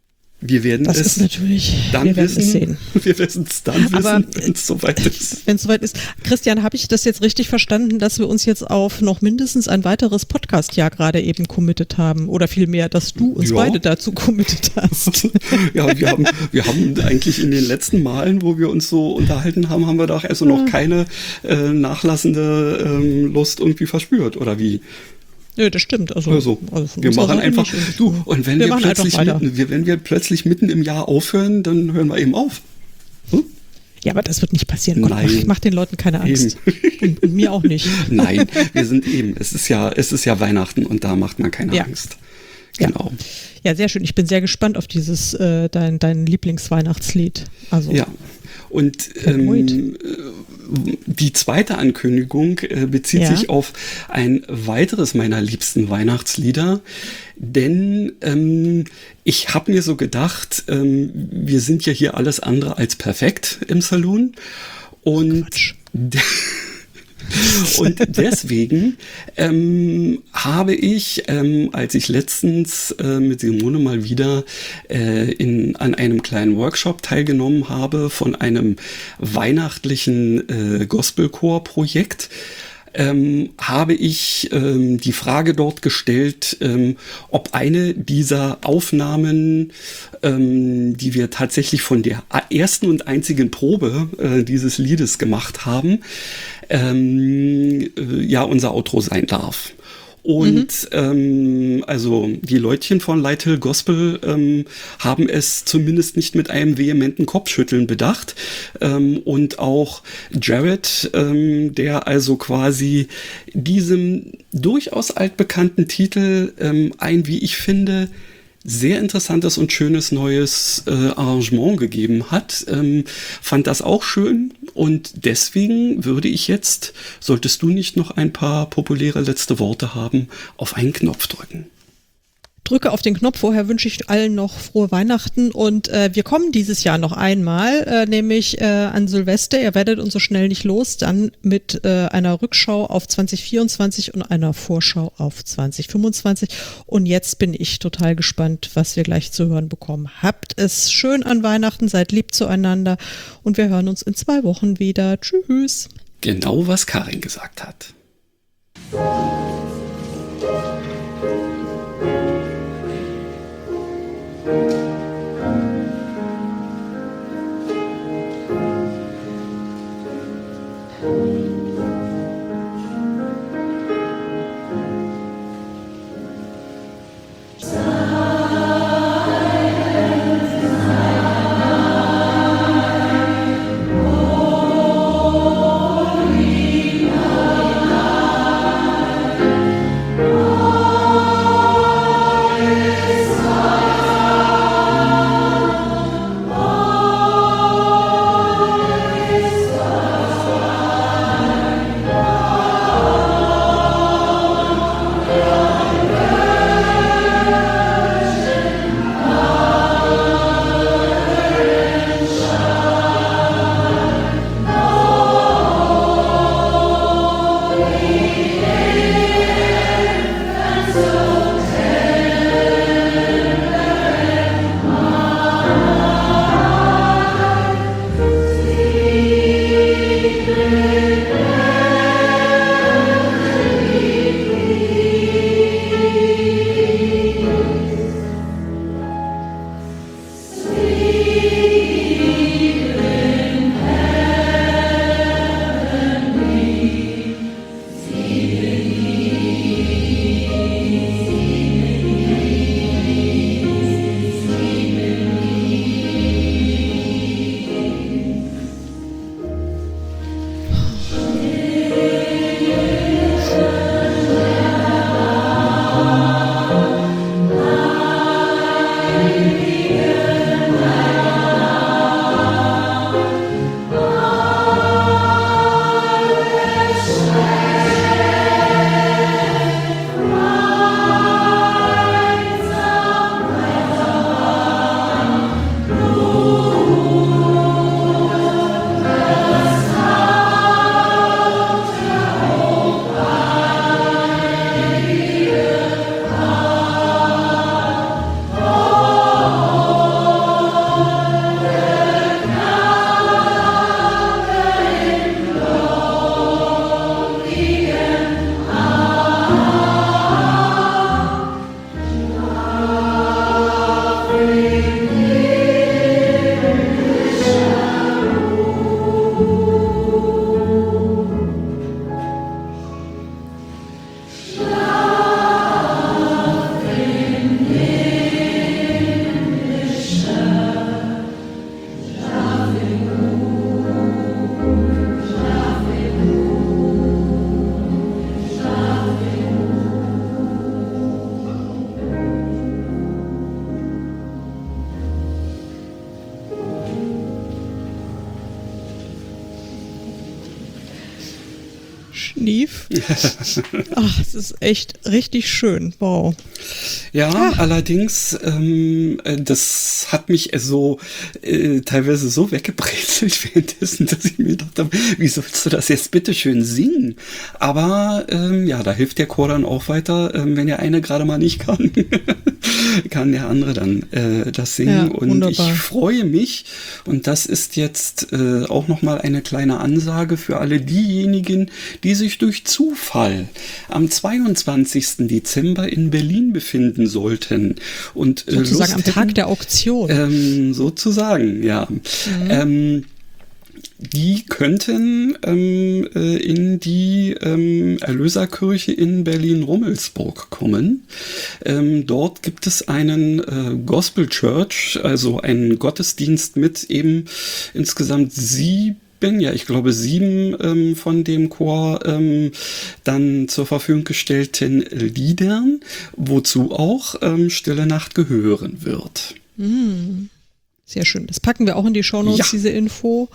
D: Wir werden
B: das
D: es
B: ist natürlich,
D: dann
B: wir werden
D: wissen.
B: es sehen.
D: Wir werden es dann wissen, wenn es soweit ist.
B: Wenn es soweit ist. Christian, habe ich das jetzt richtig verstanden, dass wir uns jetzt auf noch mindestens ein weiteres Podcast-Jahr gerade eben committed haben? Oder vielmehr, dass du uns
D: Ja.
B: beide dazu committed hast?
D: Ja, wir haben, wir haben eigentlich in den letzten Malen, wo wir uns so unterhalten haben, haben wir doch also noch keine äh, nachlassende ähm, Lust irgendwie verspürt, oder wie?
B: Nö, das stimmt. Also,
D: Also,
B: also von
D: wir
B: unserer
D: machen
B: Seite
D: einfach,
B: nicht. Und,
D: du, und wenn
B: wir
D: wir,
B: machen einfach
D: plötzlich
B: weiter.
D: mitten, wir, wenn wir plötzlich mitten im Jahr aufhören, dann hören wir eben auf. Hm?
B: Ja, aber das wird nicht passieren. Gott,
D: Nein.
B: mach, mach den Leuten keine Angst. Und, und mir auch nicht.
D: Nein, wir sind eben, es ist ja, es ist ja Weihnachten und da macht man keine
B: Ja.
D: Angst.
B: Ja.
D: Genau.
B: Ja, sehr schön. Ich bin sehr gespannt auf dieses, äh, dein, dein Lieblingsweihnachtslied. Also,
D: Ja. Und
B: Erneut.
D: ähm, die zweite Ankündigung äh, bezieht
B: Ja.
D: sich auf ein weiteres meiner liebsten Weihnachtslieder, denn ähm, ich habe mir so gedacht, ähm, wir sind ja hier alles andere als perfekt im Saloon und
B: Quatsch.
D: Und deswegen ähm, habe ich, ähm, als ich letztens äh, mit Simone mal wieder äh, in, an einem kleinen Workshop teilgenommen habe von einem weihnachtlichen äh, Gospelchor-Projekt, ähm, habe ich ähm, die Frage dort gestellt, ähm, ob eine dieser Aufnahmen, ähm, die wir tatsächlich von der ersten und einzigen Probe äh, dieses Liedes gemacht haben, ähm, äh, ja unser Outro sein darf. Und ähm, also die Leutchen von Light Hill Gospel ähm, haben es zumindest nicht mit einem vehementen Kopfschütteln bedacht. Ähm, und auch Jared, ähm, der also quasi diesem durchaus altbekannten Titel ähm, ein, wie ich finde, sehr interessantes und schönes neues äh, Arrangement gegeben hat, ähm, fand das auch schön und deswegen würde ich jetzt, solltest du nicht noch ein paar populäre letzte Worte haben, auf einen Knopf drücken.
B: Drücke auf den Knopf. Vorher wünsche ich allen noch frohe Weihnachten und äh, wir kommen dieses Jahr noch einmal, äh, nämlich äh, an Silvester. Ihr werdet uns so schnell nicht los, dann mit äh, einer Rückschau auf zwanzig vierundzwanzig und einer Vorschau auf zwanzig fünfundzwanzig. Und jetzt bin ich total gespannt, was wir gleich zu hören bekommen. Habt es schön an Weihnachten, seid lieb zueinander und wir hören uns in zwei Wochen wieder. Tschüss.
D: Genau, was Karin gesagt hat.
B: Schnief. Ach, es ist echt richtig schön. Wow.
A: Ja,
B: Ah.
A: allerdings, ähm, äh, das hat mich so äh, teilweise so weggebrezelt währenddessen, dass ich mir gedacht habe, wie sollst du das jetzt bitte schön singen? Aber ähm, ja, da hilft der Chor dann auch weiter, ähm, wenn der eine gerade mal nicht kann, kann der andere dann äh, das singen.
B: Ja,
A: und
B: wunderbar.
A: ich freue mich, und das ist jetzt äh, auch nochmal eine kleine Ansage für alle diejenigen, die sich durch Zufall am zweiundzwanzigsten Dezember in Berlin befinden sollten und äh,
B: Sozusagen
A: Lust
B: am Tag
A: hätten,
B: der Auktion.
A: ähm, sozusagen, ja.
B: Mhm.
A: Ähm, die könnten ähm, äh, in die ähm, Erlöserkirche in Berlin-Rummelsburg kommen. Ähm, dort gibt es einen äh, Gospel Church, also einen Gottesdienst mit eben insgesamt sieben ja, ich glaube, sieben ähm, von dem Chor ähm, dann zur Verfügung gestellten Liedern, wozu auch ähm, Stille Nacht gehören wird.
B: Sehr schön. Das packen wir auch in die Shownotes,
A: Ja.
B: diese Info.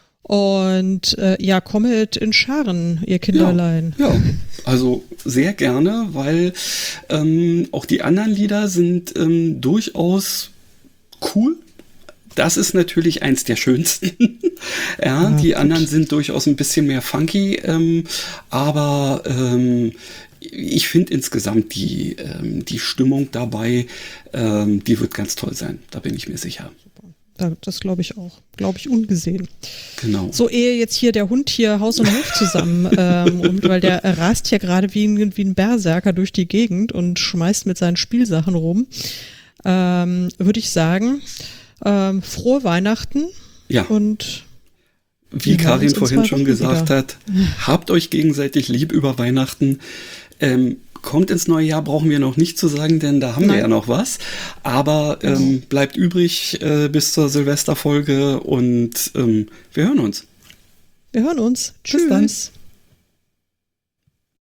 B: Und äh, ja, kommet in Scharen, ihr Kinderlein.
A: Ja, ja, also sehr gerne, weil ähm, auch die anderen Lieder sind ähm, durchaus cool. Das ist natürlich eins der schönsten. ja,
B: Ah,
A: die
B: gut.
A: anderen sind durchaus ein bisschen mehr funky, ähm, aber ähm, ich finde insgesamt die, ähm, die Stimmung dabei, ähm, die wird ganz toll sein. Da bin ich mir sicher.
B: Da- Das glaube ich auch. Glaube ich ungesehen.
A: Genau.
B: So, ehe jetzt hier der Hund hier Haus und Hof zusammen, ähm, und weil der rast hier gerade wie ein, wie ein Berserker durch die Gegend und schmeißt mit seinen Spielsachen rum, ähm, würde ich sagen, ähm, frohe Weihnachten
A: Ja.
B: und
A: Wie
B: Wir hören
A: Karin
B: uns in
A: vorhin
B: zwei
A: schon
B: Wochen
A: gesagt
B: wieder.
A: hat, habt euch gegenseitig lieb über Weihnachten. Ähm, kommt ins neue Jahr, brauchen wir noch nicht zu sagen, denn da haben wir
B: Nein.
A: ja noch was. Aber ähm, bleibt übrig äh, bis zur Silvesterfolge und ähm, wir hören uns.
B: wir hören uns.
A: Bis dann.
B: Tschüss.